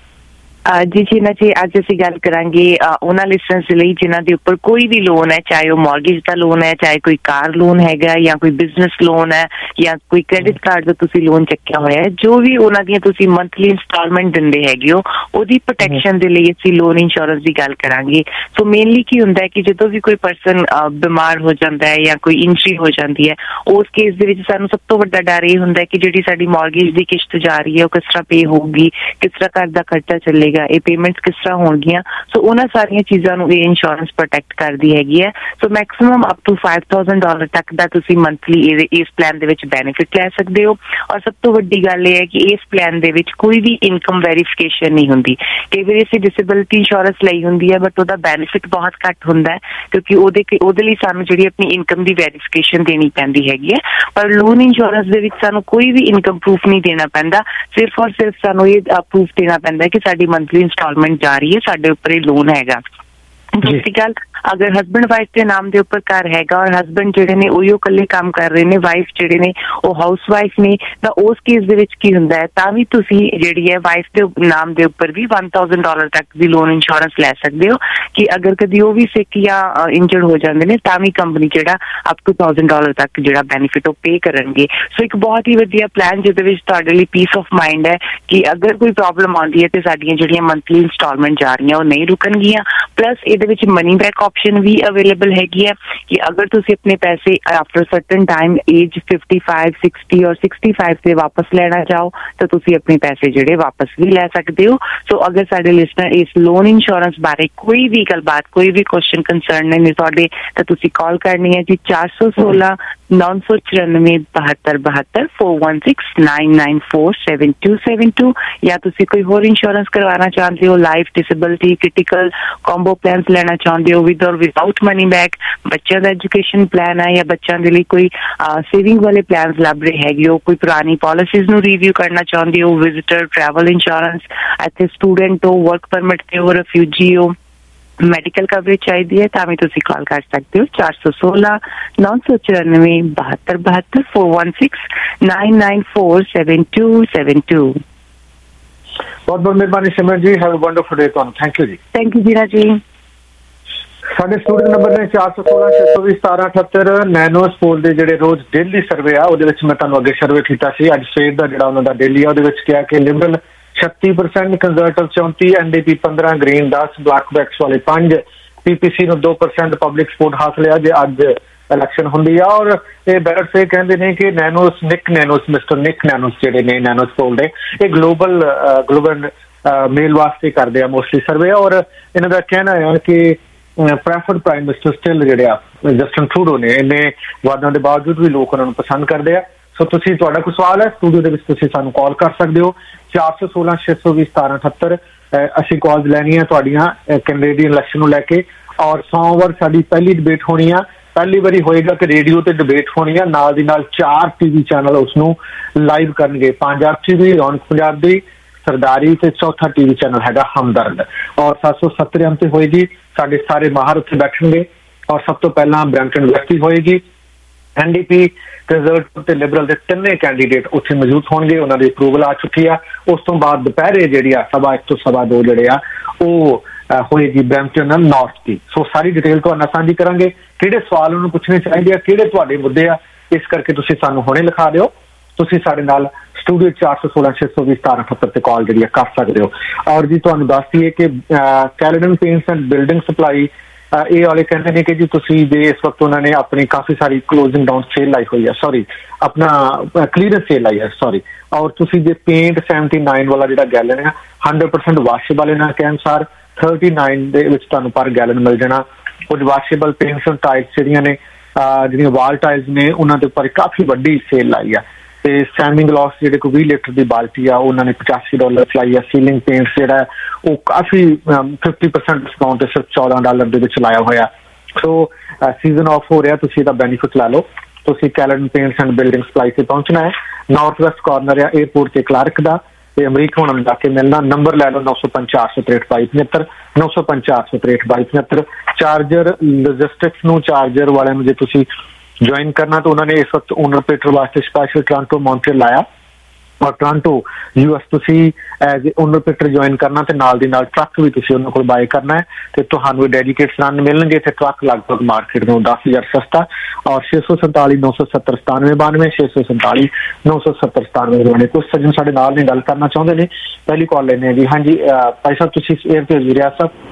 ਜੀ ਜੀਨਾ ਜੀ, ਅੱਜ ਅਸੀਂ ਗੱਲ ਕਰਾਂਗੇ ਉਹਨਾਂ ਲਿਸਨਰਸ ਲਈ ਜਿਨ੍ਹਾਂ ਦੇ ਉੱਪਰ ਕੋਈ ਵੀ ਲੋਨ ਹੈ, ਚਾਹੇ ਉਹ ਮੌਰਗੇਜ ਦਾ ਲੋਨ ਹੈ, ਚਾਹੇ ਕੋਈ ਕਾਰ ਲੋਨ ਹੈਗਾ ਜਾਂ ਕੋਈ ਬਿਜ਼ਨਸ ਲੋਨ ਹੈ ਜਾਂ ਕੋਈ ਕ੍ਰੈਡਿਟ ਕਾਰਡ ਦਾ ਤੁਸੀਂ ਲੋਨ ਚੱਕਿਆ ਹੋਇਆ ਹੈ। ਜੋ ਵੀ ਉਹਨਾਂ ਦੀਆਂ ਤੁਸੀਂ ਮੰਥਲੀ ਇੰਸਟਾਲਮੈਂਟ ਦਿੰਦੇ ਹੈਗੇ ਹੋ, ਉਹਦੀ ਪ੍ਰੋਟੈਕਸ਼ਨ ਦੇ ਲਈ ਅਸੀਂ ਲੋਨ ਇੰਸ਼ੋਰੈਂਸ ਦੀ ਗੱਲ ਕਰਾਂਗੇ। ਸੋ ਮੇਨਲੀ ਕੀ ਹੁੰਦਾ ਹੈ ਕਿ ਜਦੋਂ ਵੀ ਕੋਈ ਪਰਸਨ ਬਿਮਾਰ ਹੋ ਜਾਂਦਾ ਹੈ ਜਾਂ ਕੋਈ ਇੰਜਰੀ ਹੋ ਜਾਂਦੀ ਹੈ, ਉਸ ਕੇਸ ਦੇ ਵਿੱਚ ਸਾਨੂੰ ਸਭ ਤੋਂ ਵੱਡਾ ਡਰ ਇਹ ਹੁੰਦਾ ਹੈ ਕਿ ਜਿਹੜੀ ਸਾਡੀ ਮੌਰਗੇਜ ਦੀ ਕਿਸ਼ਤ ਜਾ ਰਹੀ ਹੈ ਉਹ ਕਿਸ ਤਰ੍ਹਾਂ ਪੇ ਹੋਊਗੀ, ਕਿਸ ਤਰ੍ਹਾਂ ਘਰ ਦਾ ਖਰਚਾ ਚੱਲੇਗਾ, ਇਹ ਪੇਮੈਂਟਸ ਕਿਸ ਤਰ੍ਹਾਂ ਹੋਣਗੀਆਂ। ਸੋ ਉਹਨਾਂ ਸਾਰੀਆਂ ਚੀਜ਼ਾਂ ਨੂੰ ਇਹ ਇੰਸ਼ੋਰੈਂਸ ਪ੍ਰੋਟੈਕਟ ਕਰਦੀ ਹੈਗੀ ਹੈ। So maximum up to five thousand dollar ਤੱਕ ਦਾ ਤੁਸੀਂ ਮੰਥਲੀ ਇਸ ਪਲਾਨ ਦੇ ਵਿੱਚ ਬੈਨੀਫਿਟ ਲੈ ਸਕਦੇ ਹੋ। ਔਰ ਸਭ ਤੋਂ ਵੱਡੀ ਗੱਲ ਇਹ ਹੈ ਕਿ ਇਸ ਪਲਾਨ ਦੇ ਵਿੱਚ ਕੋਈ ਵੀ ਇਨਕਮ ਵੈਰੀਫਿਕੇਸ਼ਨ ਨਹੀਂ ਹੁੰਦੀ। ਕਈ ਵਾਰੀ ਅਸੀਂ ਡਿਸੇਬਿਲਿਟੀ ਇੰਸ਼ੋਰੈਂਸ ਲਈ ਹੁੰਦੀ ਹੈ ਬਟ ਉਹਦਾ ਬੈਨੀਫਿਟ ਬਹੁਤ ਘੱਟ ਹੁੰਦਾ ਹੈ ਕਿਉਂਕਿ ਉਹਦੇ ਉਹਦੇ ਲਈ ਸਾਨੂੰ ਜਿਹੜੀ ਆਪਣੀ ਇਨਕਮ ਦੀ ਵੈਰੀਫਿਕੇਸ਼ਨ ਦੇਣੀ ਪੈਂਦੀ ਹੈਗੀ ਹੈ। ਪਰ ਲੋਨ ਇੰਸ਼ੋਰੈਂਸ ਦੇ ਵਿੱਚ ਸਾਨੂੰ ਕੋਈ ਵੀ ਇਨਕਮ ਪ੍ਰੂਫ ਨਹੀਂ ਦੇਣਾ ਪੈਂਦਾ। ਸਿਰਫ ਔਰ ਸਿਰਫ ਸਾਨੂੰ ਇਹ ਪ੍ਰੂਫ ਦੇਣਾ ਪੈਂਦਾ ਕਿ ਸਾਡੀ ਮੰਥਲੀ ਇੰਸਟਾਲਮੈਂਟ ਜਾ ਰਹੀ ਹੈ, ਸਾਡੇ ਉੱਪਰ ਇਹ ਲੋਨ ਹੈਗਾ। ਦੂਸਰੀ ਗੱਲ, ਅਗਰ ਹਸਬੈਂਡ ਵਾਈਫ ਦੇ ਨਾਮ ਦੇ ਉੱਪਰ ਘਰ ਹੈਗਾ ਔਰ ਹਸਬੈਂਡ ਜਿਹੜੇ ਨੇ ਉਹੀ ਇਕੱਲੇ ਕੰਮ ਕਰ ਰਹੇ ਨੇ, ਵਾਈਫ ਜਿਹੜੇ ਨੇ ਉਹ ਹਾਊਸ ਵਾਈਫ ਨੇ, ਤਾਂ ਉਸ ਕੇਸ ਦੇ ਵਿੱਚ ਕੀ ਹੁੰਦਾ ਹੈ ਤਾਂ ਵੀ ਤੁਸੀਂ ਜਿਹੜੀ ਹੈ ਵਾਈਫ ਦੇ ਨਾਮ ਦੇ ਉੱਪਰ ਵੀ ਵਨ ਥਾਊਜ਼ੈਂਡ ਡਾਲਰ ਤੱਕ ਦੀ ਲੋਨ ਇੰਸ਼ੋਰੈਂਸ ਲੈ ਸਕਦੇ ਹੋ ਕਿ ਅਗਰ ਕਦੀ ਉਹ ਵੀ ਸਿੱਕ ਜਾਂ ਇੰਜਰਡ ਹੋ ਜਾਂਦੇ ਨੇ ਤਾਂ ਵੀ ਕੰਪਨੀ ਜਿਹੜਾ ਅਪ ਟੂ ਥਾਊਜ਼ੈਂਡ ਡਾਲਰ ਤੱਕ ਜਿਹੜਾ ਬੈਨੀਫਿਟ ਉਹ ਪੇ ਕਰਨਗੇ। ਸੋ ਇੱਕ ਬਹੁਤ ਹੀ ਵਧੀਆ ਪਲਾਨ ਜਿਹਦੇ ਵਿੱਚ ਤੁਹਾਡੇ ਲਈ ਪੀਸ ਆਫ ਮਾਈਂਡ ਹੈ ਕਿ ਅਗਰ ਕੋਈ ਪ੍ਰੋਬਲਮ ਆਉਂਦੀ ਹੈ ਤੇ ਸਾਡੀਆਂ ਜਿਹੜੀਆਂ ਮੰਥਲੀ ਇੰਸਟਾਲਮੈਂਟ ਜਾ ਰਹੀਆਂ ਉਹ ਨਹੀਂ ਰੁਕਣਗੀਆਂ। ਪਲੱਸ ਇਹਦੇ ਵਿੱਚ ਮਨੀ ਬੈਕ ਆਪਸ਼ਨ ਵੀ ਅਵੇਲੇਬਲ ਹੈਗੀ ਹੈ ਕਿ ਅਗਰ ਤੁਸੀਂ ਆਪਣੇ ਪੈਸੇ after certain time age fifty five sixty ਔਰ ਸਿਕਸਟੀ ਫਾਈਵ ਤੇ ਵਾਪਸ ਲੈਣਾ ਚਾਹੋ ਤਾਂ ਤੁਸੀਂ ਆਪਣੇ ਪੈਸੇ ਜਿਹੜੇ ਵਾਪਸ ਵੀ ਲੈ ਸਕਦੇ ਹੋ। ਸੋ ਅਗਰ ਸਾਡੇ ਲਿਸਨਰ ਇਸ ਲੋਨ ਇੰਸ਼ੋਰੈਂਸ ਬਾਰੇ ਕੋਈ ਵੀ ਗੱਲਬਾਤ, ਕੋਈ ਵੀ ਕੁਐਸਚਨ ਕੰਸਰਨ ਨੇ ਤੁਹਾਡੇ, ਤਾਂ ਤੁਸੀਂ ਕਾਲ ਕਰਨੀ ਹੈ ਜੀ ਚਾਰ ਸੌ ਸੋਲਾਂ ਨੌ ਸੌ ਚੁਰਾਨਵੇਂ ਬਹੱਤਰ ਬਹੱਤਰ four one six nine nine four seven two seven two. ਜਾਂ ਤੁਸੀਂ ਕੋਈ ਹੋਰ ਇੰਸ਼ੋਰੈਂਸ ਕਰਵਾਉਣਾ ਚਾਹੁੰਦੇ ਹੋ, life, disability, critical combo plans ਲੈਣਾ ਚਾਹੁੰਦੇ ਹੋ ਵਿਦ ਔਰ ਵਿਦਾਊਟ ਮਨੀ ਬੈਕ, ਬੱਚਿਆਂ ਦਾ ਐਜੂਕੇਸ਼ਨ ਪਲਾਨ ਹੈ ਜਾਂ ਬੱਚਿਆਂ ਦੇ ਲਈ ਕੋਈ ਸੇਵਿੰਗ ਵਾਲੇ ਪਲਾਨਸ ਲੱਭ ਰਹੇ ਹੈਗੇ ਹੋ, ਕੋਈ ਪੁਰਾਣੀ ਪਾਲਿਸੀਜ਼ ਨੂੰ ਰਿਵਿਊ ਕਰਨਾ ਚਾਹੁੰਦੇ ਹੋ, ਵਿਜ਼ਿਟਰ ਟਰੈਵਲ ਇੰਸ਼ੋਰੈਂਸ, ਇੱਥੇ ਸਟੂਡੈਂਟ ਹੋ, ਵਰਕ ਪਰਮਿਟ ਤੇ ਹੋ, ਰਿਫਿਊਜੀ ਹੋ, ਮੈਡੀਕਲ ਕਵਰੇਜ ਚਾਹੀਦੀ ਹੈ ਤਾਂ ਵੀ ਤੁਸੀਂ ਕਾਲ ਕਰ ਸਕਦੇ ਹੋ ਚਾਰ ਸੌ ਸੋਲਾਂ ਨੌ ਸੌ ਚੁਰਾਨਵੇਂ ਬਹੱਤਰ ਬਹੱਤਰ four one six nine nine four seven two seven two. ਬਹੁਤ ਬਹੁਤ ਮਿਹਰਬਾਨੀ ਸਿਮਰਨ ਜੀ। ਹੈਵ ਅ ਵੰਡਰਫੁਲ ਡੇ ਤੁਹਾਨੂੰ। ਥੈਂਕ ਯੂ ਜੀ। Thank you Jeena ji. ਸਾਡੇ ਸਟੂਡੀਓ ਨੰਬਰ ਨੇ ਚਾਰ ਸੌ ਸੋਲਾਂ ਛੇ ਸੌ ਵੀਹ ਸਤਾਰਾਂ ਅਠੱਤਰ। ਨੈਨੋ ਸਕੂਲ ਦੇ ਜਿਹੜੇ ਰੋਜ਼ ਡੇਲੀ ਸਰਵੇ ਆ ਉਹਦੇ ਵਿੱਚ ਮੈਂ ਤੁਹਾਨੂੰ ਅੱਗੇ ਸਰਵੇ ਕੀਤਾ ਸੀ। ਅੱਜ ਸਵੇਰ ਦਾ ਜਿਹੜਾ ਉਹਨਾਂ ਦਾ ਡੇਲੀ ਆ ਉਹਦੇ ਵਿੱਚ ਕਿਹਾ ਕਿ ਲਿਬਰਲ ਛੱਤੀ ਪਰਸੈਂਟ, ਕੰਜ਼ਰਵੇਟਿਵ ਚੌਂਤੀ, ਐਨਡੀਪੀ ਪੰਦਰਾਂ, ਗ੍ਰੀਨ ਦਸ, ਬਲੈਕ ਬੈਕਸ ਵਾਲੇ ਪੰਜ, ਪੀਪੀਸੀ ਨੂੰ ਦੋ ਪਰਸੈਂਟ ਪਬਲਿਕ ਸਪੋਰਟ ਹਾਸਲ ਆ ਜੇ ਅੱਜ ਇਲੈਕਸ਼ਨ ਹੁੰਦੀ ਆ। ਔਰ ਇਹ ਬੈਰਟਸ ਇਹ ਕਹਿੰਦੇ ਨੇ ਕਿ ਨੈਨੋਸ ਨਿਕ ਨੈਨੋਸ ਮਿਸਟਰ ਨਿਕ ਨੈਨੋਸ ਜਿਹੜੇ ਨੇ ਨੈਨੋ ਸਕੂਲ ਦੇ ਇਹ ਗਲੋਬਲ ਗਲੋਬਲ ਮੇਲ ਵਾਸਤੇ ਕਰਦੇ ਆ ਮੋਸਟਲੀ ਸਰਵੇ। ਔਰ ਇਹਨਾਂ ਦਾ ਕਹਿਣਾ ਹੈ ਕਿ ਪ੍ਰੈਫਰਡ ਪ੍ਰਾਈਮ ਮਿਨਿਸਟਰ ਸਟਿਲ ਜਿਹੜੇ ਆ ਜਸਟਿਨ ਟਰੂਡੋ ਨੇ, ਇੰਨੇ ਵਾਅਦਿਆਂ ਦੇ ਬਾਵਜੂਦ ਵੀ ਲੋਕ ਉਹਨਾਂ ਨੂੰ ਪਸੰਦ ਕਰਦੇ ਆ। ਸੋ ਤੁਸੀਂ ਤੁਹਾਡਾ ਕੋਈ ਸਵਾਲ ਹੈ ਸਟੂਡੀਓ ਦੇ ਵਿੱਚ ਤੁਸੀਂ ਸਾਨੂੰ ਕਾਲ ਕਰ ਸਕਦੇ ਹੋ ਚਾਰ ਸੌ ਸੋਲਾਂ ਛੇ ਸੌ ਵੀਹ ਸਤਾਰਾਂ ਅਠੱਤਰ। ਅਸੀਂ ਕਾਲਸ ਲੈਣੀਆਂ ਤੁਹਾਡੀਆਂ ਕੈਨੇਡੀਅਨ ਇਲੈਕਸ਼ਨ ਨੂੰ ਲੈ ਕੇ। ਔਰ ਸੋਮਵਾਰ ਸਾਡੀ ਪਹਿਲੀ ਡਿਬੇਟ ਹੋਣੀ ਆ। ਪਹਿਲੀ ਵਾਰੀ ਹੋਏਗਾ ਕਿ ਰੇਡੀਓ ਤੇ ਡਿਬੇਟ ਹੋਣੀ ਆ, ਨਾਲ ਦੀ ਨਾਲ ਚਾਰ ਟੀਵੀ ਚੈਨਲ ਉਸ ਨੂੰ ਲਾਈਵ ਕਰਨਗੇ। ਪੰਜਾਬ ਟੀਵੀ, ਰੌਣਕ ਪੰਜਾਬ ਦੀ, ਸਰਦਾਰੀ ਤੇ ਚੌਥਾ ਟੀਵੀ ਚੈਨਲ ਹੈਗਾ ਹਮਦਰਦ। ਔਰ ਸੱਤ ਸੌ ਸੱਤਰ ਐਮ ਤੇ ਹੋਏਗੀ। ਸਾਡੇ ਸਾਰੇ ਮਾਹਰ ਉੱਥੇ ਬੈਠਣਗੇ। ਔਰ ਸਭ ਤੋਂ ਪਹਿਲਾਂ ਬ੍ਰੈਂਟਨ ਵੈਸਟੀ ਹੋਏਗੀ। ਐਨਡੀਪੀ, ਕੰਜ਼ਰਵੇਟਿਵ ਤੇ ਲਿਬਰਲ ਦੇ ਤਿੰਨੇ ਕੈਂਡੀਡੇਟ ਉੱਥੇ ਮੌਜੂਦ ਹੋਣਗੇ। ਉਹਨਾਂ ਦੀ ਅਪਰੂਵਲ ਆ ਚੁੱਕੀ ਆ। ਉਸ ਤੋਂ ਬਾਅਦ ਦੁਪਹਿਰੇ ਜਿਹੜੀ ਆ ਸਵਾ ਇੱਕ ਤੋਂ ਸਵਾ ਦੋ ਜਿਹੜੇ ਆ ਉਹ ਹੋਏਗੀ ਬ੍ਰੈਂਪਟਨ ਨਾਰਥ ਦੀ। ਸੋ ਸਾਰੀ ਡਿਟੇਲ ਤੁਹਾਨੂੰ ਸਾਂਝੀ ਕਰਾਂਗੇ। ਕਿਹੜੇ ਸਵਾਲ ਉਹਨੂੰ ਪੁੱਛਣੇ ਚਾਹੀਦੇ ਆ, ਕਿਹੜੇ ਤੁਹਾਡੇ ਮੁੱਦੇ ਆ, ਇਸ ਕਰਕੇ ਤੁਸੀਂ ਸਾਨੂੰ ਹੁਣੇ ਲਿਖਾ ਦਿਓ। ਤੁਸੀਂ ਸਾਡੇ ਨਾਲ ਸਟੂਡੀਓ ਚਾਰ ਸੌ ਸੋਲਾਂ ਛੇ ਸੌ ਵੀਹ ਸਤਾਰਾਂ ਅਠੱਤਰ ਤੇ ਕਾਲ ਜਿਹੜੀ ਕਰ ਸਕਦੇ ਹੋ। ਔਰ ਜੀ ਤੁਹਾਨੂੰ ਦੱਸ ਦਈਏ ਕਿ Caledon paints and building supply ਇਹ ਵਾਲੇ ਕਹਿੰਦੇ ਨੇ ਕਿ ਜੀ ਤੁਸੀਂ ਜੇ ਇਸ ਵਕਤ ਉਹਨਾਂ ਨੇ ਆਪਣੀ ਕਾਫੀ ਸਾਰੀ ਕਲੋਜ਼ਿੰਗ ਡਾਊਨ ਸੇਲ ਲਾਈ ਹੋਈ ਹੈ, ਸੌਰੀ ਆਪਣਾ ਕਲੀਅਰੈਂਸ ਸੇਲ ਲਾਈ ਹੈ ਸੌਰੀ। ਔਰ ਤੁਸੀਂ ਜੇ ਪੇਂਟ ਸੈਵਨਟੀ ਨਾਈਨ ਵਾਲਾ ਜਿਹੜਾ ਗੈਲਨ ਹੈ ਹੰਡਰਡ ਪਰਸੈਂਟ ਵਾਸ਼ੇਬਲ ਇਹਨਾਂ ਕੇ ਅਨੁਸਾਰ ਥਰਟੀ ਨਾਈਨ ਦੇ ਵਿੱਚ ਤੁਹਾਨੂੰ ਪਰ ਗੈਲਨ ਮਿਲ ਜਾਣਾ। ਕੁਝ ਵਾਸ਼ੇਬਲ ਪੇਂਟਸ ਐਂਡ ਟਾਈਲਸ ਜਿਹੜੀਆਂ ਨੇ ਜਿਹੜੀਆਂ ਵਾਲ ਟਾਈਲਸ ਨੇ ਉਹਨਾਂ ਦੇ ਉੱਪਰ ਕਾਫੀ ਵੱਡੀ ਸੇਲ ਲਾਈ ਆ। ਤੇ ਸੈਮੀ ਗਲਾਸ ਜਿਹੜੇ ਕੋਈ ਵੀਹ ਲੀਟਰ ਦੀ ਬਾਲਟੀ ਆ ਉਹਨਾਂ ਨੇ ਪਚਾਸੀ ਡਾਲਰ ਲਾਈ ਆ। ਸੀਲਿੰਗ ਪੇਂਟਸ ਜਿਹੜਾ ਉਹ ਕਾਫੀ ਫਿਫਟੀ ਪਰਸੈਂਟ ਡਿਸਕਾਊਂਟ ਸਿਰਫ ਚੌਦਾਂ ਡਾਲਰ ਦੇ ਵਿੱਚ ਲਾਇਆ ਹੋਇਆ। ਸੋ ਸੀਜ਼ਨ ਆਫ ਹੋ ਰਿਹਾ, ਤੁਸੀਂ ਇਹਦਾ ਬੈਨੀਫਿਟ ਲੈ ਲਓ। ਤੁਸੀਂ Caledon paints and building supply ਤੇ ਪਹੁੰਚਣਾ ਹੈ, ਨਾਰਥ ਵੈਸਟ ਕਾਰਨਰ ਆ ਏਅਰਪੋਰਟ ਤੇ ਕਲਾਰਕ ਦਾ, ਤੇ ਅਮਰੀਕ ਹੋਣਾ ਜਾ ਕੇ ਮਿਲਣਾ। ਨੰਬਰ ਲੈ ਲਓ ਨੌ ਸੌ ਪੰਜ ਚਾਰ ਸੌ ਤਰੇਹਠ ਬਾਈ ਪਝੱਤਰ ਨੌ ਸੌ ਪੰਜ ਚਾਰ ਸੌ ਤਰੇਹਠ ਬਾਈ ਪਝੱਤਰ। ਚਾਰਜਰ ਲੌਜਿਸਟਿਕਸ ਨੂੰ ਚਾਰਜਰ ਵਾਲਿਆਂ ਨੂੰ ਜੇ ਤੁਸੀਂ ज्वाइन करना तो उन्होंने इस वक्त ओनर पीटर वास्ते स्पैशल टोरंटो मॉन्ट्रियल लाया और टोरंटो यूएस तुसी as a owner Peter join करना ते नाल दी नाल ट्रक भी तुसी उन्हां कोल बाय करना है ते तुहानू डेडिकेट रन मिलणगे ते ट्रक लगभग मार्केट नूं दस हज़ार सस्ता। और छे सौ सैंताली नौ सौ सत्तर सतानवे बानवे छे सौ सैंताली नौ सौ सत्तर सतानवे बानवे। कुछ सज्जन साडे नाल ने गल करना चाहुंदे ने, पहली कॉल लेने जी। हाँ जी भाई साहब तुसी एयर ते रियाज साहब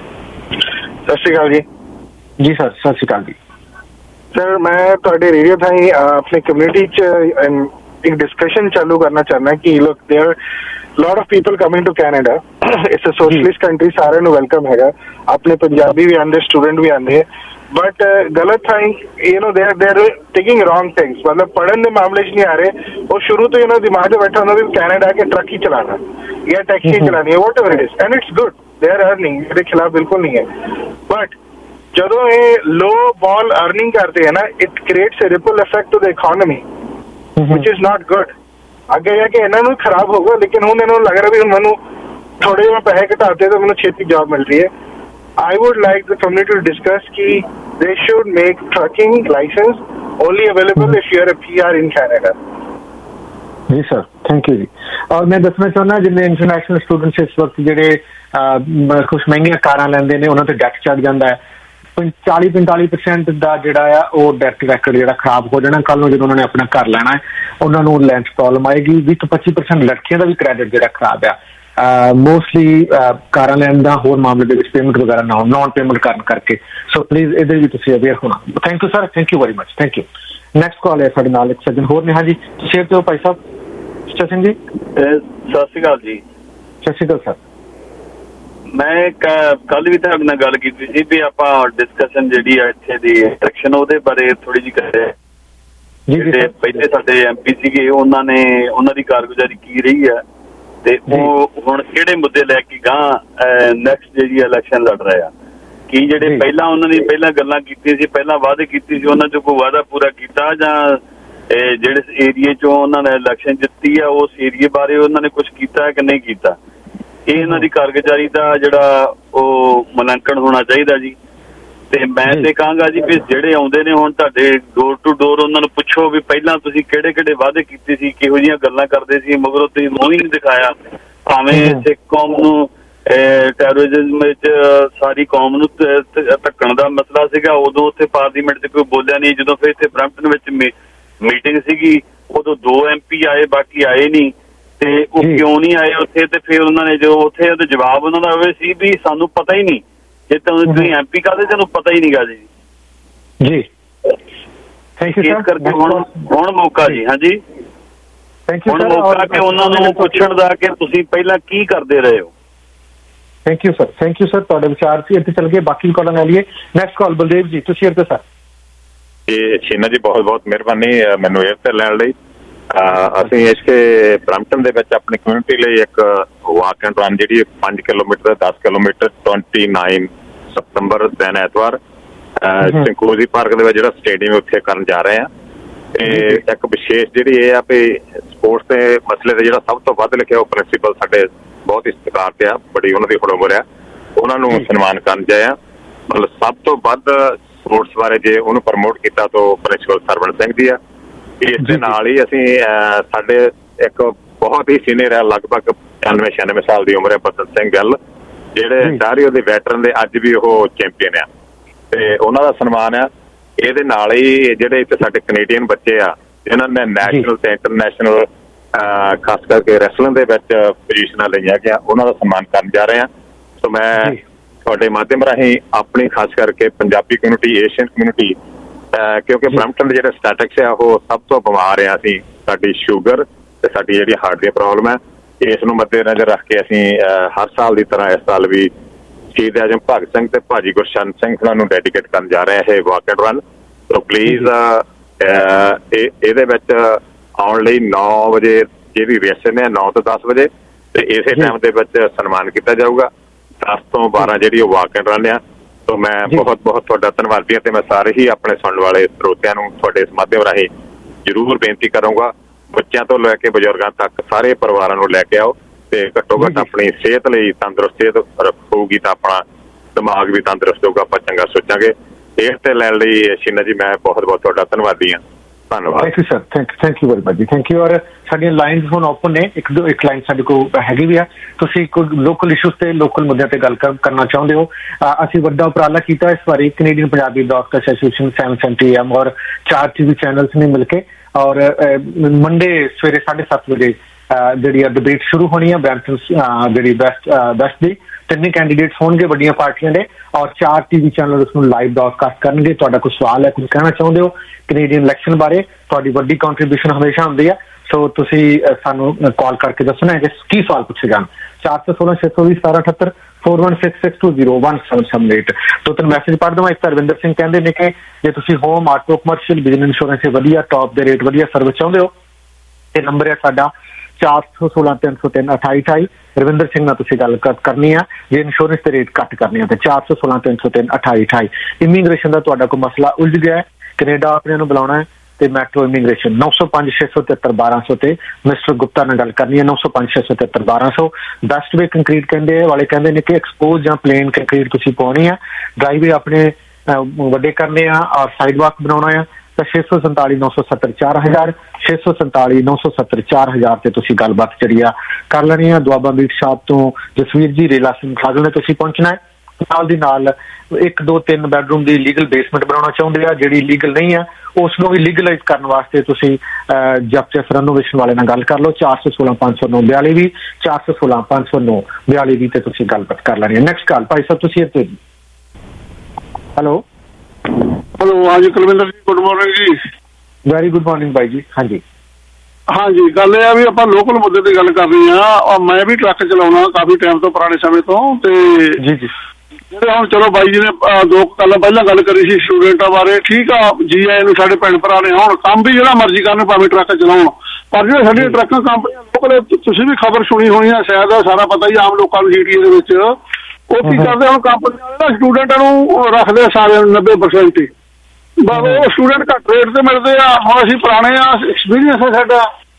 सत श्री अकाल जी। जी सर सत श्री अकाल जी। सर मैं ਤੁਹਾਡੇ ਰੇਡੀਓ ਥਾਈ ਆਪਣੀ ਕਮਿਊਨਿਟੀ ਚ ਇੱਕ ਡਿਸਕਸ਼ਨ ਚਾਲੂ ਕਰਨਾ ਚਾਹੁੰਦਾ ਕਿ ਲੋਕ there lot of people coming to Canada, it's a socialist country, ਸਾਰਿਆਂ ਨੂੰ ਵੈਲਕਮ ਹੈਗਾ। ਆਪਣੇ ਪੰਜਾਬੀ ਵੀ ਆਉਂਦੇ, ਸਟੂਡੈਂਟ ਵੀ ਆਉਂਦੇ, ਬਟ ਗਲਤ ਥਾਈ you know they are they are taking wrong things. ਮਤਲਬ ਪੜ੍ਹਨ ਦੇ ਮਾਮਲੇ 'ਚ ਨਹੀਂ ਆ ਰਹੇ, ਉਹ ਸ਼ੁਰੂ ਤੋਂ ਇਹਨਾਂ ਦਿਮਾਗ 'ਚ ਬੈਠਾ ਹੁੰਦਾ ਵੀ ਕੈਨੇਡਾ ਆ ਕੇ ਟਰੱਕ ਹੀ ਚਲਾਉਣਾ ਜਾਂ ਟੈਕਸੀ ਚਲਾਉਣੀ ਹੈ, whatever it is, and it's good, they are earning, ਇਹਦੇ ਖਿਲਾਫ ਬਿਲਕੁਲ ਨਹੀਂ ਹੈ। ਬਟ ਜਦੋਂ ਇਹ ਲੋ ਬਾਲ ਅਰਨਿੰਗ ਕਰਦੇ ਹੈ ਨਾ, it creates a ripple effect to the economy ਵਿਚ ਇਜ਼ ਨਾਟ ਗੁੱਡ। ਅੱਗੇ ਜਾ ਕੇ ਇਹਨਾਂ ਨੂੰ ਖਰਾਬ ਹੋਊਗਾ, ਲੇਕਿਨ ਹੁਣ ਇਹਨਾਂ ਨੂੰ ਲੱਗ ਰਿਹਾ ਵੀ ਮੈਨੂੰ ਥੋੜੇ ਜਿਹੇ ਪੈਸੇ ਘਟਾਤੇ ਤਾਂ ਮੈਨੂੰ ਛੇਤੀ ਜੌਬ ਮਿਲ ਰਹੀ ਹੈ। I would like the community to discuss कि they should make trucking license only available if you are a P R in Canada. जी सर, थैंक यू जी। और मैं दसना चाहना जिन्हें इंटरनेशनल स्टूडेंट्स इस वक्त जेडे कुछ महंगियां कारां लैंदे ने उन्हां ते डैट चढ़ जांदा है। चाली पैंताली परसेंट दा जिहड़ा आ वो डैट रैकड जिहड़ा खराब हो जाना। कल नूं जदों उन्होंने अपना घर लैना है उन्हां नूं लैंड प्रॉब्लम आएगी। बीस तो पच्ची परसेंट लड़कियां दा भी क्रेडिट जिहड़ा खराब आ। मोस्टली कारां लैण दा होर मामले दे विच पेमेंट वगैरह ना हो, नॉन पेमेंट करन करके। सो प्लीज इहदे भी तुसीं अवेयर होना। Thank you sir, thank you very much, thank you. Next call है साडे नाल एक सज्जन होर ने। हाँ जी शेयर तो भाई साहब सचिन जी। सत श्री अकाल जी। सत श्री अकाल सर। मैं कल भी ਤੁਹਾਡੇ ਨਾਲ ਗੱਲ ਕੀਤੀ ਸੀ ਵੀ ਆਪਾਂ ਡਿਸਕਸ਼ਨ ਜਿਹੜੀ ਆ ਇੱਥੇ ਦੀ ਇਲੈਕਸ਼ਨ ਉਹਦੇ ਬਾਰੇ ਥੋੜੀ ਜਿਹੀ ਕਰ ਰਹੇ ਜੀ। ਜਿਹੜੇ ਪਹਿਲੇ ਸਾਡੇ ਐਮਪੀ ਸੀਗੇ ਉਹਨਾਂ ਨੇ ਉਹਨਾਂ ਦੀ ਕਾਰਗੁਜ਼ਾਰੀ ਕੀ ਰਹੀ ਆ ਤੇ ਉਹ ਹੁਣ ਕਿਹੜੇ ਮੁੱਦੇ ਲੈ ਕੇ ਗਾਂ ਨੈਕਸਟ ਜਿਹੜੀ ਇਲੈਕਸ਼ਨ ਲੜ ਰਹੇ ਆ। ਕੀ ਜਿਹੜੇ ਪਹਿਲਾਂ ਉਹਨਾਂ ਨੇ ਪਹਿਲਾਂ ਗੱਲਾਂ ਕੀਤੀਆਂ ਸੀ, ਪਹਿਲਾਂ ਵਾਅਦੇ ਕੀਤੇ ਸੀ, ਉਹਨਾਂ 'ਚੋਂ ਕੋਈ ਵਾਅਦਾ ਪੂਰਾ ਕੀਤਾ ਜਾਂ ਜਿਹੜੇ ਏਰੀਏ 'ਚੋਂ ਉਹਨਾਂ ਨੇ ਇਲੈਕਸ਼ਨ ਜਿੱਤੀ ਆ ਉਸ ਏਰੀਏ ਬਾਰੇ ਉਹਨਾਂ ਨੇ ਕੁਛ ਕੀਤਾ ਕਿ ਨਹੀਂ ਕੀਤਾ। ਇਹ ਇਹਨਾਂ ਦੀ ਕਾਰਗੁਜ਼ਾਰੀ ਦਾ ਜਿਹੜਾ ਉਹ ਮੁਲਾਂਕਣ ਹੋਣਾ ਚਾਹੀਦਾ ਜੀ। ਤੇ ਮੈਂ ਤੇ ਕਹਾਂਗਾ ਜੀ ਵੀ ਜਿਹੜੇ ਆਉਂਦੇ ਨੇ ਹੁਣ ਤੁਹਾਡੇ ਡੋਰ ਟੂ ਡੋਰ ਉਹਨਾਂ ਨੂੰ ਪੁੱਛੋ ਵੀ ਪਹਿਲਾਂ ਤੁਸੀਂ ਕਿਹੜੇ ਕਿਹੜੇ ਵਾਅਦੇ ਕੀਤੇ ਸੀ, ਕਿਹੋ ਜਿਹੀਆਂ ਗੱਲਾਂ ਕਰਦੇ ਸੀ, ਮਗਰੋਂ ਤੁਸੀਂ ਮੂੰਹ ਹੀ ਨਹੀਂ ਦਿਖਾਇਆ। ਭਾਵੇਂ ਸਿੱਖ ਕੌਮ ਨੂੰ ਟੈਰਰਿਜ਼ਮ ਵਿੱਚ ਸਾਰੀ ਕੌਮ ਨੂੰ ਧੱਕਣ ਦਾ ਮਸਲਾ ਸੀਗਾ, ਉਦੋਂ ਉੱਥੇ ਪਾਰਲੀਮੈਂਟ 'ਚ ਕੋਈ ਬੋਲਿਆ ਨਹੀਂ। ਜਦੋਂ ਫਿਰ ਇੱਥੇ ਬਰੈਂਪਟਨ ਵਿੱਚ ਮੀਟਿੰਗ ਸੀਗੀ ਉਦੋਂ ਦੋ ਐਮ ਪੀ ਆਏ, ਬਾਕੀ ਆਏ ਨਹੀਂ। ਤੇ ਉਹ ਕਿਉਂ ਨਹੀਂ ਆਏ ਉੱਥੇ? ਤੇ ਫਿਰ ਉਹਨਾਂ ਨੇ ਜੋ ਉੱਥੇ ਉਹਦੇ ਜਵਾਬ ਉਹਨਾਂ ਦਾ ਹੋਵੇ ਸੀ ਵੀ ਸਾਨੂੰ ਪਤਾ ਹੀ ਨਹੀਂ। ਜੇ ਤੁਸੀਂ ਐਮ ਪੀ ਕਾਹਦੇ ਤੁਹਾਨੂੰ ਪਤਾ ਹੀ ਨਹੀਂ ਗਾ ਜੀ। ਜੀ ਥੈਂਕ ਯੂ ਸਰ। ਕਰਕੇ ਹੁਣ ਹੁਣ ਮੌਕਾ ਜੀ। ਹਾਂਜੀ ਹੁਣ ਮੌਕਾ ਕਿ ਉਹਨਾਂ ਨੂੰ ਪੁੱਛਣ ਦਾ ਕਿ ਤੁਸੀਂ ਪਹਿਲਾਂ ਕੀ ਕਰਦੇ ਰਹੇ ਹੋ। Thank you sir, thank you sir. ਤੁਹਾਡੇ ਵਿਚਾਰ ਸੀ ਇੱਥੇ ਚੱਲ ਗਏ, ਬਾਕੀ ਕਾਲਾਂ ਲੈ ਲਈਏ। ਨੈਕਸਟ ਕਾਲ ਬਲਦੇਵ ਜੀ, ਤੁਸੀਂ ਇੱਥੇ ਸਰ। ਇਹ ਛੀਨਾ ਜੀ ਬਹੁਤ ਬਹੁਤ ਮਿਹਰਬਾਨੀ ਮੈਨੂੰ ਇਹ ਤੇ ਲੈਣ ਲਈ। ਅਸੀਂ ਇਸ ਕੇ ਬਰੈਂਪਟਨ ਦੇ ਵਿੱਚ ਆਪਣੀ ਕਮਿਊਨਿਟੀ ਲਈ ਇੱਕ ਵਾਕ ਐਂਡ ਰਨ ਜਿਹੜੀ ਪੰਜ ਕਿਲੋਮੀਟਰ ਦਸ ਕਿਲੋਮੀਟਰ ਟਵੈਂਟੀ ਨਾਈਨ ਸਤੰਬਰ ਦਿਨ ਐਤਵਾਰ ਸਿੰਕਲੂਜੀ ਪਾਰਕ ਦੇ ਵਿੱਚ ਜਿਹੜਾ ਸਟੇਡੀਅਮ ਉੱਥੇ ਕਰਨ ਜਾ ਰਹੇ ਆ। ਤੇ ਇੱਕ ਵਿਸ਼ੇਸ਼ ਜਿਹੜੀ ਇਹ ਆ ਵੀ ਸਪੋਰਟਸ ਦੇ ਮਸਲੇ ਤੇ ਜਿਹੜਾ ਸਭ ਤੋਂ ਵੱਧ ਲਿਖਿਆ ਉਹ ਪ੍ਰਿੰਸੀਪਲ ਸਾਡੇ ਬਹੁਤ ਹੀ ਸਤਿਕਾਰ ਤੇ ਆ, ਬੜੀ ਉਹਨਾਂ ਦੀ ਹੁਣ ਉਮਰ ਆ, ਉਹਨਾਂ ਨੂੰ ਸਨਮਾਨ ਕਰਨ ਜਾਏ ਆ। ਮਤਲਬ ਸਭ ਤੋਂ ਵੱਧ ਸਪੋਰਟਸ ਬਾਰੇ ਜੇ ਉਹਨੂੰ ਪ੍ਰਮੋਟ ਕੀਤਾ ਤਾਂ ਪ੍ਰਿੰਸੀਪਲ ਸਰਵਣ ਸਿੰਘ ਜੀ ਆ। ਇਸ ਦੇ ਨਾਲ ਹੀ ਅਸੀਂ ਸਾਡੇ ਇੱਕ ਬਹੁਤ ਹੀ ਸੀਨੀਅਰ ਆ, ਲਗਭਗ ਪਚਾਨਵੇਂ ਛਿਆਨਵੇਂ ਸਾਲ ਦੀ ਉਮਰ ਹੈ, ਬਸੰਤ ਸਿੰਘ ਗਿੱਲ, ਜਿਹੜੇ ਸਾਰੇ ਉਹਦੇ ਵੈਟਰਨ ਦੇ ਅੱਜ ਵੀ ਉਹ ਚੈਂਪੀਅਨ ਆ ਤੇ ਉਹਨਾਂ ਦਾ ਸਨਮਾਨ ਆ। ਇਹਦੇ ਨਾਲ ਹੀ ਜਿਹੜੇ ਇੱਥੇ ਸਾਡੇ ਕੈਨੇਡੀਅਨ ਬੱਚੇ ਆ ਜਿਨ੍ਹਾਂ ਨੇ ਨੈਸ਼ਨਲ ਤੇ ਇੰਟਰਨੈਸ਼ਨਲ ਖਾਸ ਕਰਕੇ ਰੈਸਲਿੰਗ ਦੇ ਵਿੱਚ ਪੋਜੀਸ਼ਨਾਂ ਲਈਆਂ ਗਿਆ ਉਹਨਾਂ ਦਾ ਸਨਮਾਨ ਕਰਨ ਜਾ ਰਹੇ ਹਾਂ। ਸੋ ਮੈਂ ਤੁਹਾਡੇ ਮਾਧਿਅਮ ਰਾਹੀਂ ਆਪਣੀ ਖਾਸ ਕਰਕੇ ਪੰਜਾਬੀ ਕਮਿਊਨਿਟੀ, ਏਸ਼ੀਅਨ ਕਮਿਊਨਿਟੀ, ਕਿਉਂਕਿ ਬਰੈਂਪਟਨ ਦੇ ਜਿਹੜੇ ਸਟੈਟਿਕਸ ਆ ਉਹ ਸਭ ਤੋਂ ਬਿਮਾਰ ਆ ਅਸੀਂ, ਸਾਡੀ ਸ਼ੂਗਰ ਤੇ ਸਾਡੀ ਜਿਹੜੀ ਹਾਰਟ ਦੀ ਪ੍ਰੋਬਲਮ ਹੈ, ਇਸ ਨੂੰ ਮੱਦੇ ਨਜ਼ਰ ਰੱਖ ਕੇ ਅਸੀਂ ਹਰ ਸਾਲ ਦੀ ਤਰ੍ਹਾਂ ਇਸ ਸਾਲ ਵੀ ਸ਼ਹੀਦ ਆਜ਼ਮ ਭਗਤ ਸਿੰਘ ਤੇ ਭਾਜੀ ਗੁਰਸ਼ਨ ਸਿੰਘ ਉਹਨਾਂ ਨੂੰ ਡੈਡੀਕੇਟ ਕਰਨ ਜਾ ਰਹੇ ਇਹ walk and run. So please ਇਹਦੇ ਵਿੱਚ ਆਉਣ ਲਈ ਨੌ ਵਜੇ ਜਿਹੜੀ ਰੇਸ਼ਨ ਹੈ ਨੌ ਤੋਂ ਦਸ ਵਜੇ ਤੇ ਇਸੇ ਟਾਈਮ ਦੇ ਵਿੱਚ ਸਨਮਾਨ ਕੀਤਾ ਜਾਊਗਾ। ਦਸ ਤੋਂ ਬਾਰਾਂ ਜਿਹੜੀ ਉਹ ਵਾਕ ਐਂਡ ਰਨ ਆ। ਸੋ ਮੈਂ ਬਹੁਤ ਬਹੁਤ ਤੁਹਾਡਾ ਧੰਨਵਾਦੀ ਹਾਂ ਤੇ ਮੈਂ ਸਾਰੇ ਹੀ ਆਪਣੇ ਸੁਣਨ ਵਾਲੇ ਸਰੋਤਿਆਂ ਨੂੰ ਤੁਹਾਡੇ ਇਸ ਮਾਧਿਅਮ ਰਾਹੀਂ ਜ਼ਰੂਰ ਬੇਨਤੀ ਕਰੂੰਗਾ, ਬੱਚਿਆਂ ਤੋਂ ਲੈ ਕੇ ਬਜ਼ੁਰਗਾਂ ਤੱਕ ਸਾਰੇ ਪਰਿਵਾਰਾਂ ਨੂੰ ਲੈ ਕੇ ਆਓ ਤੇ ਘੱਟੋ ਘੱਟ ਆਪਣੀ ਸਿਹਤ ਲਈ ਤੰਦਰੁਸਤ ਸਿਹਤ ਹੋਊਗੀ ਤਾਂ ਆਪਣਾ ਦਿਮਾਗ ਵੀ ਤੰਦਰੁਸਤ ਹੋਊਗਾ, ਆਪਾਂ ਚੰਗਾ ਸੋਚਾਂਗੇ। ਇਹ ਤੇ ਲੈਣ ਲਈ ਸ਼ੀਨਾ ਜੀ ਮੈਂ ਬਹੁਤ ਬਹੁਤ ਤੁਹਾਡਾ ਧੰਨਵਾਦੀ ਹਾਂ। ਧੰਨਵਾਦ। Thank you sir, thank thank you very much ਜੀ, ਥੈਂਕ ਯੂ। ਔਰ ਸਾਡੀਆਂ ਲਾਈਨਸ ਹੁਣ ਓਪਨ ਨੇ, ਇੱਕ ਦੋ ਇੱਕ ਲਾਈਨ ਸਾਡੇ ਕੋਲ ਹੈਗੀ ਵੀ ਆ। ਤੁਸੀਂ ਕੋਈ ਲੋਕਲ ਇਸ਼ੂਜ਼ ਤੇ ਲੋਕਲ ਮੁੱਦਿਆਂ ਤੇ ਗੱਲ ਕਰਨਾ ਚਾਹੁੰਦੇ ਹੋ, ਅਸੀਂ ਵੱਡਾ ਉਪਰਾਲਾ ਕੀਤਾ ਇਸ ਵਾਰੀ Canadian Punjabi doctor association seven seventy A M ਚਾਰ ਟੀਵੀ ਚੈਨਲਸ ਨੇ ਮਿਲ ਕੇ, ਔਰ ਮੰਡੇ ਸਵੇਰੇ ਸਾਢੇ ਸੱਤ ਵਜੇ ਜਿਹੜੀ ਆ ਡਿਬੇਟ ਸ਼ੁਰੂ ਹੋਣੀ ਆ ਬਰੈਂਪਟਨ ਜਿਹੜੀ ਬੈਸਟ ਬੈਸਟ ਦੀ। ਤਿੰਨੇ ਕੈਂਡੀਡੇਟਸ ਹੋਣਗੇ ਵੱਡੀਆਂ ਪਾਰਟੀਆਂ ਦੇ ਔਰ ਚਾਰ ਟੀਵੀ ਚੈਨਲ ਉਸਨੂੰ ਲਾਈਵ ਬ੍ਰੌਡਕਾਸਟ ਕਰਨਗੇ। ਤੁਹਾਡਾ ਕੋਈ ਸਵਾਲ ਹੈ, ਕੁਝ ਕਹਿਣਾ ਚਾਹੁੰਦੇ ਹੋ ਕੈਨੇਡੀਅਨ ਇਲੈਕਸ਼ਨ ਬਾਰੇ, ਤੁਹਾਡੀ ਵੱਡੀ ਕੰਟਰੀਬਿਊਸ਼ਨ ਹਮੇਸ਼ਾ ਹੁੰਦੀ ਆ। ਸੋ ਤੁਸੀਂ ਸਾਨੂੰ ਕਾਲ ਕਰਕੇ ਦੱਸਣਾ ਹੈ ਕਿ ਕੀ ਸਵਾਲ ਪੁੱਛੇ ਜਾਣ। ਚਾਰ ਸੌ ਸੋਲਾਂ ਛੇ ਸੌ ਵੀਹ ਸਤਾਰਾਂ ਅਠੱਤਰ four one six six two zero one seven seven eight. ਦੋ ਤਿੰਨ ਮੈਸੇਜ ਪੜ੍ਹ ਦੇਵਾਂ। ਇੱਕ ਤਾਂ ਰਵਿੰਦਰ ਸਿੰਘ ਕਹਿੰਦੇ ਨੇ ਕਿ ਜੇ ਤੁਸੀਂ home, auto, commercial, business insurance ਵਧੀਆ ਟੌਪ ਦੇ ਰੇਟ ਵਧੀਆ ਸਰਵਿਸ ਚਾਹੁੰਦੇ ਹੋ ਤੇ ਨੰਬਰ ਹੈ ਸਾਡਾ ਚਾਰ ਸੌ ਸੋਲਾਂ ਤਿੰਨ ਸੌ ਤਿੰਨ ਅਠਾਈ ਅਠਾਈ। ਰਵਿੰਦਰ ਸਿੰਘ ਨਾਲ ਤੁਸੀਂ ਗੱਲ ਕਰਨੀ ਆ ਜੇ ਇੰਸ਼ੋਰੈਂਸ ਦੇ ਰੇਟ ਘੱਟ ਕਰਨੇ ਆ ਤੇ ਚਾਰ ਸੌ ਸੋਲਾਂ ਤਿੰਨ ਸੌ ਤਿੰਨ ਅਠਾਈ ਅਠਾਈ। ਇਮੀਗ੍ਰੇਸ਼ਨ ਦਾ ਤੁਹਾਡਾ ਕੋਈ ਮਸਲਾ ਉਲਝ ਗਿਆ ਹੈ, ਕੈਨੇਡਾ ਆਪਣੇ ਨੂੰ ਬੁਲਾਉਣਾ ਹੈ ਤੇ ਮੈਟਰੋ ਇਮੀਗ੍ਰੇਸ਼ਨ ਨੌ ਸੌ ਪੰਜ ਛੇ ਸੌ ਤਿਹੱਤਰ ਬਾਰਾਂ ਸੌ ਤੇ ਮਿਸਟਰ ਗੁਪਤਾ ਨਾਲ ਗੱਲ ਕਰਨੀ ਹੈ। ਨੌ ਸੌ ਪੰਜ ਛੇ ਸੌ ਤਿਹੱਤਰ ਬਾਰਾਂ ਸੌ। ਬੈਸਟ ਵੇ ਕੰਕਰੀਟ ਕਹਿੰਦੇ ਵਾਲੇ ਕਹਿੰਦੇ ਨੇ ਕਿ ਐਕਸਪੋਜ਼ ਜਾਂ ਪਲੇਨ ਕੰਕਰੀਟ ਤੁਸੀਂ ਪਾਉਣੀ ਆ, ਡਰਾਈਵੇ ਆਪਣੇ ਵੱਡੇ ਕਰਨੇ ਆ ਔਰ ਸਾਈਡ ਵਾਕ ਬਣਾਉਣਾ ਆ ਤਾਂ ਛੇ ਸੌ ਸੰਤਾਲੀ ਨੌ ਸੌ ਸੱਤਰ ਚਾਰ ਹਜ਼ਾਰ ਛੇ ਸੌ ਸੰਤਾਲੀ ਨੌ ਸੌ ਸੱਤਰ ਚਾਰ ਹਜ਼ਾਰ ਤੇ ਤੁਸੀਂ ਗੱਲਬਾਤ ਜਿਹੜੀ ਆ ਕਰ ਲੈਣੀ ਆ। ਦੁਆਬਾ ਮੀਟ ਸ਼ਾਪ ਤੋਂ ਜਸਵੀਰ ਜੀ ਰੇਲਾ ਸਿੰਘ ਖਾਜਲ ਨੇ ਤੁਸੀਂ ਪਹੁੰਚਣਾ ਹੈ। ਨਾਲ ਦੀ ਨਾਲ ਇੱਕ ਦੋ ਤਿੰਨ ਬੈਡਰੂਮ ਦੀ ਲੀਗਲ ਬੇਸਮੈਂਟ ਬਣਾਉਣਾ ਚਾਹੁੰਦੇ ਆ, ਜਿਹੜੀ ਲੀਗਲ ਨਹੀਂ ਆ ਉਸ ਨੂੰ ਵੀ ਲੀਗਲਾਈਜ਼ ਕਰਨ ਵਾਸਤੇ ਤੁਸੀਂ ਜਪਚੈਫ ਰੈਨੋਵੇਸ਼ਨ ਵਾਲੇ ਨਾਲ ਗੱਲ ਕਰ ਲਓ। ਚਾਰ ਸੌ ਸੋਲਾਂ ਪੰਜ ਸੌ ਨੌ ਬਿਆਲੀ ਵੀਹ ਚਾਰ ਸੌ ਸੋਲਾਂ ਪੰਜ ਸੌ ਨੌ ਬਿਆਲੀ ਵੀਹ ਤੇ ਤੁਸੀਂ ਗੱਲਬਾਤ ਕਰ ਲੈਣੀ ਹੈ। ਨੈਕਸਟ ਕਾਲ ਭਾਈ ਸਾਹਿਬ ਤੁਸੀਂ ਇੱਥੇ। ਹੈਲੋ ਹੈਲੋ ਹਾਂਜੀ ਕੁਲਵਿੰਦਰ ਜੀ, ਗੁੱਡ ਮਾਰਨਿੰਗ ਜੀ। ਵੈਰੀ ਗੁੱਡ ਮਾਰਨਿੰਗ ਬਾਈ ਜੀ। ਹਾਂਜੀ ਹਾਂਜੀ, ਗੱਲ ਇਹ ਆ ਵੀ ਆਪਾਂ ਲੋਕਲ ਮੁੱਦੇ ਤੇ ਗੱਲ ਕਰਨੀ ਆ। ਮੈਂ ਵੀ ਟਰੱਕ ਚਲਾਉਣਾ ਕਾਫੀ ਟਾਈਮ ਤੋਂ, ਪੁਰਾਣੇ ਸਮੇਂ ਤੋਂ, ਤੇ ਜੀ ਜੀ ਜਿਹੜੇ ਹੁਣ ਚਲੋ ਬਾਈ ਜੀ ਨੇ ਦੋ ਗੱਲਾਂ ਪਹਿਲਾਂ ਗੱਲ ਕਰੀ ਸੀ ਸਟੂਡੈਂਟਾਂ ਬਾਰੇ, ਠੀਕ ਆ ਜੀ ਆਏ ਨੂੰ ਸਾਡੇ ਭੈਣ ਭਰਾ ਨੇ ਹੁਣ ਕੰਮ ਵੀ ਜਿਹੜਾ ਮਰਜ਼ੀ ਕਰਨ ਭਾਵੇਂ ਟਰੱਕ ਚਲਾਉਣ, ਪਰ ਜਿਹੜੇ ਸਾਡੀਆਂ ਟਰੱਕਾਂ ਕੰਪਨੀਆਂ ਲੋਕਲ ਤੁਸੀਂ ਵੀ ਖਬਰ ਸੁਣੀ ਹੋਣੀ ਆ ਸ਼ਾਇਦ, ਸਾਰਾ ਪਤਾ ਹੀ ਆਮ ਲੋਕਾਂ ਨੂੰ ਜੀਟੀਏ ਦੇ ਵਿੱਚ ਉਹ ਕੀ ਕਰਦੇ ਹੁਣ ਕੰਪਨੀਆਂ ਵਾਲੇ ਸਟੂਡੈਂਟਾਂ ਨੂੰ ਰੱਖਦੇ ਸਾਰਿਆਂ ਨੂੰ ਨੱਬੇ ਪਰਸੈਂਟ ਹੀ, ਬਸ ਉਹ ਸਟੂਡੈਂਟ ਘੱਟ ਰੇਟ ਤੇ ਮਿਲਦੇ ਆ। ਹੁਣ ਅਸੀਂ ਪੁਰਾਣੇ ਆ, ਐਕਸਪੀਰੀਅੰਸ ਹੈ ਸਾਡਾ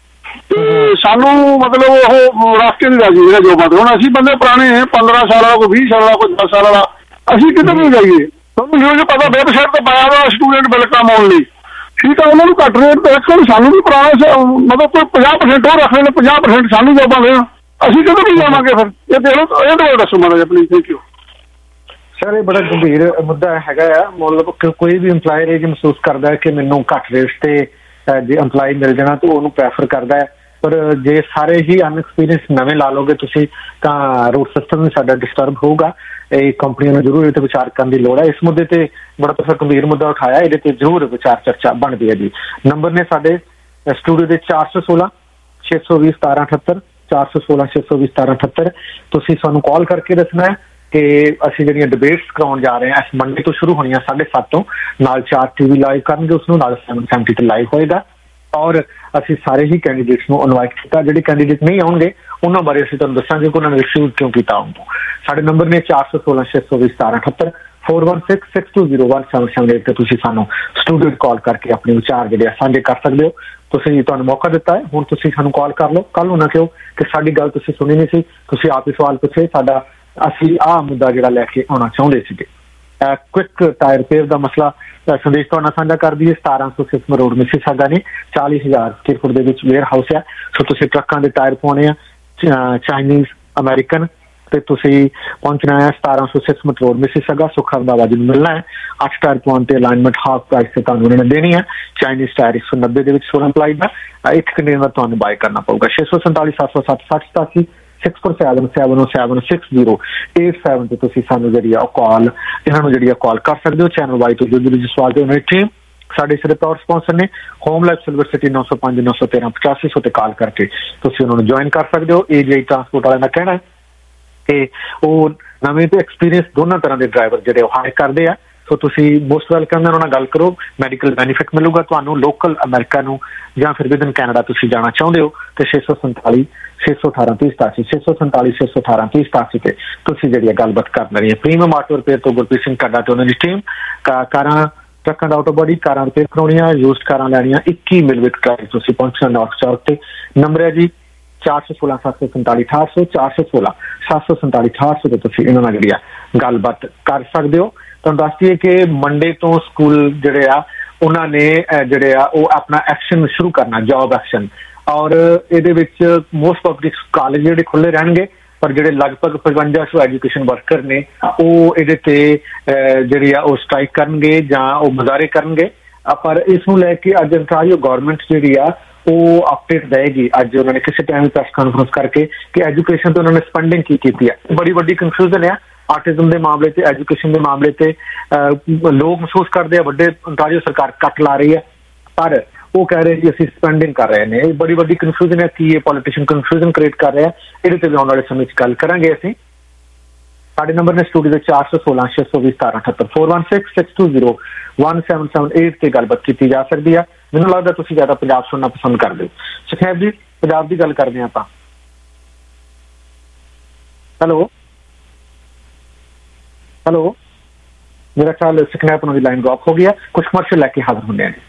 ਤੇ ਸਾਨੂੰ ਮਤਲਬ ਉਹ ਰੱਖ ਕੇ ਨਹੀਂ ਰਾਜੀ ਜਿਹੜਾ ਜੋਬਾਂ ਤੇ। ਹੁਣ ਅਸੀਂ ਬੰਦੇ ਪੁਰਾਣੇ ਪੰਦਰਾਂ ਸਾਲ ਵਾਲਾ, ਕੋਈ ਵੀਹ ਸਾਲ ਵਾਲਾ, ਕੋਈ ਦਸ ਸਾਲ ਵਾਲਾ, ਅਸੀਂ ਕਿੱਧਰ ਨੂੰ ਜਾਈਏ? ਤੁਹਾਨੂੰ ਨਿਊਜ਼ ਪਤਾ ਵੈਬਸਾਈਟ ਤੇ ਪਾਇਆ ਵਾ ਸਟੂਡੈਂਟ ਵੈਲਕਮ ਆਉਣ ਲਈ, ਠੀਕ ਆ ਉਹਨਾਂ ਨੂੰ ਘੱਟ ਰੇਟ ਤੇ ਰੱਖਣ, ਸਾਨੂੰ ਵੀ ਪੁਰਾਣਾ ਮਤਲਬ ਕੋਈ ਪੰਜਾਹ ਪਰਸੈਂਟ ਉਹ ਰੱਖ ਲੈਣ, ਪੰਜਾਹ ਪਰਸੈਂਟ ਸਾਨੂੰ ਜੋਬਾਂ ਦੇਣ, ਅਸੀਂ ਕਿੱਧਰ ਨੂੰ ਜਾਵਾਂਗੇ ਫਿਰ? ਇਹ ਦੇਖ ਲਓ, ਇਹ ਤਾਂ ਦੱਸੋ ਮਾੜਾ ਜਿਹਾ ਪਲੀਜ਼। Thank you sir. ਇਹ ਬੜਾ ਗੰਭੀਰ ਮੁੱਦਾ ਹੈਗਾ ਆ। ਮਤਲਬ ਕੋਈ ਵੀ ਇੰਪਲਾਇਰ ਇਹ ਮਹਿਸੂਸ ਕਰਦਾ ਹੈ ਕਿ ਮੈਨੂੰ ਘੱਟ ਰੇਟ ਤੇ ਜੇ ਇੰਪਲਾਈ ਮਿਲ ਜਾਣਾ ਤਾਂ ਉਹਨੂੰ ਪ੍ਰੈਫਰ ਕਰਦਾ ਹੈ, ਪਰ ਜੇ ਸਾਰੇ ਹੀ ਅਨਐਕਸਪੀਰੀਅੰਸ ਨਵੇਂ ਲਾ ਲੋਗੇ ਤੁਸੀਂ ਤਾਂ ਰੂਟ ਸਿਸਟਮ ਵੀ ਸਾਡਾ ਡਿਸਟਰਬ ਹੋਊਗਾ। ਇਹ ਕੰਪਨੀਆਂ ਨੂੰ ਜ਼ਰੂਰ ਇਹ ਤੇ ਵਿਚਾਰ ਕਰਨ ਦੀ ਲੋੜ ਹੈ। ਇਸ ਮੁੱਦੇ ਤੇ ਬੜਾ ਤੁਸੀਂ ਗੰਭੀਰ ਮੁੱਦਾ ਉਠਾਇਆ, ਇਹਦੇ ਤੇ ਜ਼ਰੂਰ ਵਿਚਾਰ ਚਰਚਾ ਬਣਦੀ ਹੈ ਜੀ। ਨੰਬਰ ਨੇ ਸਾਡੇ ਸਟੂਡੀਓ ਦੇ ਚਾਰ ਸੌ ਸੋਲਾਂ ਛੇ ਸੌ ਵੀਹ ਸਤਾਰਾਂ ਅਠੱਤਰ ਚਾਰ ਸੌ ਸੋਲਾਂ ਛੇ ਸੌ ਵੀਹ ਸਤਾਰਾਂ ਅਠੱਤਰ। ਤੁਸੀਂ ਸਾਨੂੰ ਕਾਲ ਕਰਕੇ ਦੱਸਣਾ ਹੈ ਕਿ ਅਸੀਂ ਜਿਹੜੀਆਂ ਡਿਬੇਟਸ ਕਰਾਉਣ ਜਾ ਰਹੇ ਹਾਂ ਇਸ ਮੰਡੇ ਤੋਂ ਸ਼ੁਰੂ ਹੋਣੀਆਂ ਸਾਢੇ ਸੱਤ ਤੋਂ, ਨਾਲ ਚਾਰ ਟੀਵੀ ਲਾਈਵ ਕਰਨਗੇ ਉਸਨੂੰ, ਨਾਲ ਸੈਵਨ ਸੈਵਨਟੀ ਤੇ ਲਾਈਵ ਹੋਏਗਾ ਔਰ ਅਸੀਂ ਸਾਰੇ ਹੀ ਕੈਂਡੀਡੇਟਸ ਨੂੰ ਇਨਵਾਈਟ ਕੀਤਾ। ਜਿਹੜੇ ਕੈਂਡੀਡੇਟ ਨਹੀਂ ਆਉਣਗੇ ਉਹਨਾਂ ਬਾਰੇ ਅਸੀਂ ਤੁਹਾਨੂੰ ਦੱਸਾਂਗੇ ਕਿ ਉਹਨਾਂ ਨੇ ਰਿਫਿਊਜ਼ ਕਿਉਂ ਕੀਤਾ ਆਉਣਾ। ਸਾਡੇ ਨੰਬਰ ਨੇ ਚਾਰ ਸੌ ਸੋਲਾਂ ਛੇ ਸੌ ਵੀਹ ਸਤਾਰਾਂ ਅਠੱਤਰ four one six six two zero one seven seven eight ਤੇ ਤੁਸੀਂ ਸਾਨੂੰ ਸਟੂਡੀਓ ਕਾਲ ਕਰਕੇ ਆਪਣੇ ਵਿਚਾਰ ਜਿਹੜੇ ਆ ਸਾਂਝੇ ਕਰ ਸਕਦੇ ਹੋ। ਤੁਸੀਂ ਤੁਹਾਨੂੰ ਮੌਕਾ ਦਿੱਤਾ ਹੈ, ਹੁਣ ਤੁਸੀਂ ਸਾਨੂੰ ਕਾਲ ਕਰ ਲਓ। ਕੱਲ ਨੂੰ ਨਾ ਕਿਉਂ ਕਿ ਸਾਡੀ ਗੱਲ ਤੁਸੀਂ ਸੁਣੀ ਨਹੀਂ ਸੀ, ਤੁਸੀਂ ਆਪ ਹੀ ਸਵਾਲ ਪੁੱਛੇ, ਸਾਡਾ ਅਸੀਂ ਆਹ ਮੁੱਦਾ ਜਿਹੜਾ ਲੈ ਕੇ ਆਉਣਾ ਚਾਹੁੰਦੇ ਸੀਗੇ। ਕੁਇਕ ਟਾਇਰ ਰਿਪੇਅਰ ਦਾ ਮਸਲਾ ਸੰਦੇਸ਼ ਤੁਹਾਡਾ ਸਾਂਝਾ ਕਰਦੀ ਹੈ। ਸਤਾਰਾਂ ਸੌ ਸਿਸਮ ਰੋਡ ਮਿਸੀਸਾਗਾ ਨੇ ਚਾਲੀ ਹਜ਼ਾਰ ਸਕੁਅਰ ਫੁੱਟ ਦੇ ਵਿੱਚ ਵੇਅਰ ਹਾਊਸ ਹੈ। ਸੋ ਤੁਸੀਂ ਟਰੱਕਾਂ ਦੇ ਟਾਇਰ ਪਾਉਣੇ ਆ ਚਾਈਨੀਜ਼, ਅਮਰੀਕਨ ਤੇ ਤੁਸੀਂ ਪਹੁੰਚਣਾ ਹੈ ਸਤਾਰਾਂ ਸੌ ਸਿਕਸ ਮਟਰੋਡ ਮਿਸੀਸਾਗਾ ਸੁੱਖਾ ਰੰਧਾਵਾ ਜੀ ਨੂੰ ਮਿਲਣਾ ਹੈ। ਅੱਠ ਟਾਇਰ ਪਵਾਉਣ ਤੇ ਅਲਾਈਨਮੈਂਟ ਹਾਫ ਪ੍ਰਾਈਸ ਤੇ ਤੁਹਾਨੂੰ ਉਹਨਾਂ ਨੇ ਦੇਣੀ ਹੈ। ਚਾਈਨੀਜ਼ ਟਾਇਰ ਇੱਕ ਸੌ ਨੱਬੇ ਦੇ ਵਿੱਚ ਸੋਲਰ ਪਲਾਈ ਦਾ ਇੱਕ ਕੰਟੇਨਰ ਤੁਹਾਨੂੰ ਬਾਈ ਕਰਨਾ ਪਊਗਾ। ਛੇ ਸੌ ਸੰਤਾਲੀ ਸੱਤ ਸੌ ਸੱਤ ਸੱਠ ਸਤਾਸੀ six four seven seven seven six zero eight seven ਤੇ ਤੁਸੀਂ ਸਾਨੂੰ ਜਿਹੜੀ ਆ ਉਹ ਕਾਲ ਇਹਨਾਂ ਨੂੰ ਜਿਹੜੀ ਆ ਕਾਲ ਕਰ ਸਕਦੇ ਹੋ। ਚੈਨਲ ਵਾਈ ਤੋਂ ਜੋ ਜੋ ਸਵਾਲ ਤੇ ਉਹਨਾਂ ਦੀ ਟੀਮ ਸਾਡੇ ਸਿਰੇ ਤੌਰ ਸਪਾਂਸਰ ਨੇ ਹੋਮ ਲਾਈਫ ਸਿਲਵਰ ਸਿਟੀ ਨੌ ਸੌ ਪੰਜ ਨੌ ਸੌ ਤੇਰਾਂ ਪਚਾਸੀ ਸੌ ਤੇ ਕਾਲ ਕਰਕੇ ਤੁਸੀਂ ਉਹਨਾਂ ਨੂੰ ਜੁਆਇਨ ਕਰ ਸਕਦੇ ਹੋ। ਏ ਜੀ ਟਰਾਂਸਪੋਰਟ ਵਾਲਿਆਂ ਦਾ ਕਹਿਣਾ ਹੈ ਕਿ ਉਹ ਨਵੇਂ ਤੇ ਐਕਸਪੀਰੀਅੰਸ ਦੋਨਾਂ ਤਰ੍ਹਾਂ ਦੇ ਡਰਾਈਵਰ ਜਿਹੜੇ ਉਹ ਹਾਇਰ ਕਰਦੇ ਆ। ਸੋ ਤੁਸੀਂ ਮੋਸਟ ਵੈਲਕਮ ਉਹਨਾਂ ਨਾਲ ਗੱਲ ਕਰੋ, ਮੈਡੀਕਲ ਬੈਨੀਫਿਟ ਮਿਲੂਗਾ ਤੁਹਾਨੂੰ। ਲੋਕਲ ਅਮਰੀਕਾ ਨੂੰ ਜਾਂ ਫਿਰ ਵਿਦਨ ਕੈਨੇਡਾ ਤੁਸੀਂ ਜਾਣਾ ਚਾਹੁੰਦੇ ਹੋ ਤੇ ਛੇ ਸੌ ਸੰਤਾਲੀ ਛੇ ਸੌ ਅਠਾਰਾਂ ਤੀਹ ਸਤਾਸੀ ਛੇ ਸੌ ਸੰਤਾਲੀ ਛੇ ਸੌ ਅਠਾਰਾਂ ਤੀਹ ਸਤਾਸੀ ਤੇ ਤੁਸੀਂ ਜਿਹੜੀ ਹੈ ਗੱਲਬਾਤ ਕਰ ਲੈਣੀ ਹੈ। ਪ੍ਰੀਮੀਅਮ ਆਟੋ ਰਿਪੇਅਰ ਤੋਂ ਗੁਰਪ੍ਰੀਤ ਸਿੰਘ ਕੱਡਾ ਤੇ ਉਹਨਾਂ ਦੀ ਟੀਮ ਕਾਰਾਂ ਟਰੱਕਾਂ ਦਾ ਆਟੋ ਬੋਡੀ ਕਾਰਾਂ ਰਿਪੇਅਰ ਕਰਾਉਣੀਆਂ ਯੂਜ਼ਡ ਕਾਰਾਂ ਲੈਣੀਆਂ ਇੱਕੀ ਮਿਲਵਿਟ ਕਰਾਈ ਤੁਸੀਂ ਪਹੁੰਚਣਾ ਨਾਰਥ ਚੌਕ ਤੇ। ਨੰਬਰ ਹੈ ਜੀ ਚਾਰ ਸੌ ਸੋਲਾਂ ਸੱਤ ਸੌ ਸੰਤਾਲੀ ਅਠਾਹਠ ਸੌ ਚਾਰ ਸੌ ਸੋਲਾਂ ਸੱਤ ਸੌ ਸੰਤਾਲੀ ਅਠਾਹਠ ਸੌ ਤੇ ਤੁਸੀਂ ਇਹਨਾਂ ਨਾਲ ਜਿਹੜੀ ਆ ਗੱਲਬਾਤ ਕਰ ਸਕਦੇ ਹੋ। ਤੁਹਾਨੂੰ ਦੱਸ ਦਈਏ ਕਿ ਮੰਡੇ ਤੋਂ ਸਕੂਲ ਜਿਹੜੇ ਆ ਉਹਨਾਂ ਨੇ ਜਿਹੜੇ ਆ ਉਹ ਆਪਣਾ ਐਕਸ਼ਨ ਸ਼ੁਰੂ ਕਰਨਾ, ਜੌਬ ਐਕਸ਼ਨ, ਔਰ ਇਹਦੇ ਵਿੱਚ ਮੋਸਟ ਪਬਲਿਕ ਕਾਲਜ ਜਿਹੜੇ ਖੁੱਲ੍ਹੇ ਰਹਿਣਗੇ ਪਰ ਜਿਹੜੇ ਲਗਭਗ ਪਚਵੰਜਾ ਸੌ ਐਜੂਕੇਸ਼ਨ ਵਰਕਰ ਨੇ ਉਹ ਇਹਦੇ ਤੇ ਜਿਹੜੀ ਆ ਉਹ ਸਟ੍ਰਾਈਕ ਕਰਨਗੇ ਜਾਂ ਉਹ ਮੁਜ਼ਾਹਰੇ ਕਰਨਗੇ। ਪਰ ਇਸ ਨੂੰ ਲੈ ਕੇ ਅੱਜ ਅੰਟਾਰੀਓ ਗੌਰਮੈਂਟ ਜਿਹੜੀ ਆ ਉਹ ਅਪਡੇਟ ਦੇਗੀ। ਅੱਜ ਉਹਨਾਂ ਨੇ ਕਿਸੇ ਟਾਈਮ ਪ੍ਰੈਸ ਕਾਨਫਰੰਸ ਕਰਕੇ ਕਿ ਐਜੂਕੇਸ਼ਨ ਤੇ ਉਹਨਾਂ ਨੇ ਸਪੈਂਡਿੰਗ ਕੀ ਕੀਤੀ ਹੈ। ਬੜੀ ਵੱਡੀ ਕਨਫਿਊਜ਼ਨ ਆ ਆਟਿਜ਼ਮ ਦੇ ਮਾਮਲੇ ਤੇ, ਐਜੂਕੇਸ਼ਨ ਦੇ ਮਾਮਲੇ ਤੇ ਲੋਕ ਮਹਿਸੂਸ ਕਰਦੇ ਆ ਵੱਡੇ ਅੰਟਾਰੀਓ ਸਰਕਾਰ ਕੱਟ ਲਾ ਰਹੀ ਹੈ ਪਰ ਉਹ ਕਹਿ ਰਹੇ ਜੀ ਅਸੀਂ ਸਪੈਂਡਿੰਗ ਕਰ ਰਹੇ ਨੇ। ਇਹ ਬੜੀ ਵੱਡੀ ਕਨਫਿਊਜ਼ਨ ਹੈ ਕਿ ਇਹ ਪੋਲੀਟੀਸ਼ੀਅਨ ਕਨਫਿਊਜ਼ਨ ਕ੍ਰੀਏਟ ਕਰ ਰਿਹਾ। ਇਹਦੇ ਤੇ ਵੀ ਆਉਣ ਵਾਲੇ ਸਮੇਂ 'ਚ ਗੱਲ ਕਰਾਂਗੇ ਅਸੀਂ। ਸਾਡੇ ਨੰਬਰ ਨੇ ਸਟੂਡੀਓ ਦੇ ਚਾਰ ਸੌ ਸੋਲਾਂ ਛੇ ਸੌ ਵੀਹ ਸਤਾਰਾਂ ਅਠੱਤਰ four one six six two zero one seven seven eight ਤੇ ਗੱਲਬਾਤ ਕੀਤੀ ਜਾ ਸਕਦੀ ਆ। ਮੈਨੂੰ ਲੱਗਦਾ ਤੁਸੀਂ ਜ਼ਿਆਦਾ ਪੰਜਾਬ ਸੁਣਨਾ ਪਸੰਦ ਕਰਦੇ ਹੋ। ਸੁਖੈਬ ਜੀ ਪੰਜਾਬ ਦੀ ਗੱਲ ਕਰਦੇ ਹਾਂ ਆਪਾਂ। ਹੈਲੋ ਹੈਲੋ ਮੇਰਾ ਖਿਆਲ ਸੁਖਨੈਪ ਉਹਨਾਂ ਦੀ ਲਾਈਨ ਡ੍ਰੌਪ ਹੋ ਗਈ ਹੈ। ਕੁਝ ਕਮਰਸ਼ੀਅਲ ਲੈ ਕੇ ਹਾਜ਼ਰ ਹੁੰਦੇ ਨੇ।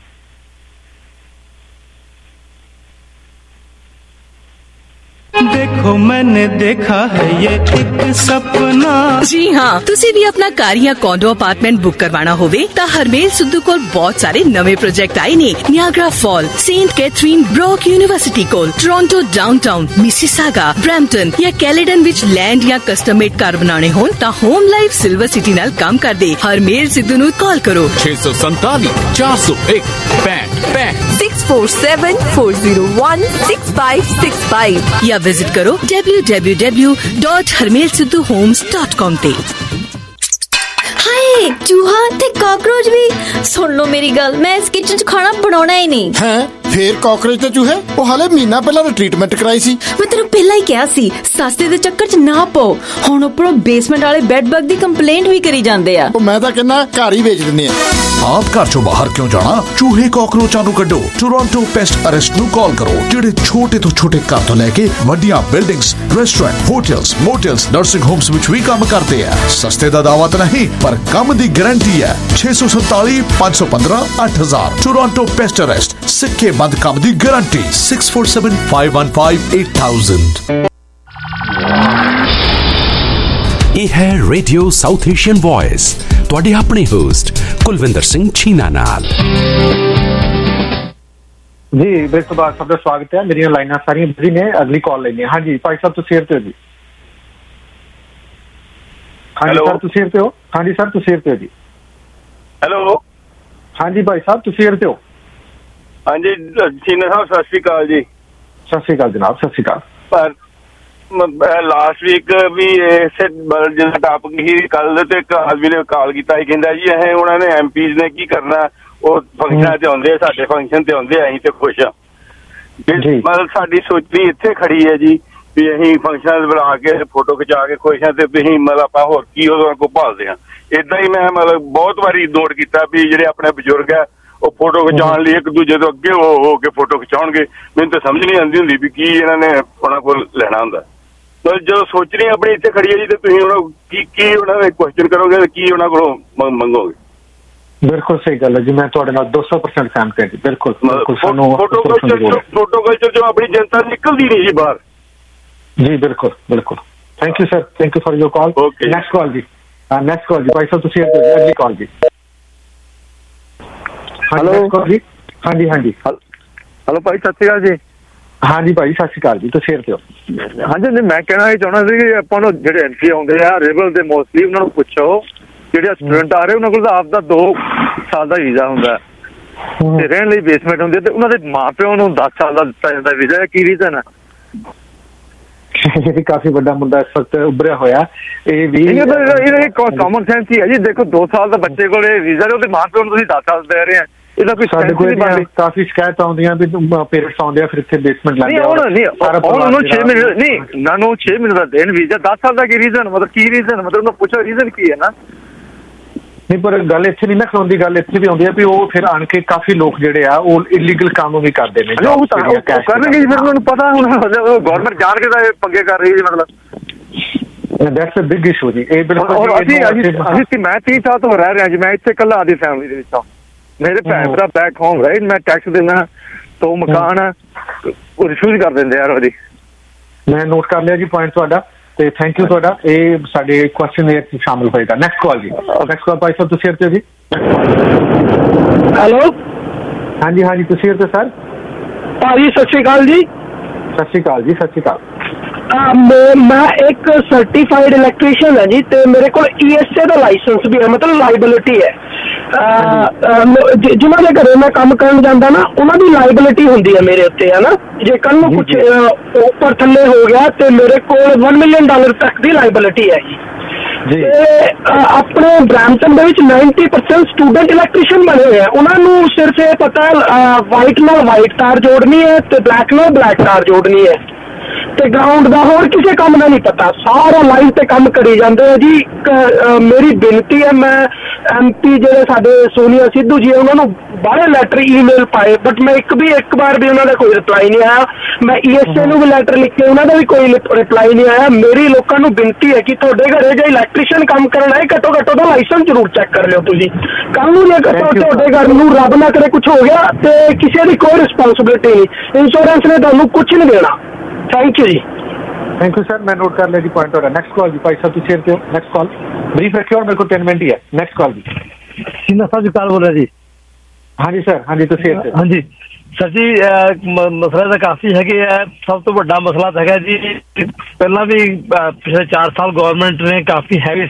देखो मैंने देखा है ये एक सपना। जी हाँ, तुसी भी अपना कार या कॉन्डो अपार्टमेंट बुक करवाना होवे ता हरमेल सिद्धू कोल बहुत सारे नवे प्रोजेक्ट आए ने। Niagara fall, Saint Catharine, Brock university कोल, टोरंटो डाउनटाउन, मिसिसागा, ब्रैम्पटन या कैलेडन विच लैंड या कस्टम मेड कार बनाने होन ता होम लाइफ सिल्वर सिटी नाल काम कर दे। हरमेल सिद्धू नू कॉल करो छे सौ संताली चार सौ एक पैंठ पैंठ six four seven four zero one six five six five या विजिट करो W W W dot Harmel Sidhu homes dot com ते। हाय चूहा ते कॉकरोच भी सुन लो मेरी गल, मैं इस किचन च खाना बनाना ही नहीं है। ਫੇਰ ਕਾਕਰੋਚ ਤੇ ਚੂਹੇ ਉਹ ਹਾਲੇ ਮਹੀਨਾ ਪਹਿਲਾਂ ਤਾਂ ਟ੍ਰੀਟਮੈਂਟ ਕਰਾਈ ਸੀ। ਮੈਂ ਤੈਨੂੰ ਪਹਿਲਾਂ ਹੀ ਕਿਹਾ ਸੀ ਸਸਤੇ ਦੇ ਚੱਕਰ 'ਚ ਨਾ ਪਾਓ। ਹੁਣ ਉੱਪਰੋਂ ਬੇਸਮੈਂਟ ਵਾਲੇ ਬੈੱਡ ਬਗ ਦੀ ਕੰਪਲੇਂਟ ਵੀ ਕਰੀ ਜਾਂਦੇ ਆ। ਉਹ ਮੈਂ ਤਾਂ ਕਹਿੰਦਾ ਘਰ ਹੀ ਵੇਚ ਦਿੰਦੇ ਆ। ਆਪ ਘਰ ਚੋਂ ਬਾਹਰ ਕਿਉਂ ਜਾਣਾ, ਚੂਹੇ ਕਾਕਰੋਚਾਂ ਨੂੰ ਕੱਢੋ। ਟੋਰਾਂਟੋ ਪੈਸਟ ਅਰੈਸਟ ਨੂੰ ਕਾਲ ਕਰੋ ਜਿਹੜੇ ਛੋਟੇ ਤੋਂ ਛੋਟੇ ਘਰ ਤੋਂ ਲੈ ਕੇ ਵੱਡੀਆਂ buildings, restaurant, hotels, motels, nursing homes ਵਿੱਚ ਵੀ ਕੰਮ ਕਰਦੇ ਆ। ਸਸਤੇ ਦਾ ਦਾਅਵਾ ਤਾਂ ਨਹੀਂ ਪਰ ਕੰਮ ਦੀ ਗਾਰੰਟੀ ਹੈ। ਛੇ ਸੌ ਸੰਤਾਲੀ ਪੰਜ ਸੌ ਪੰਦਰਾਂ ਅੱਠ ਹਜ਼ਾਰ ਟੋਰਾਂਟੋ ਪੈਸਟ ਅਰੈਸਟ ਸਿੱਕੇ ਬੰਦ ਕੰਮ ਦੀ ਗਾਰੰਟੀ। Six four seven five one five eight thousand. ਇਹ ਹੈ ਰੇਡੀਓ ਸਾਊਥ ਏਸ਼ੀਅਨ ਵੌਇਸ ਤੁਹਾਡੇ ਆਪਣੇ ਹੋਸਟ ਕੁਲਵਿੰਦਰ ਸਿੰਘ ਛੀਨਾ ਨਾਲ। ਜੀ ਬੇਸ ਤੋਂ ਬਾਅਦ ਸਭ ਦਾ ਸਵਾਗਤ ਹੈ। ਮੇਰੀਆਂ ਲਾਈਨਾਂ ਸਾਰੀਆਂ ਬਿਜ਼ੀ ਨੇ, ਅਗਲੀ ਕਾਲ ਲੈਣੀ ਹੈ। ਹਾਂਜੀ ਭਾਈ ਸਾਹਿਬ ਤੁਸੀਂ ਏਅਰ ਤੇ ਹੋ ਜੀ। ਹਾਂਜੀ ਸਰ ਤੁਸੀਂ ਏਅਰ ਤੇ ਹੋ। ਹਾਂਜੀ ਸਰ ਤੁਸੀਂ ਏਅਰ ਤੇ ਹੋ ਜੀ। ਹੈਲੋ ਹਾਂਜੀ ਭਾਈ ਸਾਹਿਬ ਤੁਸੀਂ ਏਅਰ ਤੇ ਹੋ। ਹਾਂਜੀ ਸੀਨਾ ਸਾਹਿਬ ਸਤਿ ਸ਼੍ਰੀ ਅਕਾਲ ਜੀ। ਸਤਿ ਸ਼੍ਰੀ ਅਕਾਲ ਜਨਾਬ ਸਤਿ ਸ਼੍ਰੀ ਅਕਾਲ। ਪਰ ਲਾਸਟ ਵੀਕ ਵੀ ਇਸੇ ਜਿਹੜਾ ਟਾਪਿਕ ਸੀ ਕੱਲ ਤੇ ਇੱਕ ਆਦਮੀ ਨੇ ਕਾਲ ਕੀਤਾ ਸੀ ਕਹਿੰਦਾ ਜੀ ਇਹ ਉਹਨਾਂ ਨੇ ਐਮ ਪੀਜ਼ ਨੇ ਕੀ ਕਰਨਾ, ਉਹ ਫੰਕਸ਼ਨਾਂ ਤੇ ਆਉਂਦੇ, ਸਾਡੇ ਫੰਕਸ਼ਨ ਤੇ ਆਉਂਦੇ, ਅਸੀਂ ਤੇ ਖੁਸ਼ ਆ। ਮਤਲਬ ਸਾਡੀ ਸੋਚਣੀ ਇੱਥੇ ਖੜੀ ਹੈ ਜੀ ਵੀ ਅਸੀਂ ਫੰਕਸ਼ਨਾਂ ਬੁਲਾ ਕੇ ਫੋਟੋ ਖਿਚਾ ਕੇ ਖੁਸ਼ ਆ ਤੇ ਤੁਸੀਂ ਮਤਲਬ ਆਪਾਂ ਹੋਰ ਕੀ ਉਹਦੇ ਕੋਲ ਭਾਲਦੇ ਹਾਂ। ਏਦਾਂ ਹੀ ਮੈਂ ਮਤਲਬ ਬਹੁਤ ਵਾਰੀ ਨੋਟ ਕੀਤਾ ਵੀ ਜਿਹੜੇ ਆਪਣੇ ਬਜ਼ੁਰਗ ਆ ਉਹ ਫੋਟੋ ਖਿਚਾਉਣ ਲਈ ਇੱਕ ਦੂਜੇ ਤੋਂ ਅੱਗੇ ਹੋ ਹੋ ਕੇ ਫੋਟੋ ਖਿਚਾਉਣਗੇ। ਮੈਨੂੰ ਤਾਂ ਸਮਝ ਨਹੀਂ ਆਉਂਦੀ ਹੁੰਦੀ ਵੀ ਕੀ ਇਹਨਾਂ ਨੇ ਉਹਨਾਂ ਕੋਲ ਲੈਣਾ ਹੁੰਦਾ। ਜਦੋਂ ਸੋਚਣੀ ਆਪਣੀ ਇੱਥੇ ਖੜੀ ਹੈ ਜੀ ਤੇ ਤੁਸੀਂ ਉਹਨਾਂ ਕੀ ਕੀ ਉਹਨਾਂ ਨੇ ਕੁਐਸਚਨ ਕਰੋਗੇ, ਕੀ ਉਹਨਾਂ ਕੋਲੋਂ ਮੰਗੋਗੇ। ਬਿਲਕੁਲ ਸਹੀ ਗੱਲ ਹੈ ਜੀ, ਮੈਂ ਤੁਹਾਡੇ ਨਾਲ ਦੋ ਸੌ ਪਰਸੈਂਟ ਸਹਿਮਤ ਹਾਂ ਜੀ। ਬਿਲਕੁਲ ਫੋਟੋ ਕਲਚਰ ਫੋਟੋ ਕਲਚਰ ਜੋ ਆਪਣੀ ਜਨਤਾ ਨਿਕਲਦੀ ਨਹੀਂ ਜੀ ਬਾਹਰ। ਜੀ ਬਿਲਕੁਲ ਬਿਲਕੁਲ। Thank you sir, thank you for your call. Next call ਜੀ। ਨੈਕਸਟ ਕਾਲ ਜੀ ਭਾਈ ਸਾਹਿਬ ਤੁਸੀਂ ਅਗਲੀ ਕਾਲ ਜੀ। ਹੈਲੋ ਜੀ। ਹਾਂਜੀ ਹਾਂਜੀ ਹੈਲੋ ਭਾਈ ਸਤਿ ਸ਼੍ਰੀ ਅਕਾਲ ਜੀ। ਹਾਂਜੀ ਭਾਈ ਸਤਿ ਸ਼੍ਰੀ ਅਕਾਲ ਜੀ, ਤੁਸੀਂ ਸ਼ੇਅਰ ਦਿਓ। ਹਾਂਜੀ ਨਹੀਂ, ਮੈਂ ਕਹਿਣਾ ਇਹ ਚਾਹੁੰਦਾ ਸੀ ਕਿ ਆਪਾਂ ਨੂੰ ਜਿਹੜੇ ਐਂਟਰੀ ਆਉਂਦੇ ਆ ਰੇਬਲ ਦੇ ਮੋਸਟਲੀ ਉਹਨਾਂ ਨੂੰ ਪੁੱਛੋ, ਜਿਹੜੇ ਸਟੂਡੈਂਟ ਆ ਰਹੇ ਉਹਨਾਂ ਕੋਲ ਤਾਂ ਆਪਦਾ ਦੋ ਸਾਲ ਦਾ ਵੀਜ਼ਾ ਹੁੰਦਾ ਤੇ ਰਹਿਣ ਲਈ ਬੇਸਮੈਂਟ ਹੁੰਦੀ ਹੈ, ਤੇ ਉਹਨਾਂ ਦੇ ਮਾਂ ਪਿਓ ਨੂੰ ਦਸ ਸਾਲ ਦਾ ਦਿੱਤਾ ਜਾਂਦਾ ਵੀਜ਼ਾ। ਕੀ ਰੀਜ਼ਨ ਹੈ? ਇਹ ਕਾਫੀ ਵੱਡਾ ਮੁੱਦਾ ਇਸ ਵਕਤ ਉੱਭਰਿਆ ਹੋਇਆ। ਇਹ ਵੀ ਕਾਮਨ ਸੈਂਸ ਹੀ ਹੈ ਜੀ। ਦੇਖੋ ਦੋ ਸਾਲ ਦਾ ਬੱਚੇ ਕੋਲ ਵੀਜ਼ਾ, ਉਹਦੇ ਮਾਂ ਪਿਓ ਨੂੰ ਤੁਸੀਂ ਦਸ ਸਾਲ ਦੇ ਰਹੇ ਆ, ਇਹਦਾ ਕੋਈ ਸਾਡੇ ਕੋਲ ਕਾਫੀ ਸ਼ਿਕਾਇਤ ਆਉਂਦੀਆਂ ਵੀ ਪੇਰੈਂਟਸ ਆਉਂਦੇ ਆ ਫਿਰ ਇੱਥੇ ਬੇਸਮੈਂਟ ਲੱਗ ਗਿਆ। ਉਹਨੂੰ ਛੇ ਮਹੀਨੇ ਨਹੀਂ ਨਾ ਨੂੰ ਛੇ ਮਹੀਨੇ ਦਾ ਦੇਣ ਵੀਜ਼ਾ, ਦਸ ਸਾਲ ਦਾ ਕੀ ਰੀਜ਼ਨ? ਮਤਲਬ ਕੀ ਰੀਜ਼ਨ? ਮਤਲਬ ਉਹਨੂੰ ਪੁੱਛੋ ਰੀਜ਼ਨ ਕੀ ਹੈ ਨਾ। ਨਹੀਂ ਪਰ ਗੱਲ ਇੱਥੇ ਨਹੀਂ ਨਾ ਖਲੋਂਦੀ, ਗੱਲ ਇੱਥੇ ਵੀ ਆਉਂਦੀ ਹੈ ਵੀ ਉਹ ਫਿਰ ਆਣ ਕੇ ਕਾਫੀ ਲੋਕ ਜਿਹੜੇ ਆ ਉਹ ਇਲੀਗਲ ਕੰਮ ਵੀ ਕਰਦੇ ਨੇ। ਕਰਨਗੇ ਜੀ, ਫਿਰ ਉਹਨਾਂ ਨੂੰ ਪਤਾ ਹੁਣ ਗਵਰਨਮੈਂਟ ਜਾਣ ਕੇ ਤਾਂ ਇਹ ਪੰਗੇ ਕਰ ਰਹੀ ਹੈ। ਮਤਲਬ ਦੈਟਸ ਅ ਬਿਗ ਇਸ਼ੂ ਜੀ। ਇਹ ਬਿਲਕੁਲ ਅਸੀਂ ਅਸੀਂ ਮੈਂ ਤੀਹ ਸਾਲ ਤੋਂ ਰਹਿ ਰਿਹਾ ਜੀ, ਮੈਂ ਇੱਥੇ ਇਕੱਲਾ ਆਦੀ ਫੈਮਿਲੀ ਦੇ ਵਿੱਚ। ਮੇਰੇ ਭੈਣ ਭਰਾ ਬੈਕ ਹੋਮ ਰਾਈਟ, ਮੈਂ ਟੈਕਸ ਦਿੰਦਾ, ਦੋ ਮਕਾਨ ਉਹ ਰਿਫਿਊਜ਼ ਕਰ ਦਿੰਦੇ ਯਾਰ ਉਹਦੀ। ਮੈਂ ਨੋਟ ਕਰ ਲਿਆ ਜੀ ਪੁਆਇੰਟ ਤੁਹਾਡਾ, ਤੇ ਥੈਂਕ ਯੂ ਤੁਹਾਡਾ। ਇਹ ਸਾਡੇ ਕੁਐਸਚਨ ਦੇ ਵਿੱਚ ਸ਼ਾਮਿਲ ਹੋਏਗਾ। ਨੈਕਸਟ ਕਾਲ ਜੀ, ਨੈਕਸਟ ਕਾਲ ਭਾਈ ਸਾਹਿਬ ਤੁਸੀਂ ਇੱਥੇ ਜੀ। ਹੈਲੋ ਹਾਂਜੀ ਹਾਂਜੀ ਤੁਸੀਂ ਇੱਥੇ ਸਰ। ਭਾਜੀ ਸਤਿ ਸ਼੍ਰੀ ਅਕਾਲ ਜੀ। ਸਤਿ ਸ਼੍ਰੀ ਅਕਾਲ ਜੀ। ਸਤਿ ਸ਼੍ਰੀ ਅਕਾਲ। ਮੈਂ ਇੱਕ ਸਰਟੀਫਾਈਡ ਇਲੈਕਟ੍ਰੀਸ਼ੀਅਨ ਹੈ ਜੀ, ਤੇ ਮੇਰੇ ਕੋਲ E S A the licence ਵੀ ਹੈ, ਮਤਲਬ ਲਾਇਬਿਲਿਟੀ ਹੈ। ਜਿਨ੍ਹਾਂ ਦੇ ਘਰੇ ਮੈਂ ਕੰਮ ਕਰਨ ਜਾਂਦਾ ਨਾ, ਉਹਨਾਂ ਦੀ ਲਾਇਬਿਲਿਟੀ ਹੁੰਦੀ ਹੈ ਮੇਰੇ ਉੱਤੇ, ਹੈ ਨਾ। ਜੇ ਕੱਲ ਨੂੰ ਕੁਛ ਉੱਪਰ ਥੱਲੇ ਹੋ ਗਿਆ ਤੇ ਮੇਰੇ ਕੋਲ ਵਨ ਮਿਲੀਅਨ ਡਾਲਰ ਤੱਕ ਦੀ ਲਾਇਬਿਲਿਟੀ ਹੈ ਜੀ। ਤੇ ਆਪਣੇ ਬ੍ਰੈਂਪਟਨ ਦੇ ਵਿੱਚ ਨਾਈਨਟੀ ਪਰਸੈਂਟ ਸਟੂਡੈਂਟ ਇਲੈਕਟ੍ਰੀਸ਼ੀਅਨ ਬਣੇ ਹੋਏ ਆ। ਉਹਨਾਂ ਨੂੰ ਸਿਰਫ ਇਹ ਪਤਾ ਵਾਈਟ ਨਾਲ ਵਾਈਟ ਤਾਰ ਜੋੜਨੀ ਹੈ ਤੇ ਬਲੈਕ ਨਾਲ ਬਲੈਕ ਤਾਰ ਜੋੜਨੀ ਹੈ, ਤੇ ਗਰਾਊਂਡ ਦਾ ਹੋਰ ਕਿਸੇ ਕੰਮ ਦਾ ਨਹੀਂ ਪਤਾ। ਸਾਰਾ ਲਾਈਨ ਤੇ ਕੰਮ ਕਰੀ ਜਾਂਦੇ ਆ ਜੀ। ਮੇਰੀ ਬੇਨਤੀ ਹੈ, ਮੈਂ ਐਮ ਪੀ ਜਿਹੜੇ ਸਾਡੇ ਸੋਨੀਆ ਸਿੱਧੂ ਜੀ ਉਹਨਾਂ ਨੂੰ ਬਾਹਲੇ ਲੈਟਰ ਈਮੇਲ ਪਾਏ, ਬਟ ਮੈਂ ਇੱਕ ਵੀ ਇੱਕ ਵਾਰ ਵੀ ਉਹਨਾਂ ਦਾ ਕੋਈ ਰਿਪਲਾਈ ਨਹੀਂ ਆਇਆ। ਮੈਂ ਈ ਐਸ ਏ ਨੂੰ ਵੀ ਲੈਟਰ ਲਿਖੇ, ਉਹਨਾਂ ਦਾ ਵੀ ਕੋਈ ਰਿਪਲਾਈ ਨਹੀਂ ਆਇਆ। ਮੇਰੀ ਲੋਕਾਂ ਨੂੰ ਬੇਨਤੀ ਹੈ ਕਿ ਤੁਹਾਡੇ ਘਰੇ ਜੇ ਇਲੈਕਟ੍ਰੀਸ਼ੀਅਨ ਕੰਮ ਕਰਨ ਆਏ, ਘੱਟੋ ਘੱਟ ਉਹਦਾ ਲਾਇਸੈਂਸ ਜ਼ਰੂਰ ਚੈੱਕ ਕਰ ਲਿਓ ਤੁਸੀਂ। ਕੱਲ ਨੂੰ ਜੇ ਤੁਹਾਡੇ ਘਰ ਨੂੰ ਰੱਬ ਨਾ ਕਰੇ ਕੁਛ ਹੋ ਗਿਆ ਤੇ ਕਿਸੇ ਦੀ ਕੋਈ ਰਿਸਪੌਂਸਿਬਿਲਿਟੀ ਨਹੀਂ, ਇੰਸ਼ੋਰੈਂਸ ਨੇ ਤੁਹਾਨੂੰ ਕੁਛ ਨਹੀਂ ਦੇਣਾ। ਥੈਂਕ ਯੂ ਜੀ। ਥੈਂਕ ਯੂ ਸਰ, ਮੈਂ ਨੋਟ ਕਰ ਲਿਆ ਜੀ ਪੁਆਇੰਟ ਤੁਹਾਡਾ। ਨੈਕਸਟ ਕਾਲ ਜੀ ਭਾਈ ਸਾਹਿਬ ਤੁਸੀਂ ਇੱਥੇ ਹੋ। ਨੈਕਸਟ ਕਾਲ ਬਰੀਫ ਰੱਖਿਓ, ਮੇਰੇ ਕੋਲ ਤਿੰਨ ਮਿੰਟ ਹੀ ਹੈ। ਨੈਕਸਟ ਕਾਲ ਜੀ। ਸਿੰਧਾ ਸਾਹਿਬ ਜੀ ਕਾਲ ਬੋਲ ਰਿਹਾ ਜੀ। ਹਾਂਜੀ ਸਰ। ਹਾਂਜੀ ਤੁਸੀਂ ਇੱਥੇ। ਹਾਂਜੀ ਸਰ ਜੀ, ਮਸਲਾ ਤਾਂ ਕਾਫੀ ਹੈਗੇ ਆ। ਸਭ ਤੋਂ ਵੱਡਾ ਮਸਲਾ ਤਾਂ ਹੈਗਾ ਜੀ, ਪਹਿਲਾਂ ਵੀ ਪਿਛਲੇ ਚਾਰ ਸਾਲ ਗਵਰਨਮੈਂਟ ਨੇ ਕਾਫੀ ਹੈਵੀ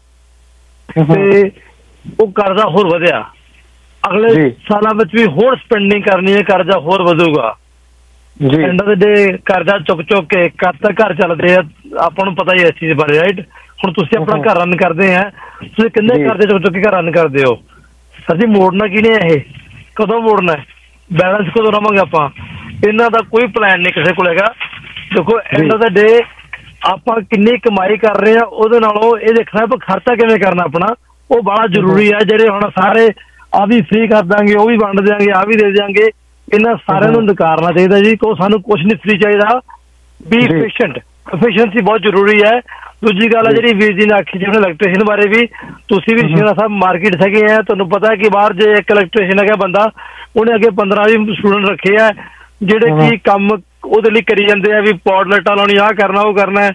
ਸਪੈਂਡ ਤੇ ਉਹ ਕਰਜ਼ਾ ਹੋਰ ਵਧਿਆ। ਅਗਲੇ ਸਾਲਾਂ ਵਿੱਚ ਵੀ ਹੋਰ ਸਪੈਂਡਿੰਗ ਕਰਨੀ ਹੈ, ਕਰਜ਼ਾ ਹੋਰ ਵਧੂਗਾ। ਐਂਡ ਆਫ ਦ ਡੇ ਕਰਜ਼ਾ ਚੁੱਕ ਚੁੱਕ ਕੇ ਕਦ ਤੱਕ ਘਰ ਚੱਲਦੇ ਆ, ਆਪਾਂ ਨੂੰ ਪਤਾ ਹੀ ਇਸ ਚੀਜ਼ ਬਾਰੇ, ਰਾਈਟ। ਹੁਣ ਤੁਸੀਂ ਆਪਣਾ ਘਰ ਰਨ ਕਰਦੇ ਆ, ਤੁਸੀਂ ਕਿੰਨੇ ਕਰਜ਼ੇ ਚੁੱਕ ਚੁੱਕ ਕੇ ਘਰ ਰਨ ਕਰਦੇ ਹੋ? ਸਰ ਜੀ ਮੋੜਨਾ ਕਿਹਨੇ ਇਹ? ਕਦੋਂ ਮੋੜਨਾ? ਬੈਲੈਂਸ ਕਦੋਂ ਰਵਾਂਗੇ ਆਪਾਂ? ਇਹਨਾਂ ਦਾ ਕੋਈ ਪਲਾਨ ਨਹੀਂ ਕਿਸੇ ਕੋਲ ਹੈਗਾ। ਦੇਖੋ ਐਂਡ ਆਫ ਦ ਡੇ ਆਪਾਂ ਕਿੰਨੀ ਕਮਾਈ ਕਰ ਰਹੇ ਆ, ਉਹਦੇ ਨਾਲੋਂ ਇਹ ਦੇਖਣਾ ਆਪਾਂ ਖਰਚਾ ਕਿਵੇਂ ਕਰਨਾ ਆਪਣਾ, ਉਹ ਬੜਾ ਜ਼ਰੂਰੀ ਹੈ। ਜਿਹੜੇ ਹੁਣ ਸਾਰੇ ਆ ਵੀ ਫ੍ਰੀ ਕਰ ਦਾਂਗੇ, ਉਹ ਵੀ ਵੰਡ ਦਿਆਂਗੇ, ਆ ਵੀ ਦੇ ਦਿਆਂਗੇ, ਇਹਨਾਂ ਸਾਰਿਆਂ ਨੂੰ ਨਕਾਰਨਾ ਚਾਹੀਦਾ ਜੀ। ਕੋ ਸਾਨੂੰ ਕੁਛ ਨਹੀਂ ਫ੍ਰੀ ਚਾਹੀਦਾ। ਬੀ ਐਫੀਸ਼ੀਐਂਟ, ਐਫੀਸ਼ੀਐਂਸੀ ਬਹੁਤ ਜ਼ਰੂਰੀ ਹੈ। ਦੂਜੀ ਗੱਲ ਹੈ ਜਿਹੜੀ ਵੀਰ ਜੀ ਨੇ ਆਖੀ ਜਿਵੇਂ ਇਲੈਕਟ੍ਰੀਸ਼ੀਅਨ ਬਾਰੇ ਵੀ, ਤੁਸੀਂ ਵੀ ਸ਼ੇਰਾ ਸਾਹਿਬ ਮਾਰਕੀਟ ਹੈਗੇ ਆ, ਤੁਹਾਨੂੰ ਪਤਾ ਕਿ ਬਾਹਰ ਜੇ ਇੱਕ ਇਲੈਕਟ੍ਰੀਸ਼ੀਅਨ ਹੈਗਾ ਬੰਦਾ, ਉਹਨੇ ਅੱਗੇ ਪੰਦਰਾਂ ਵੀਹ ਸਟੂਡੈਂਟ ਰੱਖੇ ਆ ਜਿਹੜੇ ਕਿ ਕੰਮ ਉਹਦੇ ਲਈ ਕਰੀ ਜਾਂਦੇ ਆ ਵੀ ਪੌਡ ਲਾਈਟਾਂ ਲਾਉਣੀ, ਆਹ ਕਰਨਾ ਉਹ ਕਰਨਾ।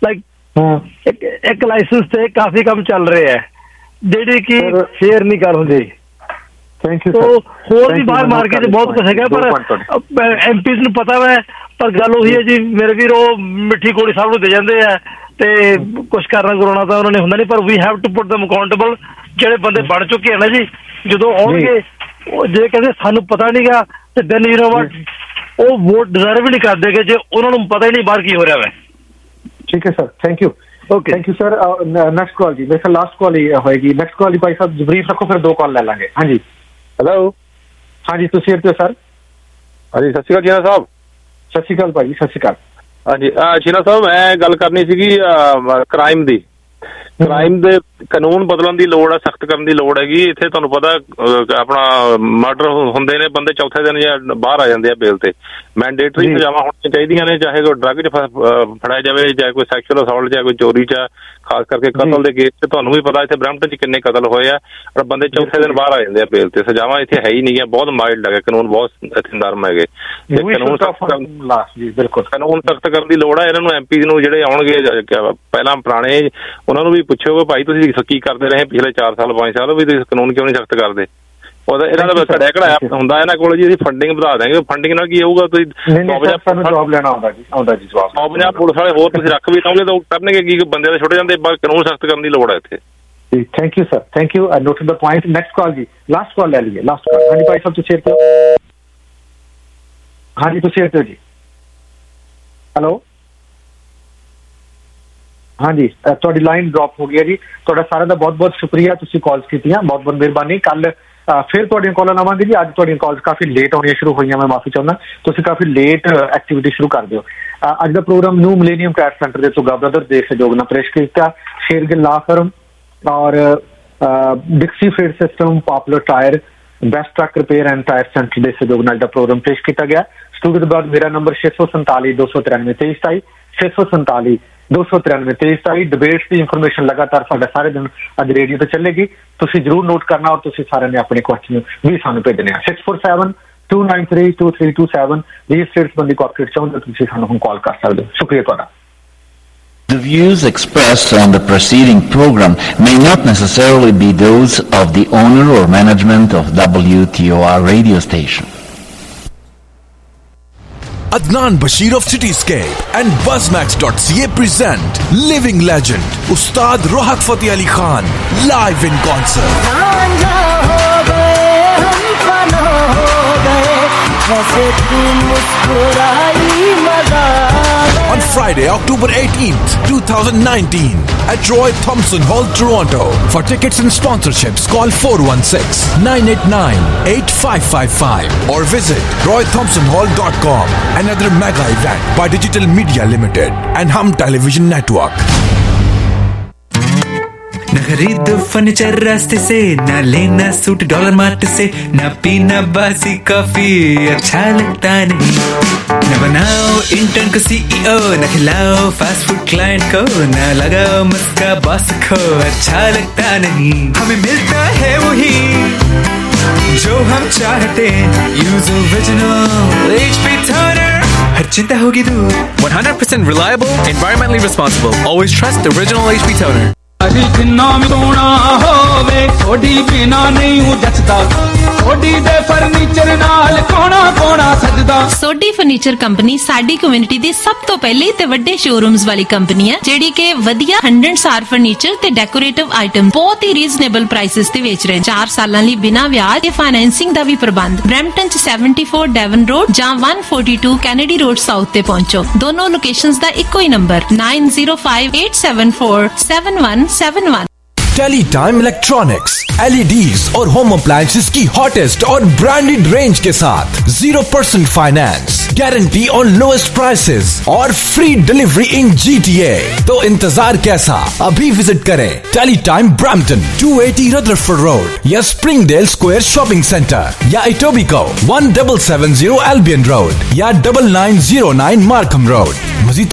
ਲਾਈਕ ਇੱਕ ਇੱਕ ਲਾਇਸੈਂਸ ਤੇ ਕਾਫੀ ਕੰਮ ਚੱਲ ਰਿਹਾ ਹੈ ਜਿਹੜੀ ਕਿ ਸ਼ੇਅਰ ਨਹੀਂ ਕਰ ਹੁੰਦੀ। Thank you. ਹੋਰ ਵੀ ਬਾਹਰ ਮਾਰਕੀਟ ਬਹੁਤ ਕੁਛ ਹੈਗਾ, ਪਰ ਐਮ ਪੀਜ਼ ਨੂੰ ਪਤਾ ਵੈ। ਪਰ ਗੱਲ ਉਹੀ ਹੈ ਜੀ ਮੇਰੇ ਵੀਰ, ਉਹ ਮਿੱਠੀ ਗੋਲੀ ਸਭ ਨੂੰ ਦੇ ਜਾਂਦੇ ਆ ਤੇ ਕੁਛ ਕਰਨਾ ਕਰਾਉਣਾ ਤਾਂ ਉਹਨਾਂ ਨੇ ਹੁੰਦਾ ਨਹੀਂ। ਪਰ we have to put them accountable. ਜਿਹੜੇ ਬੰਦੇ ਬਣ ਚੁੱਕੇ ਆ ਨਾ ਜੀ, ਜਦੋਂ ਆਉਣਗੇ ਜੇ ਕਹਿੰਦੇ ਸਾਨੂੰ ਪਤਾ ਨਹੀਂ ਗਾ, ਤੇ ਦੈਨ ਯੂ ਨੋ ਵਾਟ, ਉਹ ਵੋਟ ਡਿਜ਼ਰਵ ਨਹੀਂ ਕਰਦੇ ਕਿ ਜੇ ਉਹਨਾਂ ਨੂੰ ਪਤਾ ਹੀ ਨਹੀਂ ਬਾਹਰ ਕੀ ਹੋ ਰਿਹਾ ਵੈ। ਠੀਕ ਹੈ ਸਰ, thank you. Okay, thank you sir. Next call ਜੀ, ਮੇਰੇ ਲਾਸਟ ਕਾਲ ਹੀ ਹੋਏਗੀ। ਨੈਕਸਟ ਕਾਲ ਹੀ ਭਾਈ ਸਾਹਿਬ ਬਰੀਫ ਰੱਖੋ, ਫਿਰ ਦੋ ਕਾਲ ਲੈ ਲਾਂਗੇ। ਹਾਂਜੀ ਹੈਲੋ। ਹਾਂਜੀ ਤੁਸੀਂ ਇੱਥੇ ਹੋ ਸਰ। ਹਾਂਜੀ ਸਤਿ ਸ਼੍ਰੀ ਅਕਾਲ ਸ਼ੀਨਾ ਸਾਹਿਬ। ਸਤਿ ਸ਼੍ਰੀ ਅਕਾਲ ਭਾਜੀ, ਸਤਿ ਸ਼੍ਰੀ ਅਕਾਲ। ਹਾਂਜੀ ਸ਼ੀਨਾ ਸਾਹਿਬ, ਮੈਂ ਗੱਲ ਕਰਨੀ ਸੀਗੀ ਕ੍ਰਾਈਮ ਦੀ। ਕ੍ਰਾਈਮ ਦੇ ਕਾਨੂੰਨ ਬਦਲਣ ਦੀ ਲੋੜ ਹੈ, ਸਖਤ ਕਰਨ ਦੀ ਲੋੜ ਹੈਗੀ। ਇੱਥੇ ਤੁਹਾਨੂੰ ਪਤਾ ਆਪਣਾ ਮਰਡਰ ਹੁੰਦੇ ਨੇ, ਬੰਦੇ ਚੌਥੇ ਦਿਨ ਜਾਂ ਬਾਹਰ ਆ ਜਾਂਦੇ ਆ ਬੇਲ ਤੇ। ਮੈਂਡੇਟਰੀ ਸਜ਼ਾਵਾਂ ਹੋਣੀਆਂ ਚਾਹੀਦੀਆਂ ਨੇ, ਚਾਹੇ ਕੋਈ ਡਰੱਗ 'ਚ ਫੜਿਆ ਜਾਵੇ, ਚਾਹੇ ਕੋਈ ਸੈਕਸ਼ੂਅਲ ਅਸੌਲਟ, ਚਾਹੇ ਕੋਈ ਚੋਰੀ 'ਚ, ਖਾਸ ਕਰਕੇ ਕਤਲ ਦੇ ਕੇਸ 'ਚ। ਤੁਹਾਨੂੰ ਵੀ ਪਤਾ ਇੱਥੇ ਬਰੈਂਪਟਨ 'ਚ ਕਿੰਨੇ ਕਤਲ ਹੋਏ ਆ, ਪਰ ਬੰਦੇ ਚੌਥੇ ਦਿਨ ਬਾਹਰ ਆ ਜਾਂਦੇ ਆ ਬੇਲ ਤੇ। ਸਜ਼ਾਵਾਂ ਇੱਥੇ ਹੈ ਹੀ ਨਹੀਂ ਹੈ, ਬਹੁਤ ਮਾਈਲਡ ਹੈਗੇ ਕਾਨੂੰਨ, ਬਹੁਤ ਇੱਥੇ ਨਰਮ ਹੈਗੇ। ਕਾਨੂੰਨ ਕਾਨੂੰਨ ਸਖਤ ਕਰਨ ਦੀ ਲੋੜ ਹੈ। ਇਹਨਾਂ ਨੂੰ ਐਮ ਪੀ ਨੂੰ ਜਿਹੜੇ ਆਉਣਗੇ ਪਹਿਲਾਂ ਪੁਰਾਣੇ, ਉਹਨਾਂ ਨੂੰ ਵੀ ਪੁੱਛੋਗੇ ਭਾਈ ਤੁਸੀਂ ਕੀ ਕਰਦੇ ਰਹੇ ਪਿਛਲੇ ਚਾਰ ਸਾਲ ਪੰਜ ਸਾਲ, ਵੀ ਤੁਸੀਂ ਕਾਨੂੰਨ ਕਿਉਂ ਨਹੀਂ ਸਖਤ ਕਰਦੇ? ਉਹਦਾ ਇਹਨਾਂ ਦਾ ਘੜਿਆ ਘੜਾਇਆ ਹੁੰਦਾ ਇਹਨਾਂ ਕੋਲ ਜੀ, ਅਸੀਂ ਫੰਡਿੰਗ ਵਧਾ ਦਿਆਂਗੇ। ਫੰਡਿੰਗ ਨਾਲ ਕੀ ਹੋਊਗਾ, ਤੁਸੀਂ ਜਵਾਬ ਲੈਣਾ ਆਉਂਦਾ ਜੀ, ਆਉਂਦਾ ਜੀ ਜਵਾਬ। ਸੌ ਪੰਜਾਹ ਪੁਲਿਸ ਵਾਲੇ ਹੋਰ ਤੁਸੀਂ ਰੱਖ ਵੀ ਲਓਗੇ ਤਾਂ ਉਹ ਕਰਨਗੇ ਕੀ, ਬੰਦੇ ਦੇ ਛੁੱਟ ਜਾਂਦੇ, ਕਾਨੂੰਨ ਸਖਤ ਕਰਨ ਦੀ ਲੋੜ ਹੈ ਇੱਥੇ। Thank you sir, thank you, I noted the point. Next call जी, लास्ट कॉल ले लीजिए, लास्ट कॉल। हाँ जी भाई साहब, तुसीं शेयर करो। हाँ जी, तुसीं शेयर करो जी। हेलो, हाँ जी, तुहाडी लाइन ड्रॉप हो गई है जी। तुहाडा सारा दा बहुत बहुत शुक्रिया, तुसीं कॉल्स कीतियां, बहुत बहुत मेहरबानी। कल फिर तुहाडियां कॉलां आवांगे जी। अज तुहाडियां कॉल्स काफी लेट होणियां शुरू होईयां, मैं माफी चाहुंदा, तुसीं काफी लेट एक्टिविटी शुरू कर दिओ। अज दा प्रोग्राम न्यू मिलेनियम कैट सेंटर दे सुगा ब्रदर दे सहयोग नाल पेश कीता, शेरगिल ला फर्म और Dixie feed system, popular tyre, best truck repair and tyre centre के सहयोग नाल प्रोग्राम पेश किया गया। स्टूडियो के बाद मेरा नंबर छे सौ संताली दो सौ तिरानवे तेईस सताई, छे सौ संताली दो सौ तिरानवे तेईस सताई। डिबेट्स की इंफॉर्मेशन लगातार साडा सारे दिन अज रेडियो पर चलेगी, तुसीं जरूर नोट करना और तुसीं सारे ने अपने क्वेश्चन भी सानूं भेजने। Six four seven two nine three two three two seven registered संबंधी कॉर्पोरेट चाहुंदे तुसीं सानूं हुण कॉल कर सकदे हो। शुक्रिया तुहाडा। The views expressed on the preceding program may not necessarily be those of the owner or management of W T O R radio station. Adnan Bashir of Cityscape and Buzzmax dot C A present Living Legend Ustad Rohat Fateh Ali Khan live in concert. On Friday, October eighteenth, twenty nineteen at Roy Thompson Hall, Toronto. For tickets and sponsorships, call four one six, nine eight nine, eight five five five or visit roy thompson hall dot com. Another mega event by Digital Media Limited and Hum Television Network. न खरीदो furniture रास्ते से, न लेना suit dollar mart से, न पीना बासी कॉफी अच्छा लगता नहीं, न बनाओ इंटर्न को सीईओ, न खिलाओ फास्ट फूड क्लाइंट को, न लगाओ मस्का बॉस को अच्छा लगता नहीं। हमें मिलता है वही जो हम चाहते, यूज ओरिजिनल एचपी टोनर, हर चिंता होगी दूर। one hundred percent reliable, environmentally responsible. Always trust the original H P toner. जिन्ना भी सोना होवे थोड़ी बिना नहीं हूँ जचदा, थोड़ी दे फर्नीचर नाल कोना कोना सजदा। सोडी फर्नीचर कंपनी साडी कम्युनिटी दी सब तो पहली ते वड्डे शोरूम्स वाली कंपनी है, जेडी के वधिया हंड्रेड स्टार फर्नीचर ते डेकोरेटिव आइटम बहुत ही रीजनेबल प्राइसेस ते बेच रहे हैं। चार सालां लई बिना ब्याज ते फाइनेंसिंग दा भी प्रबंध। ब्रैम्पटन च सेवेंटी फोर डेवन रोड जां one forty two Kennedy road south ते पहुंचो। दोनों लोकेशंस दा इक्को ही number nine zero five eight seven four seven one seven one. Teletime Electronics, L E Ds और होम अप्लायंसेस की हॉटेस्ट और ब्रांडेड रेंज के साथ जीरो परसेंट फाइनेंस, गारंटी और लोएस्ट प्राइसेस और free delivery in G T A। तो इंतजार कैसा, अभी विजिट करें Teletime Brampton two eighty Rutherford Road या स्प्रिंगडेल स्क्वायर शॉपिंग सेंटर या Etobicoke one seven seven zero Albion Road या double nine zero nine Markham Road। मजीद